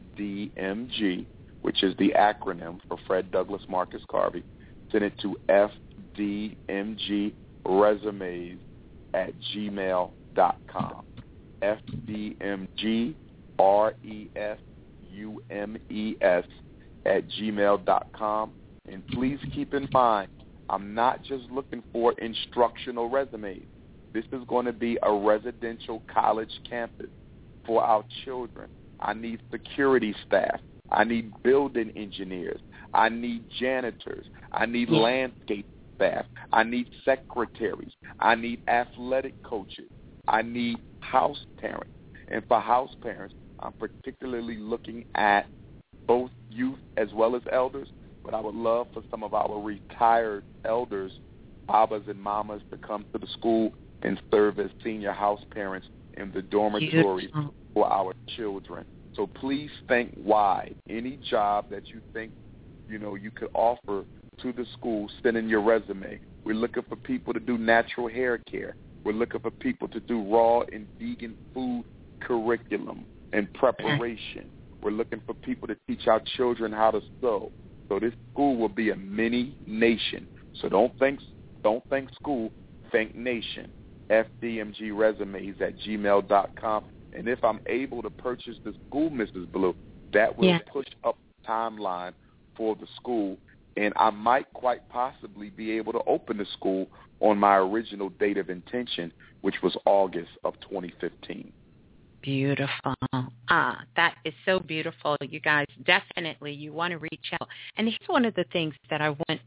D M G, which is the acronym for Fred Douglass Marcus Garvey. Send it to F D M G resumes at gmail dot com. F D M G R E S U M E S at gmail dot com. And please keep in mind, I'm not just looking for instructional resumes. This is going to be a residential college campus for our children. I need security staff. I need building engineers. I need janitors. I need yeah. landscape staff. I need secretaries. I need athletic coaches. I need house parents. And for house parents, I'm particularly looking at both youth as well as elders, but I would love for some of our retired elders, babas and mamas, to come to the school and serve as senior house parents in the dormitories for our children. So please think wide. Any job that you think, you know, you could offer to the school, send in your resume. We're looking for people to do natural hair care. We're looking for people to do raw and vegan food curriculum and preparation. We're looking for people to teach our children how to sew. So this school will be a mini nation. So don't think don't think school, think nation. F D M G resumes at gmail dot com. And if I'm able to purchase the school, Missus Blue, that will yeah. push up the timeline for the school. And I might quite possibly be able to open the school on my original date of intention, which was August of twenty fifteen. Beautiful. Ah, that is so beautiful. You guys, definitely, you want to reach out. And here's one of the things that I want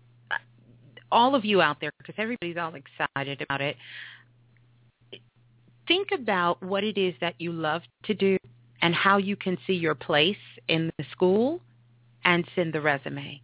all of you out there, because everybody's all excited about it. Think about what it is that you love to do and how you can see your place in the school, and send the resume.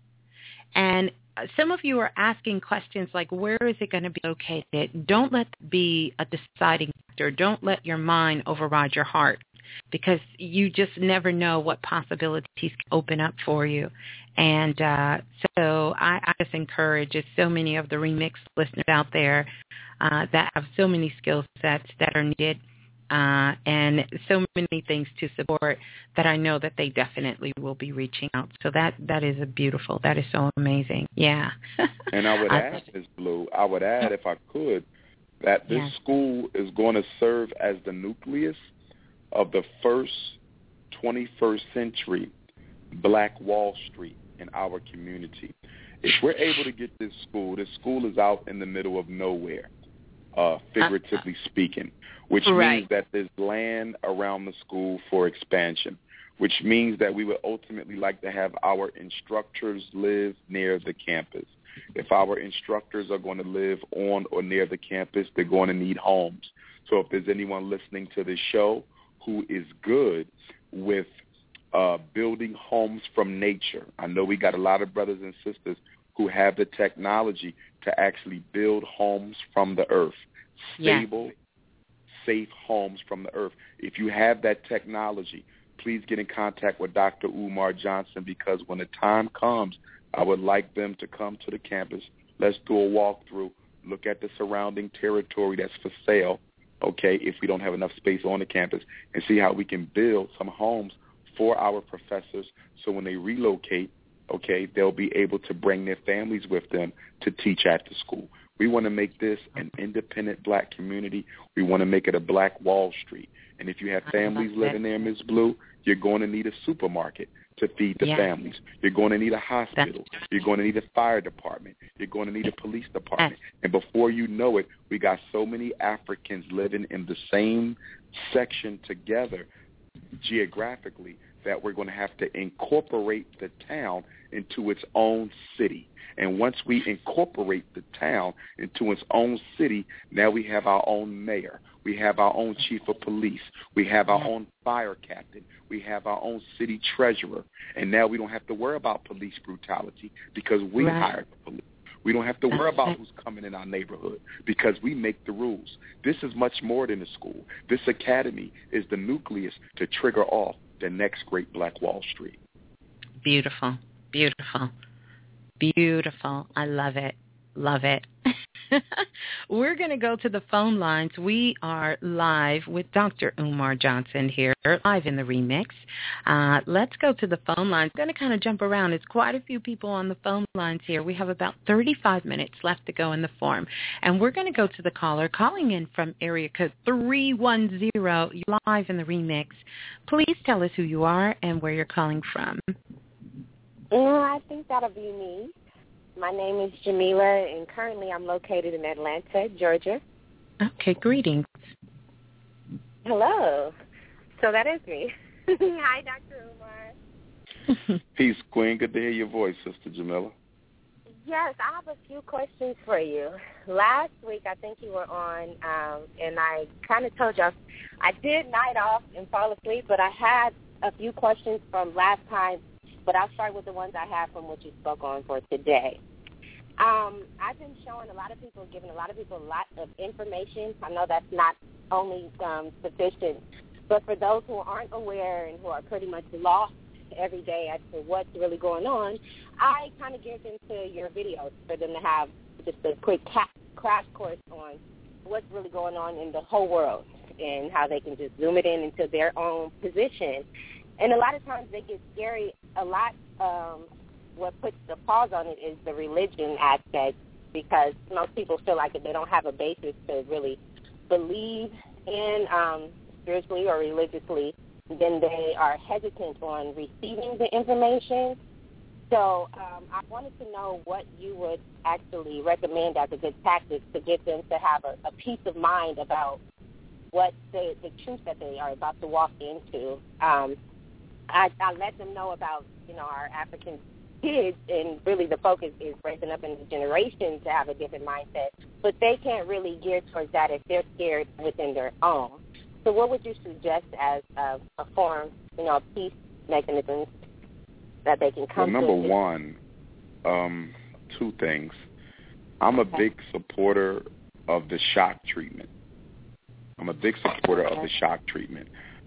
And some of you are asking questions like, where is it going to be located? Don't let it be a deciding factor. Don't let your mind override your heart, because you just never know what possibilities can open up for you. And uh, so I, I just encourage so many of the Remix listeners out there uh, that have so many skill sets that are needed uh, and so many things to support, that I know that they definitely will be reaching out. So that, that is a beautiful. That is so amazing. Yeah. And I would add, Miz Blue, I would add, if I could, that this yes. school is going to serve as the nucleus of the first twenty-first century Black Wall Street in our community. If we're able to get this school, this school is out in the middle of nowhere, uh, figuratively uh, speaking, which right. means that there's land around the school for expansion, which means that we would ultimately like to have our instructors live near the campus. If our instructors are going to live on or near the campus, they're going to need homes. So if there's anyone listening to this show who is good with uh, building homes from nature, I know we got a lot of brothers and sisters who have the technology to actually build homes from the earth, stable, yeah. safe homes from the earth. If you have that technology, please get in contact with Doctor Umar Johnson, because when the time comes, I would like them to come to the campus. Let's do a walkthrough, look at the surrounding territory that's for sale, okay, if we don't have enough space on the campus, and see how we can build some homes for our professors, so when they relocate, okay, they'll be able to bring their families with them to teach at the school. We want to make this an independent black community. We want to make it a Black Wall Street. And if you have families living there, Miz Blue, you're going to need a supermarket to feed the yeah. families. You're going to need a hospital. You're going to need a fire department. You're going to need a police department. And before you know it, we got so many Africans living in the same section together geographically that we're going to have to incorporate the town into its own city. And once we incorporate the town into its own city, now we have our own mayor. We have our own chief of police. We have our own fire captain. We have our own city treasurer. And now we don't have to worry about police brutality because we right. hired the police. We don't have to worry about who's coming in our neighborhood because we make the rules. This is much more than a school. This academy is the nucleus to trigger off the next great Black Wall Street. Beautiful, beautiful, beautiful. I love it, love it. We're going to go to the phone lines. We are live with Doctor Umar Johnson here, live in the remix. Uh, let's go to the phone lines. I'm going to kind of jump around. It's quite a few people on the phone lines here. We have about thirty-five minutes left to go in the form. And we're going to go to the caller calling in from area code three one zero. You're live in the remix. Please tell us who you are and where you're calling from. Well, I think that'll be me. My name is Jamila, and currently I'm located in Atlanta, Georgia. Okay, greetings. Hello. So that is me. Hi, Doctor Umar. Peace, Queen. Good to hear your voice, Sister Jamila. Yes, I have a few questions for you. Last week, I think you were on, um, and I kind of told you I did night off and fall asleep, but I had a few questions from last time. But I'll start with the ones I have from what you spoke on for today. Um, I've been showing a lot of people, giving a lot of people a lot of information. I know that's not only um, sufficient, but for those who aren't aware and who are pretty much lost every day as to what's really going on, I kind of give them to your videos for them to have just a quick crash course on what's really going on in the whole world and how they can just zoom it in into their own position. And a lot of times they get scary. A lot, um, what puts the pause on it is the religion aspect, because most people feel like if they don't have a basis to really believe in um, spiritually or religiously, then they are hesitant on receiving the information. So um, I wanted to know what you would actually recommend as a good tactic to get them to have a, a peace of mind about what the, the truth that they are about to walk into. Um, I, I let them know about, you know, our African kids, and really the focus is raising up in the generation to have a different mindset. But they can't really gear towards that if they're scared within their own. So what would you suggest as a, a form, you know, peace mechanisms that they can come well, to? Number one, um, two things. I'm okay. a big supporter of the shock treatment. I'm a big supporter okay. of the shock treatment.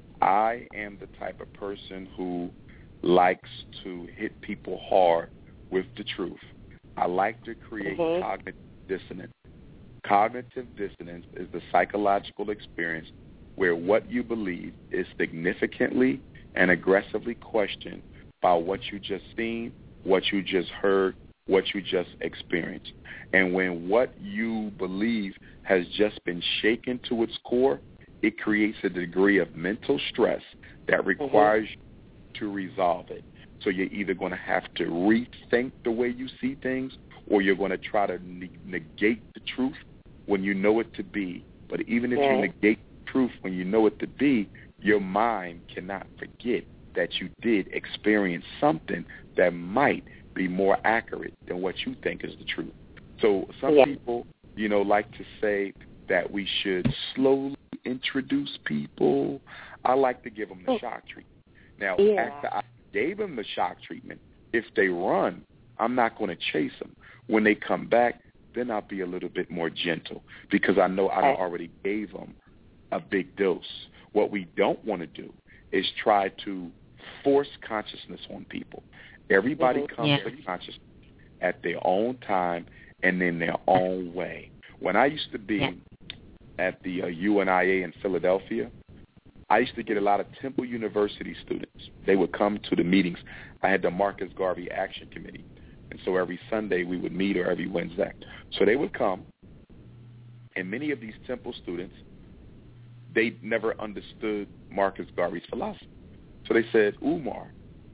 I am the type of person who likes to hit people hard with the truth. I like to create mm-hmm. cognitive dissonance. Cognitive dissonance is the psychological experience where what you believe is significantly and aggressively questioned by what you just seen, what you just heard, what you just experienced. And when what you believe has just been shaken to its core, it creates a degree of mental stress that requires mm-hmm. you to resolve it. So you're either going to have to rethink the way you see things, or you're going to try to ne- negate the truth when you know it to be. But even if yeah. you negate the truth when you know it to be, your mind cannot forget that you did experience something that might be more accurate than what you think is the truth. So some yeah. people, you know, like to say that we should slowly introduce people. I like to give them the shock treatment. Now, yeah. after I gave them the shock treatment, if they run, I'm not going to chase them. When they come back, then I'll be a little bit more gentle because I know I already gave them a big dose. What we don't want to do is try to force consciousness on people. Everybody mm-hmm. comes yeah. to consciousness at their own time and in their own way. When I used to be yeah. at the uh, U N I A in Philadelphia, I used to get a lot of Temple University students. They would come to the meetings. I had the Marcus Garvey Action Committee, and so every Sunday we would meet, or every Wednesday. So they would come, and many of these Temple students, they never understood Marcus Garvey's philosophy. So they said, Umar,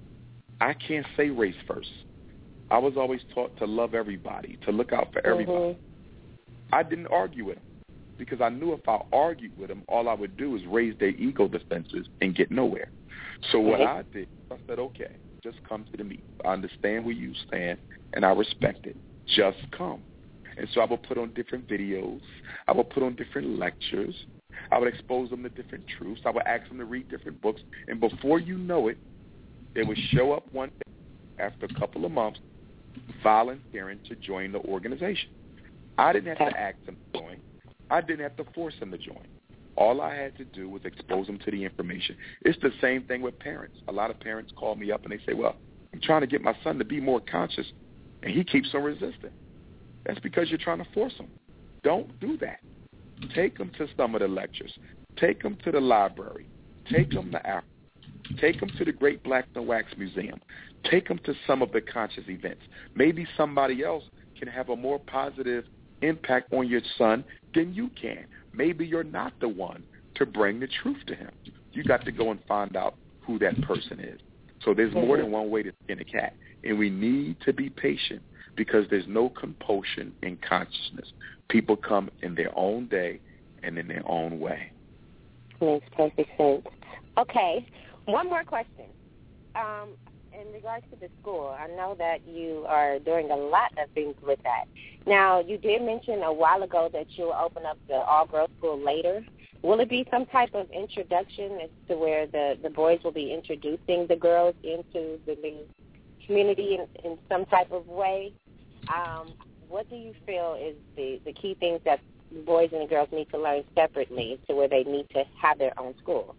I can't say race first. I was always taught to love everybody, to look out for everybody. Mm-hmm. I didn't argue with them because I knew if I argued with them, all I would do is raise their ego defenses and get nowhere. So what Right. I did, I said, okay, just come to the meeting. I understand where you stand, and I respect it. Just come. And so I would put on different videos. I would put on different lectures. I would expose them to different truths. I would ask them to read different books. And before you know it, they would show up one day after a couple of months volunteering to join the organization. I didn't have to ask them to join. I didn't have to force them to join. All I had to do was expose them to the information. It's the same thing with parents. A lot of parents call me up and they say, well, I'm trying to get my son to be more conscious, and he keeps on resisting. That's because you're trying to force him. Don't do that. Take him to some of the lectures. Take him to the library. Take him to Africa. Take him to the Great Black and Wax Museum. Take him to some of the conscious events. Maybe somebody else can have a more positive impact on your son than you can. Maybe you're not the one to bring the truth to him. You got to go and find out who that person is. So there's more than one way to skin a cat, and we need to be patient because there's no compulsion in consciousness. People come in their own day and in their own way. Makes perfect sense. Okay, one more question. Um, in regards to the school, I know that you are doing a lot of things with that. Now, you did mention a while ago that you'll open up the all-girls school later. Will it be some type of introduction as to where the, the boys will be introducing the girls into the new community in, in some type of way? Um, what do you feel is the, the key things that the boys and the girls need to learn separately to where they need to have their own school?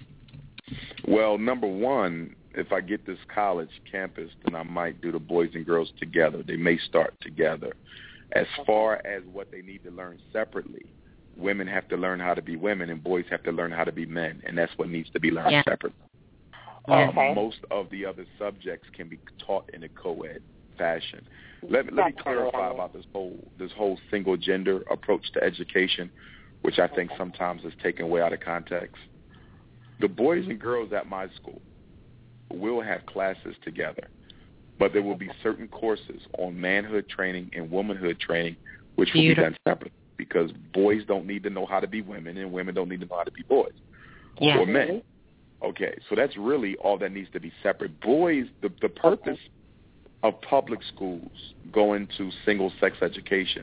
Well, number one, if I get this college campus, then I might do the boys and girls together. They may start together. As far as what they need to learn separately, women have to learn how to be women and boys have to learn how to be men, and that's what needs to be learned yeah. separately. Um, okay. Most of the other subjects can be taught in a co-ed fashion. Let me, let me clarify about this whole this whole single gender approach to education, which I think sometimes is taken way out of context. The boys and girls at my school will have classes together, but there will be certain courses on manhood training and womanhood training which will Beautiful. be done separately because boys don't need to know how to be women and women don't need to know how to be boys yeah. or men. Okay, so that's really all that needs to be separate. Boys, the, the purpose of public schools going to single-sex education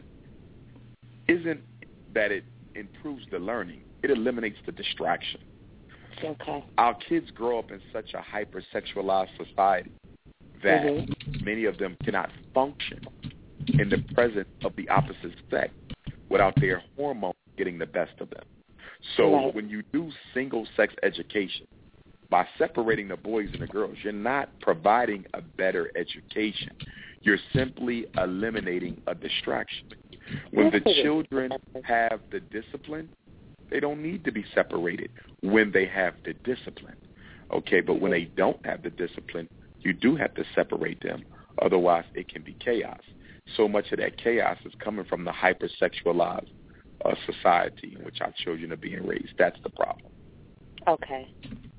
isn't that it improves the learning. It eliminates the distraction. Okay. Our kids grow up in such a hypersexualized society that mm-hmm. many of them cannot function in the presence of the opposite sex without their hormones getting the best of them. So right. when you do single-sex education, by separating the boys and the girls, you're not providing a better education. You're simply eliminating a distraction. When the children have the discipline, they don't need to be separated when they have the discipline. Okay, but when they don't have the discipline, you do have to separate them. Otherwise, it can be chaos. So much of that chaos is coming from the hypersexualized uh, society in which our children are being raised. That's the problem. Okay.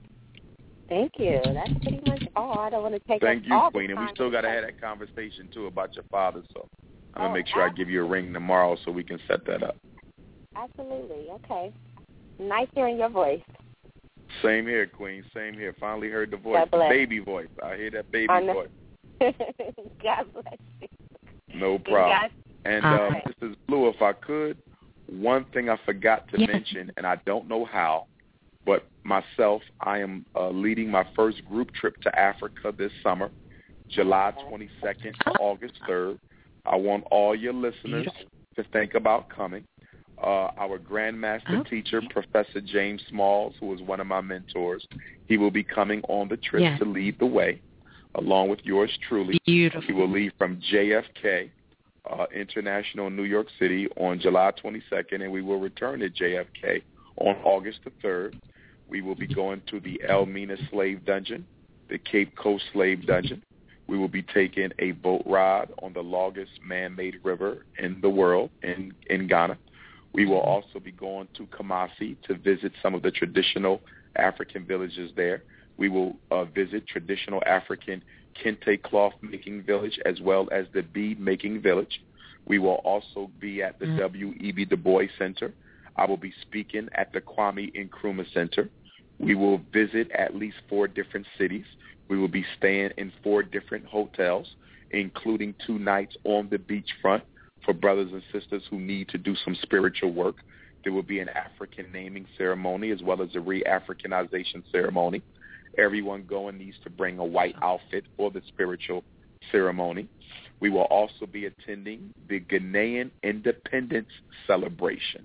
Thank you. That's pretty much all. I don't want to take Thank up you, all Queen. the And time. we still got to have that conversation, too, about your father. So I'm going to oh, make sure absolutely. I give you a ring tomorrow so we can set that up. Absolutely. Okay. Nice hearing your voice. Same here, Queen. Same here. Finally heard the voice, the baby voice. I hear that baby voice. God bless you. No problem. God. And uh, Missus Blue, if I could, one thing I forgot to yeah. mention, and I don't know how, but myself, I am uh, leading my first group trip to Africa this summer, July twenty-second to August third. I want all your listeners to think about coming. Uh, our Grandmaster okay. teacher, Professor James Smalls, who is one of my mentors, he will be coming on the trip yeah. to lead the way, along with yours truly. Beautiful. He will leave from J F K uh, International in New York City on July twenty-second, and we will return to J F K on August the third. We will be going to the Elmina Slave Dungeon, the Cape Coast Slave Dungeon. We will be taking a boat ride on the longest man-made river in the world, in, in Ghana. We will also be going to Kumasi to visit some of the traditional African villages there. We will uh, visit traditional African kente cloth-making village as well as the bead-making village. We will also be at the mm-hmm. W E B Du Bois Center. I will be speaking at the Kwame Nkrumah Center. We will visit at least four different cities. We will be staying in four different hotels, including two nights on the beachfront for brothers and sisters who need to do some spiritual work. There will be an African naming ceremony as well as a re-Africanization ceremony. Everyone going needs to bring a white outfit for the spiritual ceremony. We will also be attending the Ghanaian Independence Celebration.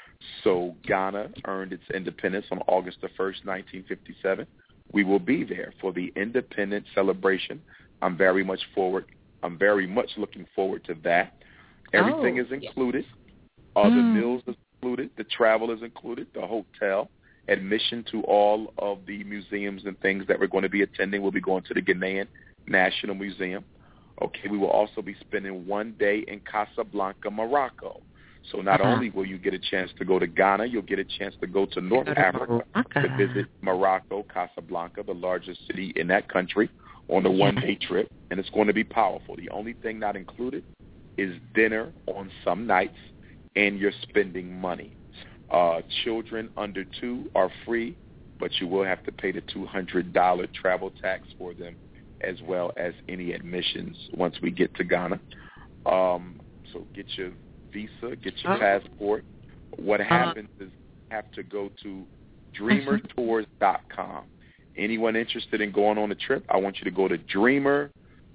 So Ghana earned its independence on August the first, nineteen fifty-seven. We will be there for the independence celebration. I'm very much forward. I'm very much looking forward to that. Everything oh, is included. All mm. the meals is included. The travel is included. The hotel, admission to all of the museums and things that we're going to be attending. We'll be going to the Ghanaian National Museum. Okay, we will also be spending one day in Casablanca, Morocco. So not uh-huh. only will you get a chance to go to Ghana, you'll get a chance to go to North to Africa Morocco. to visit Morocco, Casablanca, the largest city in that country, on a one-day trip, and it's going to be powerful. The only thing not included is dinner on some nights, and you're spending money. Uh, children under two are free, but you will have to pay the two hundred dollars travel tax for them, as well as any admissions once we get to Ghana. Um, so get your visa, get your passport. What happens is you have to go to dreamer tours dot com. Anyone interested in going on a trip, I want you to go to dreamer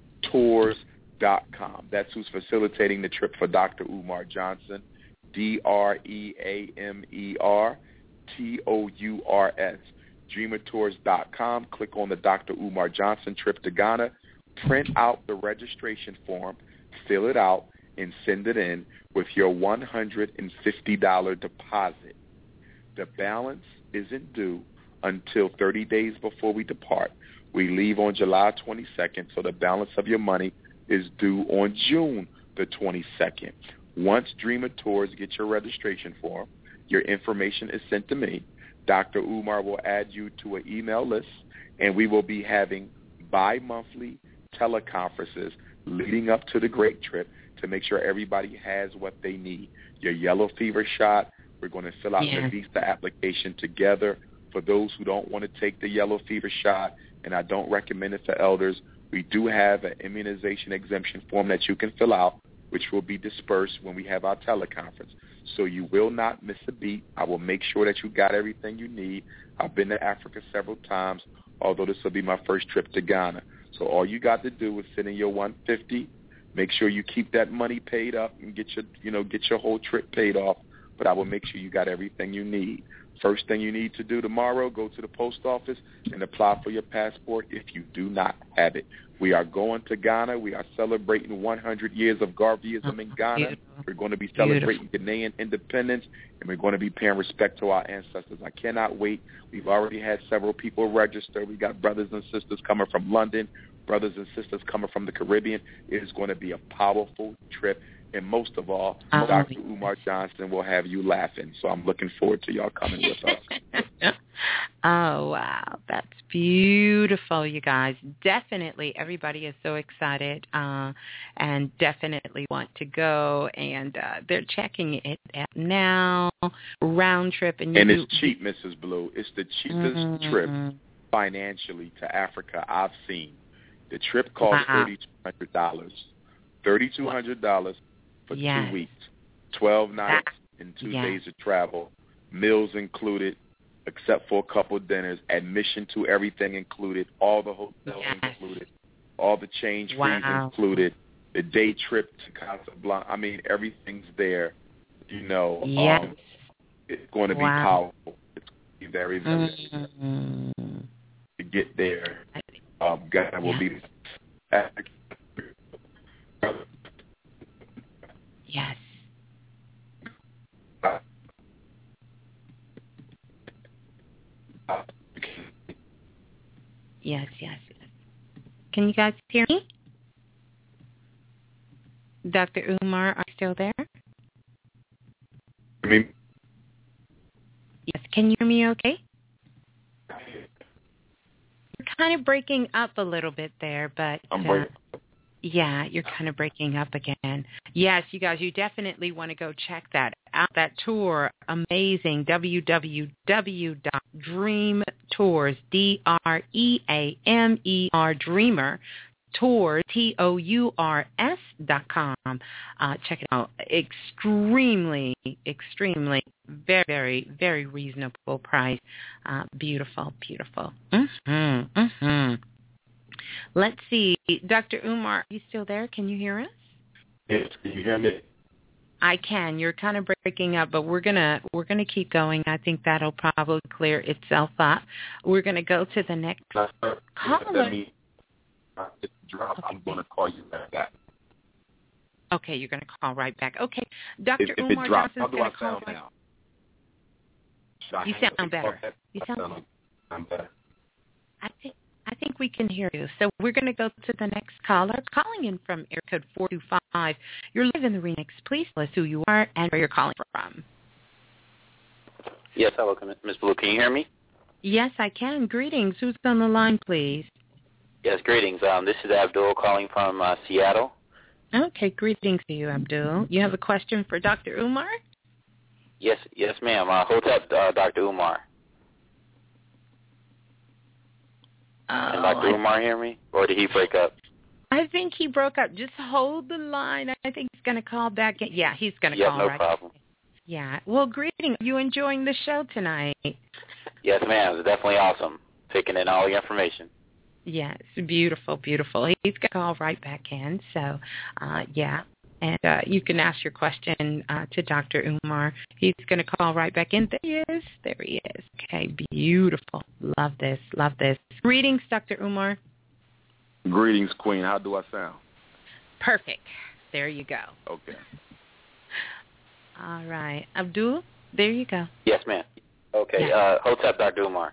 tours dot com. That's who's facilitating the trip for Doctor Umar Johnson, D R E A M E R T O U R S. dreamer tours dot com. Click on the Doctor Umar Johnson trip to Ghana. Print out the registration form, fill it out, and send it in with your one hundred fifty dollars deposit. The balance isn't due until thirty days before we depart. We leave on July twenty-second, so the balance of your money is due on June the twenty-second. Once Dreamer Tours gets your registration form, your information is sent to me. Doctor Umar will add you to an email list, and we will be having bi-monthly teleconferences leading up to the Great Trip to make sure everybody has what they need. Your yellow fever shot, we're going to fill out yeah. the visa application together. For those who don't want to take the yellow fever shot, and I don't recommend it to elders, we do have an immunization exemption form that you can fill out, which will be dispersed when we have our teleconference. So you will not miss a beat. I will make sure that you got everything you need. I've been to Africa several times, although this will be my first trip to Ghana. So all you got to do is send in your one hundred fifty dollars. Make sure you keep that money paid up and get your, you know, get your whole trip paid off. But I will make sure you got everything you need. First thing you need to do tomorrow, go to the post office and apply for your passport if you do not have it. We are going to Ghana. We are celebrating one hundred years of Garveyism in Ghana. Beautiful. We're going to be celebrating Beautiful. Ghanaian independence, and we're going to be paying respect to our ancestors. I cannot wait. We've already had several people register. We got brothers and sisters coming from London, brothers and sisters coming from the Caribbean. It is going to be a powerful trip. And most of all, oh, Doctor Umar Johnson will have you laughing. So I'm looking forward to y'all coming with us. Oh, wow. That's beautiful, you guys. Definitely everybody is so excited uh, and definitely want to go. And uh, they're checking it out now, round trip. And, you and do- it's cheap, Missus Blue. It's the cheapest mm-hmm. trip financially to Africa I've seen. The trip costs wow. three thousand two hundred dollars. three thousand two hundred dollars for yes. two weeks, twelve nights and two yes. days of travel, meals included, except for a couple dinners, admission to everything included, all the hotels yes. included, all the change fees wow. included, the day trip to Casablanca. I mean, everything's there. You know, yes. um, it's going to be wow. powerful. It's going to be very, very mm-hmm. to get there. Um, God will yeah. be. Yes. Yes, yes, yes. Can you guys hear me? Doctor Umar, are you still there? Me? Yes, can you hear me okay? You're kind of breaking up a little bit there, but I'm uh, breaking. yeah, you're kind of breaking up again. Yes, you guys, you definitely want to go check that out. That tour, amazing, w w w dot dream Tours, D R E A M E R, Dreamer, Tours, T O U R S dot com. Uh, check it out. Extremely, extremely, very, very, very reasonable price. Uh, beautiful, beautiful. Mm-hmm, mm-hmm. Let's see. Doctor Umar, are you still there? Can you hear us? Yes, can you hear me? I can. You're kind of breaking up, but we're gonna we're gonna keep going. I think that'll probably clear itself up. We're gonna go to the next No, caller. me, it's drop. I'm going to call you back. Okay, you're gonna call right back. Okay, Doctor If, if Umar it drops, Johnson's how do I gonna call sound right. now? Should I You hang up sound and call better. back? You I sound. sound like I'm better. I think I think we can hear you. So we're going to go to the next caller. Calling in from area code four two five. You're live in the remix. Please tell us who you are and where you're calling from. Yes, hello, Miz Blue. Can you hear me? Yes, I can. Greetings. Who's on the line, please? Yes, greetings. Um, this is Abdul calling from uh, Seattle. Okay, greetings to you, Abdul. You have a question for Doctor Umar? Yes, yes, ma'am. Uh, hold up, uh, Doctor Umar. Oh, Can Doctor I, Umar hear me, or did he break up? I think he broke up. Just hold the line. I think he's going to call back. In. Yeah, he's going to Yeah, call no right problem. back. Yeah. Well, greetings. Are you enjoying the show tonight? Yes, ma'am. It's definitely awesome. Taking in all the information. Yes, beautiful, beautiful. He's going to call right back in. So, uh, yeah. And uh, you can ask your question uh, to Doctor Umar. He's going to call right back in. There he is. There he is. Okay, beautiful. Love this. Love this. Greetings, Doctor Umar. Greetings, Queen. How do I sound? Perfect. There you go. Okay. All right. Abdul, there you go. Yes, ma'am. Okay. Yeah. Uh, Hotep, Doctor Umar.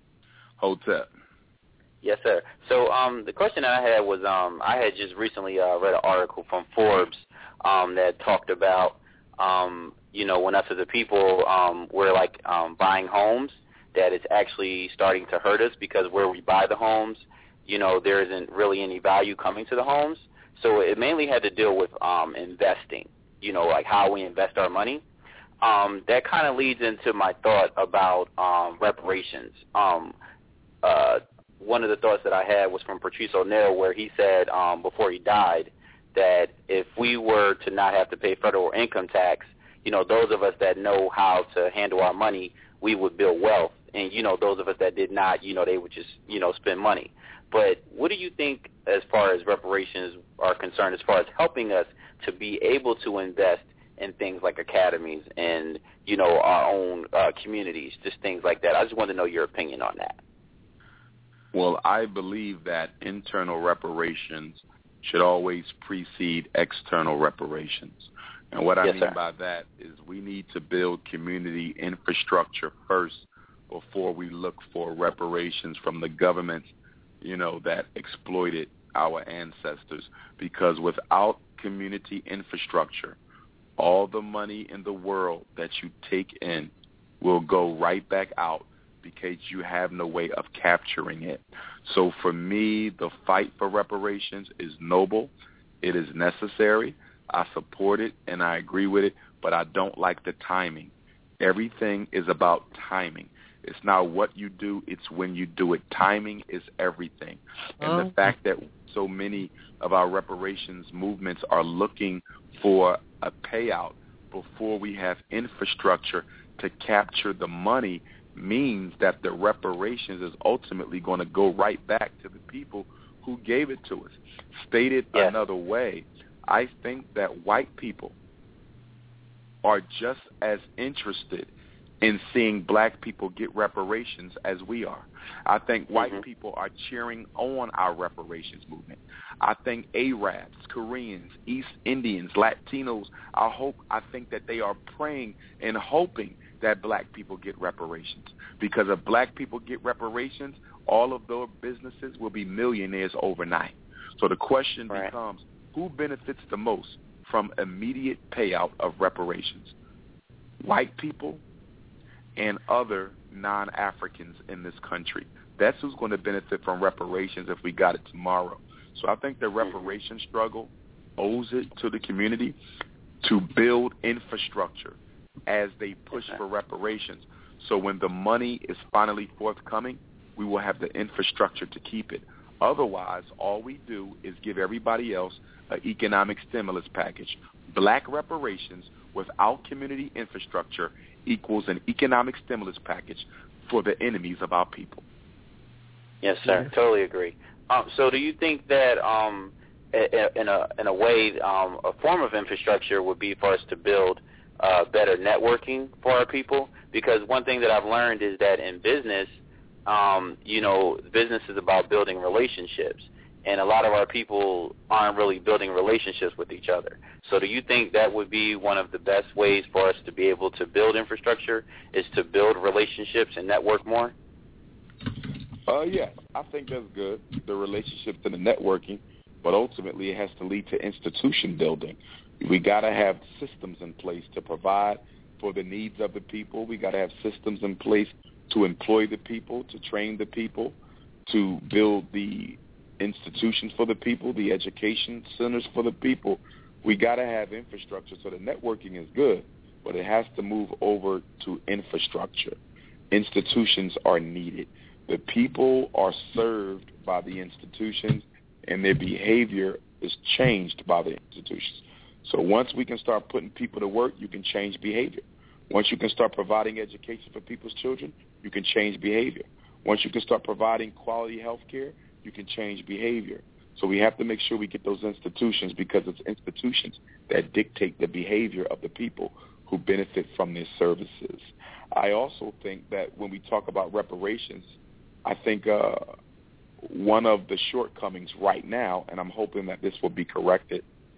Hotep. Yes, sir. So um, the question I had was um, I had just recently uh, read an article from Forbes um, that talked about, um, you know, when us as a people, um, we're like um, buying homes, that it's actually starting to hurt us because where we buy the homes, you know, there isn't really any value coming to the homes. So it mainly had to deal with um, investing, you know, like how we invest our money. Um, that kind of leads into my thought about um, reparations. Um, uh, one of the thoughts that I had was from Patrice O'Neill, where he said um, before he died that if we were to not have to pay federal income tax, you know, those of us that know how to handle our money, we would build wealth. And, you know, those of us that did not, you know, they would just, you know, spend money. But what do you think as far as reparations are concerned, as far as helping us to be able to invest in things like academies and, you know, our own uh, communities, just things like that? I just want to know your opinion on that. Well, I believe that internal reparations should always precede external reparations. And what I yes, mean sir. by that is we need to build community infrastructure first before we look for reparations from the governments, you know, that exploited our ancestors. Because without community infrastructure, all the money in the world that you take in will go right back out because you have no way of capturing it. So for me, the fight for reparations is noble. It is necessary. I support it and I agree with it, but I don't like the timing. Everything is about timing. It's not what you do, it's when you do it. Timing is everything. And oh. the fact that so many of our reparations movements are looking for a payout before we have infrastructure to capture the money means that the reparations is ultimately going to go right back to the people who gave it to us. Stated yes. another way, I think that white people are just as interested in seeing black people get reparations as we are. I think white mm-hmm. people are cheering on our reparations movement. I think Arabs, Koreans, East Indians, Latinos, I hope, I think that they are praying and hoping that black people get reparations. Because if black people get reparations, all of their businesses will be millionaires overnight. So the question right. becomes, who benefits the most from immediate payout of reparations? White people and other non-Africans in this country. That's who's going to benefit from reparations if we got it tomorrow. So I think the reparation struggle owes it to the community to build infrastructure as they push for reparations. So when the money is finally forthcoming, we will have the infrastructure to keep it. Otherwise, all we do is give everybody else an economic stimulus package. Black reparations without community infrastructure equals an economic stimulus package for the enemies of our people. Yes, sir. Totally agree. Um, so do you think that um, in a in a way um, a form of infrastructure would be for us to build uh, better networking for our people? Because one thing that I've learned is that in business, um, you know, business is about building relationships. And a lot of our people aren't really building relationships with each other. So do you think that would be one of the best ways for us to be able to build infrastructure, is to build relationships and network more? Uh, yes, I think that's good, the relationships and the networking, but ultimately it has to lead to institution building. We got to have systems in place to provide for the needs of the people. We got to have systems in place to employ the people, to train the people, to build the institutions for the people, the education centers for the people. We got to have infrastructure. So the networking is good, but it has to move over to infrastructure. Institutions are needed. The people are served by the institutions, and their behavior is changed by the institutions. So once we can start putting people to work, you can change behavior. Once you can start providing education for people's children, you can change behavior. Once you can start providing quality health care, you can change behavior. So we have to make sure we get those institutions, because it's institutions that dictate the behavior of the people who benefit from their services. I also think that when we talk about reparations, I think uh, one of the shortcomings right now, and I'm hoping that this will be corrected,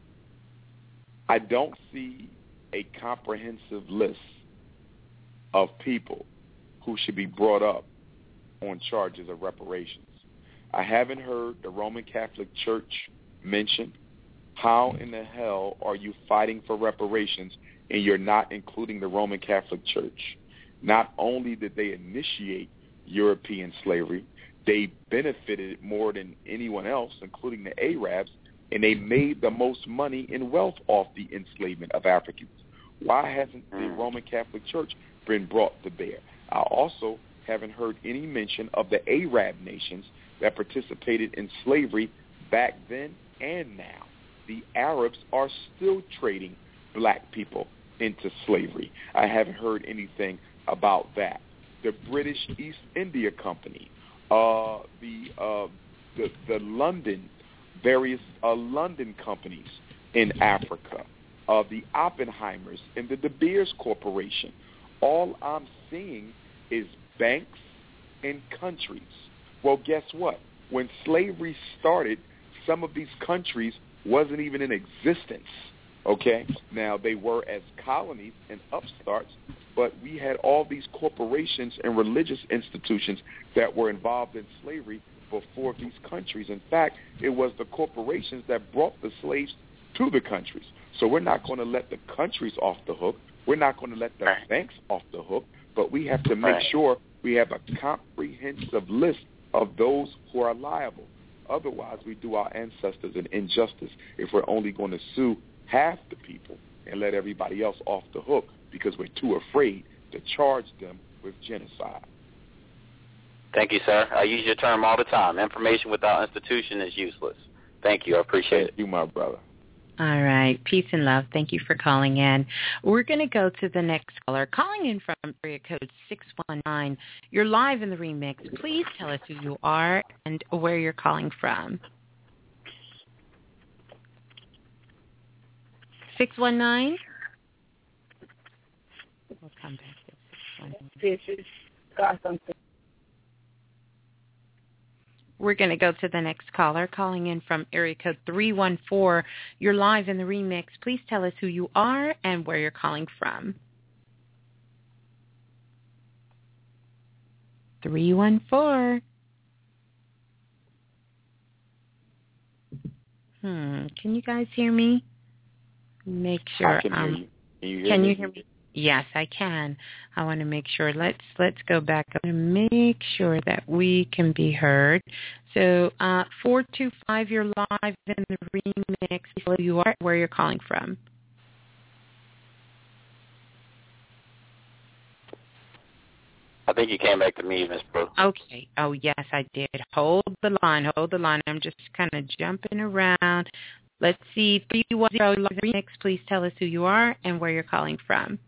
I don't see a comprehensive list of people who should be brought up on charges of reparations. I haven't heard the Roman Catholic Church mentioned. How in the hell are you fighting for reparations and you're not including the Roman Catholic Church? Not only did they initiate European slavery, they benefited more than anyone else, including the Arabs, and they made the most money and wealth off the enslavement of Africans. Why hasn't the Roman Catholic Church been brought to bear? I also haven't heard any mention of the Arab nations that participated in slavery back then and now. The Arabs are still trading black people into slavery. I haven't heard anything about that. The British East India Company, uh, the, uh, the the London, various uh, London companies in Africa, uh, the Oppenheimers and the De Beers Corporation. All I'm seeing is banks and countries. Well, guess what? When slavery started, some of these countries wasn't even in existence, okay? Now, they were as colonies and upstarts, but we had all these corporations and religious institutions that were involved in slavery before these countries. In fact, it was the corporations that brought the slaves to the countries. So we're not going to let the countries off the hook. We're not going to let the banks off the hook, but we have to make sure we have a comprehensive list of those who are liable. Otherwise, we do our ancestors an injustice if we're only going to sue half the people and let everybody else off the hook because we're too afraid to charge them with genocide. Thank you, sir. I use your term all the time. Information without institution is useless. Thank you. I appreciate Thank it. you, my brother. All right. Peace and love. Thank you for calling in. We're going to go to the next caller. Calling in from area code six one nine. You're live in the remix. Please tell us who you are and where you're calling from. six one nine? We'll come back to six one nine. This is got something. We're going to go to the next caller calling in from area code three one four. You're live in the remix. Please tell us who you are and where you're calling from. three one four. Hmm. Can you guys hear me? Make sure. I can um, hear you. Can you hear can me? you hear me? Yes, I can. I want to make sure. Let's let's go back. I want to make sure that we can be heard. So uh, four two five, you're live in the remix. Who you are, where you're calling from. I think you came back to me, Miss Blue. Okay. Oh, yes, I did. Hold the line. Hold the line. I'm just kind of jumping around. Let's see. three one zero Remix, please tell us who you are and where you're calling from.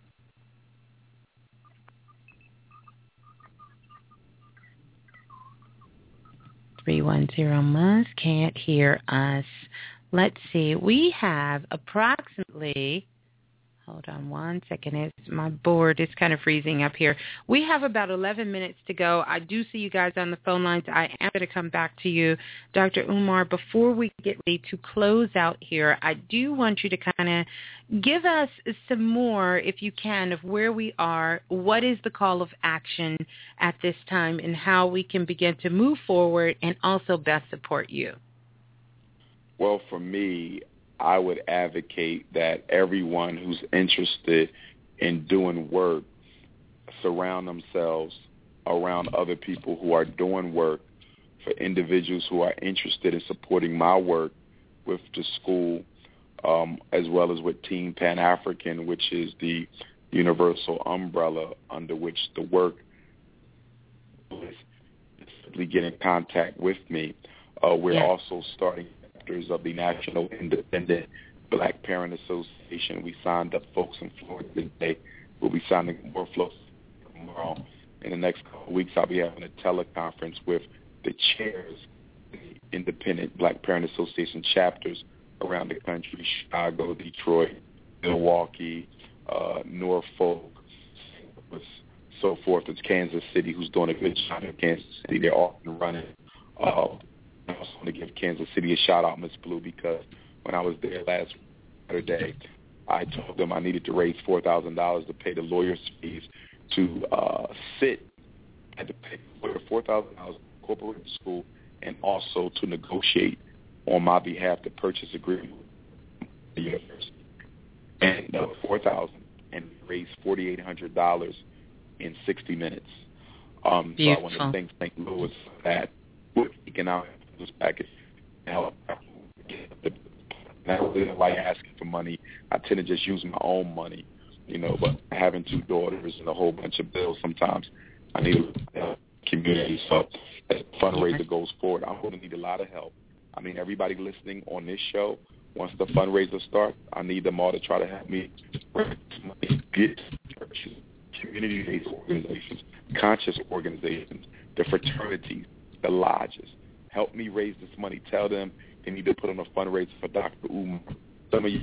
three one zero must can't hear us. Let's see. We have approximately, hold on one second. It's, my board is kind of freezing up here. We have about eleven minutes to go. I do see you guys on the phone lines. I am going to come back to you. Doctor Umar, before we get ready to close out here, I do want you to kind of give us some more, if you can, of where we are, what is the call of action at this time, and how we can begin to move forward and also best support you. Well, for me, I would advocate that everyone who's interested in doing work surround themselves around other people who are doing work, for individuals who are interested in supporting my work with the school, um, as well as with Team Pan-African, which is the universal umbrella under which the work is. Simply get in contact with me. Uh, we're yeah. also starting of the National Independent Black Parent Association. We signed up folks in Florida today. We'll be signing more folks tomorrow. In the next couple of weeks, I'll be having a teleconference with the chairs of the Independent Black Parent Association chapters around the country: Chicago, Detroit, Milwaukee, uh, Norfolk, so forth. It's Kansas City, who's doing a good job in Kansas City. They're off and running. Uh, I also want to give Kansas City a shout-out, Miss Blue, because when I was there last Saturday, I told them I needed to raise four thousand dollars to pay the lawyer's fees to uh, sit and to pay four thousand dollars to incorporate the school, and also to negotiate on my behalf the purchase agreement with the university. And uh, four thousand dollars and raised four thousand eight hundred dollars in sixty minutes. Um, so I want to thank Saint Louis for that. With economic this package help. Not really like asking for money. I tend to just use my own money, you know. But having two daughters and a whole bunch of bills, sometimes I need a community. So as the fundraiser goes forward, I'm going to need a lot of help. I mean, everybody listening on this show, once the fundraiser starts, I need them all to try to help me get churches, community-based organizations, conscious organizations, the fraternities, the lodges. Help me raise this money. Tell them they need to put on a fundraiser for Doctor Umar. Some of you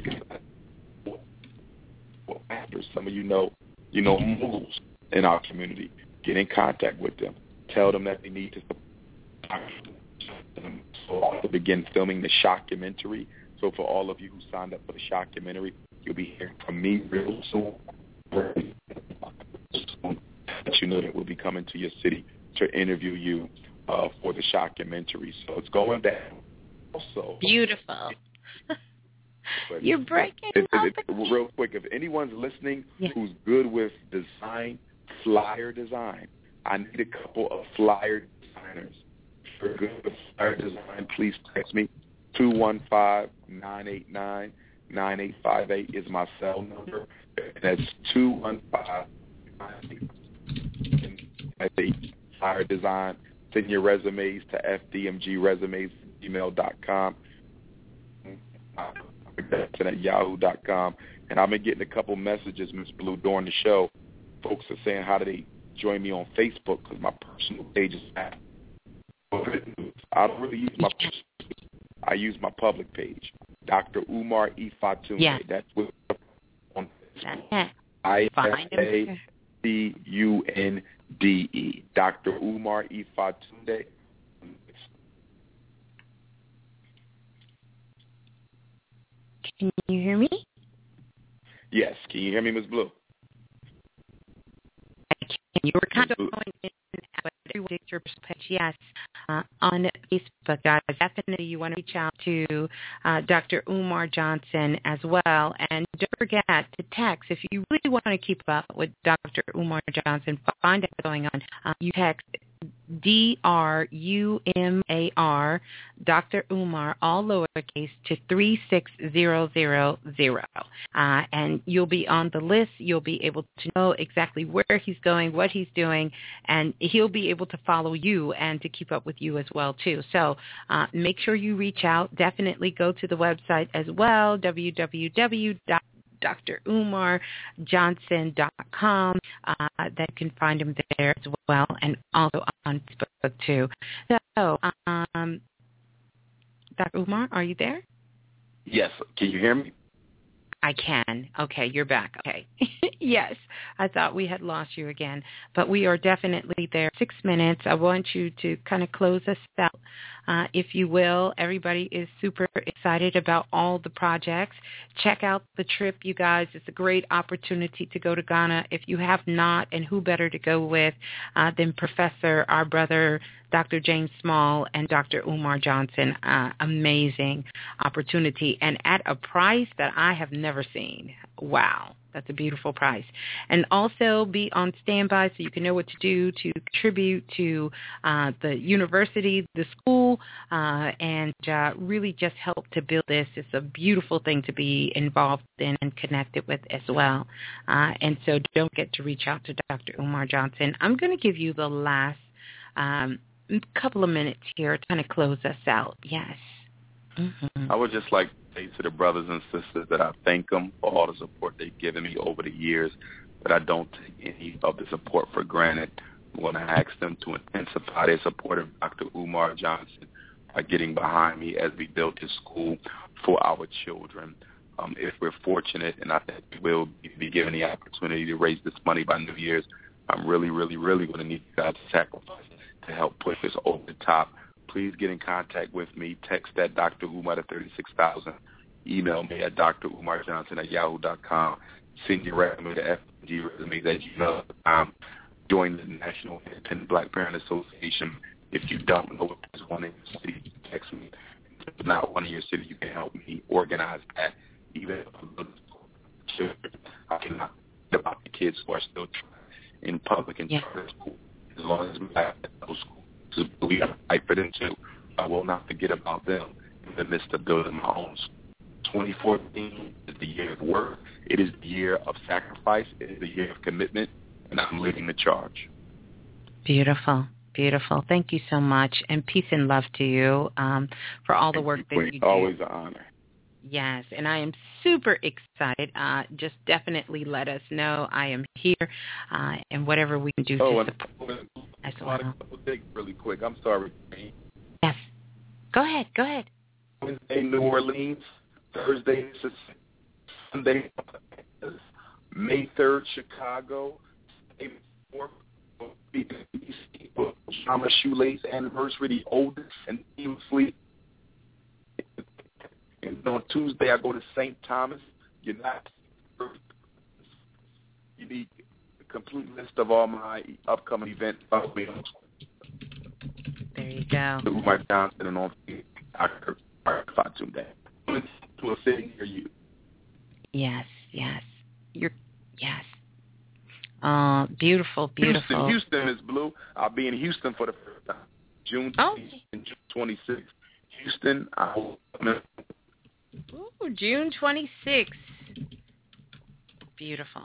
actors, some of you know, you know, moguls in our community. Get in contact with them. Tell them that they need to support them. So I'll begin filming the shockumentary. So for all of you who signed up for the shockumentary, you'll be hearing from me real soon. Let you know that we'll be coming to your city to interview you Uh, for the shockumentary. So it's going down. Also, beautiful. You're breaking it, up. It, it, real quick, if anyone's listening yeah. who's good with design, flyer design, I need a couple of flyer designers. If you're good with flyer design, please text me. two one five, nine eight nine, nine eight five eight is my cell number. And that's two one five, nine eight five eight. Flyer design. Send your resumes to f d m g resumes at gmail dot com, at yahoo dot com. And I've been getting a couple messages, Miss Blue, during the show. Folks are saying, how do they join me on Facebook? Because my personal page is at. I don't really use my personal. I use my public page, Doctor Umar Ifatunde. Yeah. That's what on Facebook. I F A C U N D E. Doctor Umar Ifatunde. Can you hear me? Yes. Can you hear me, Miz Blue? I can. You were kind of going in, but everyone your page, yes, uh, on Facebook, guys. Definitely you want to reach out to uh, Doctor Umar Johnson as well. And don't forget to text. If you really want to keep up with Doctor Umar Johnson, find out what's going on. Uh, you text D R U M A R, Doctor Umar, all lowercase, to three six zero zero zero. Uh, and you'll be on the list. You'll be able to know exactly where he's going, what he's doing, and he'll be able to follow you and to keep up with you as well, too. So uh, make sure you reach out. Definitely go to the website as well, w w w dot dr umar johnson dot com. Uh, that you can find him there as well, and also on Facebook too. So, um, Doctor Umar, are you there? Yes. Can you hear me? I can. Okay, you're back. Okay. Yes, I thought we had lost you again, but we are definitely there. Six minutes. I want you to kind of close us out, uh, if you will. Everybody is super excited about all the projects. Check out the trip, you guys. It's a great opportunity to go to Ghana. If you have not, and who better to go with uh, than Professor, our brother, Doctor James Small, and Doctor Umar Johnson. Uh, amazing opportunity, and at a price that I have never seen. Wow, that's a beautiful price. And also be on standby so you can know what to do to contribute to uh, the university, the school, uh, and uh, really just help to build this. It's a beautiful thing to be involved in and connected with as well. Uh, and so don't forget to reach out to Doctor Umar Johnson. I'm going to give you the last um, couple of minutes here to kind of close us out. Yes. Mm-hmm. I would just like to say to the brothers and sisters that I thank them for all the support they've given me over the years, that I don't take any of the support for granted. I'm going to ask them to intensify their support of Doctor Umar Johnson by getting behind me as we build this school for our children. Um, if we're fortunate, and I think we will be given the opportunity to raise this money by New Year's, I'm really, really, really going to need you guys to sacrifice to help push this over the top. Please get in contact with me. Text that Doctor Umar to thirty-six thousand. Email me at d r umar johnson at yahoo dot com. Send your resume to f g resumes at gmail dot com. Join the National Independent Black Parent Association. If you don't know what there's one in your city, you can text me. If it's not one in your city, you can help me organize that. Even if I'm children, I cannot think about the kids who are still in public and yeah. charter school. As long as we have those schools, we got to fight for them too. I will not forget about them in the midst of building my own. twenty fourteen is the year of work. It is the year of sacrifice. It is the year of commitment, and I'm leading the charge. Beautiful. Beautiful. Thank you so much, and peace and love to you um, for all the work that you do. Always an honor. Yes, and I am super excited. Uh, just definitely let us know. I am here, uh, and whatever we can do oh, to support as well. A couple things really quick. I'm sorry. Yes. Go ahead. Go ahead. Wednesday, New Orleans. Thursday, Sunday, May third, Chicago. May fourth, Shama Shoelace anniversary, the oldest and famously. And on Tuesday, I go to Saint Thomas. You're not. You need a complete list of all my upcoming events. There you go. Umar Johnson and on Doctor Fatu Day. To a city near you. Yes, yes. You're yes. Uh, beautiful, beautiful. Houston, Houston is blue. I'll be in Houston for the first time. June oh. twenty-sixth. Houston, I will. Ooh, June twenty-sixth. Beautiful.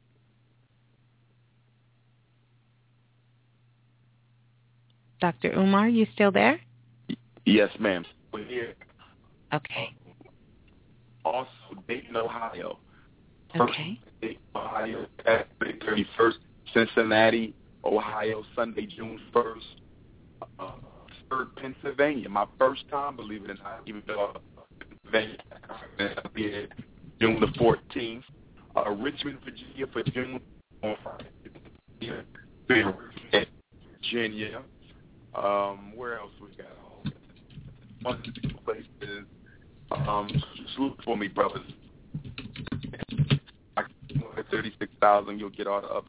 Doctor Umar, you still there? Yes, ma'am. We're here. Okay. Also, Dayton, Ohio. Okay. Dayton, Ohio, May thirty-first. Cincinnati, Ohio, Sunday, June first. Uh, Pittsburgh, Pennsylvania. My first time, believe it or not, even though Pennsylvania, I'll be at June the fourteenth. Uh, Richmond, Virginia for June on Friday. Virginia. Um, where else we got? One of these places. Um, just look for me, brothers. thirty-six thousand, you'll get all the up.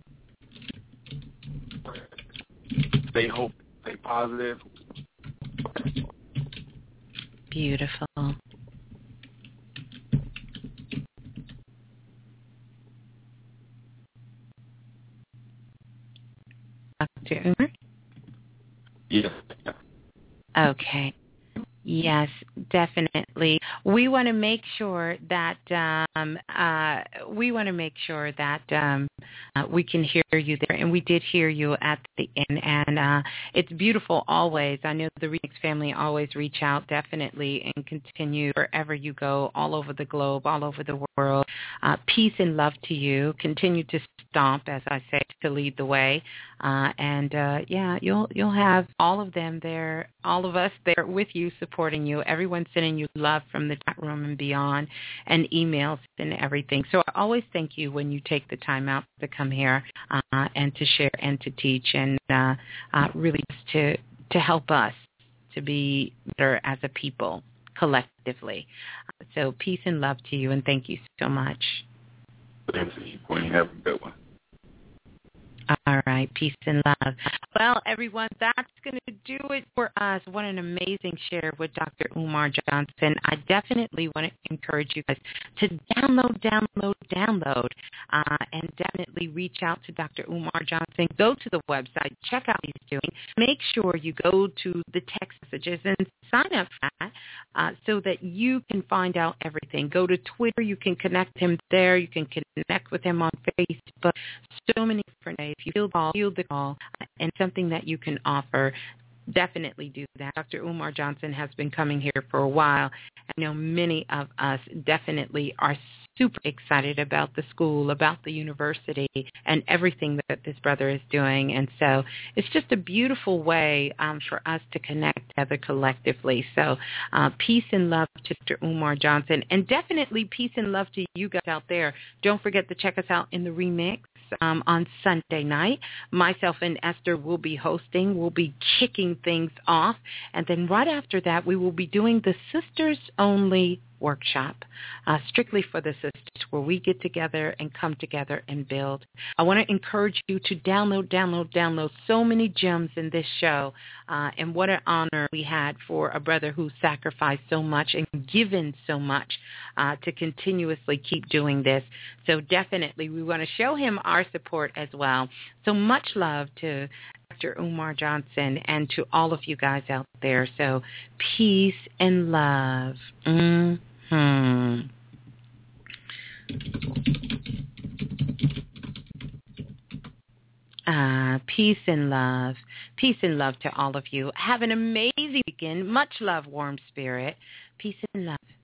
Stay hope, stay positive. Beautiful. Doctor Umar? Okay. Yes, definitely. We want to make sure that um, uh, we want to make sure that um, uh, we can hear you there, and we did hear you at the end. And uh, it's beautiful always. I know the Remix family always reach out, definitely, and continue wherever you go, all over the globe, all over the world. Uh, peace and love to you. Continue to stomp, as I say, to lead the way. Uh, and uh, yeah, you'll you'll have all of them there, all of us there with you, supporting you. Everyone sending you love from the chat room and beyond, and emails and everything. So I always thank you when you take the time out to come here uh, and to share and to teach, and uh, uh, really just to to help us to be better as a people collectively. So peace and love to you, and thank you so much. Thanks, Queen. Have a good one. All right, peace and love. Well, everyone, that's going to do it for us. What an amazing share with Doctor Umar Johnson. I definitely want to encourage you guys to download, download, download, uh, and definitely reach out to Doctor Umar Johnson. Go to the website, check out what he's doing. Make sure you go to the text messages and sign up for that uh, so that you can find out everything. Go to Twitter. You can connect him there. You can connect with him on Facebook. So many different ways. If you feel the call, feel the call, and something that you can offer, definitely do that. Doctor Umar Johnson has been coming here for a while. I know many of us definitely are super excited about the school, about the university, and everything that this brother is doing. And so it's just a beautiful way um, for us to connect together collectively. So uh, peace and love to Doctor Umar Johnson, and definitely peace and love to you guys out there. Don't forget to check us out in the remix. Um, on Sunday night. Myself and Esther will be hosting. We'll be kicking things off. And then right after that, we will be doing the Sisters Only workshop, uh, strictly for the sisters, where we get together and come together and build. I want to encourage you to download, download, download so many gems in this show. Uh, and what an honor we had for a brother who sacrificed so much and given so much uh, to continuously keep doing this. So definitely we want to show him our support as well. So much love to Doctor Umar Johnson and to all of you guys out there. So peace and love. Mm-hmm. Uh, peace and love. Peace and love to all of you. Have an amazing weekend. Much love, warm spirit. Peace and love.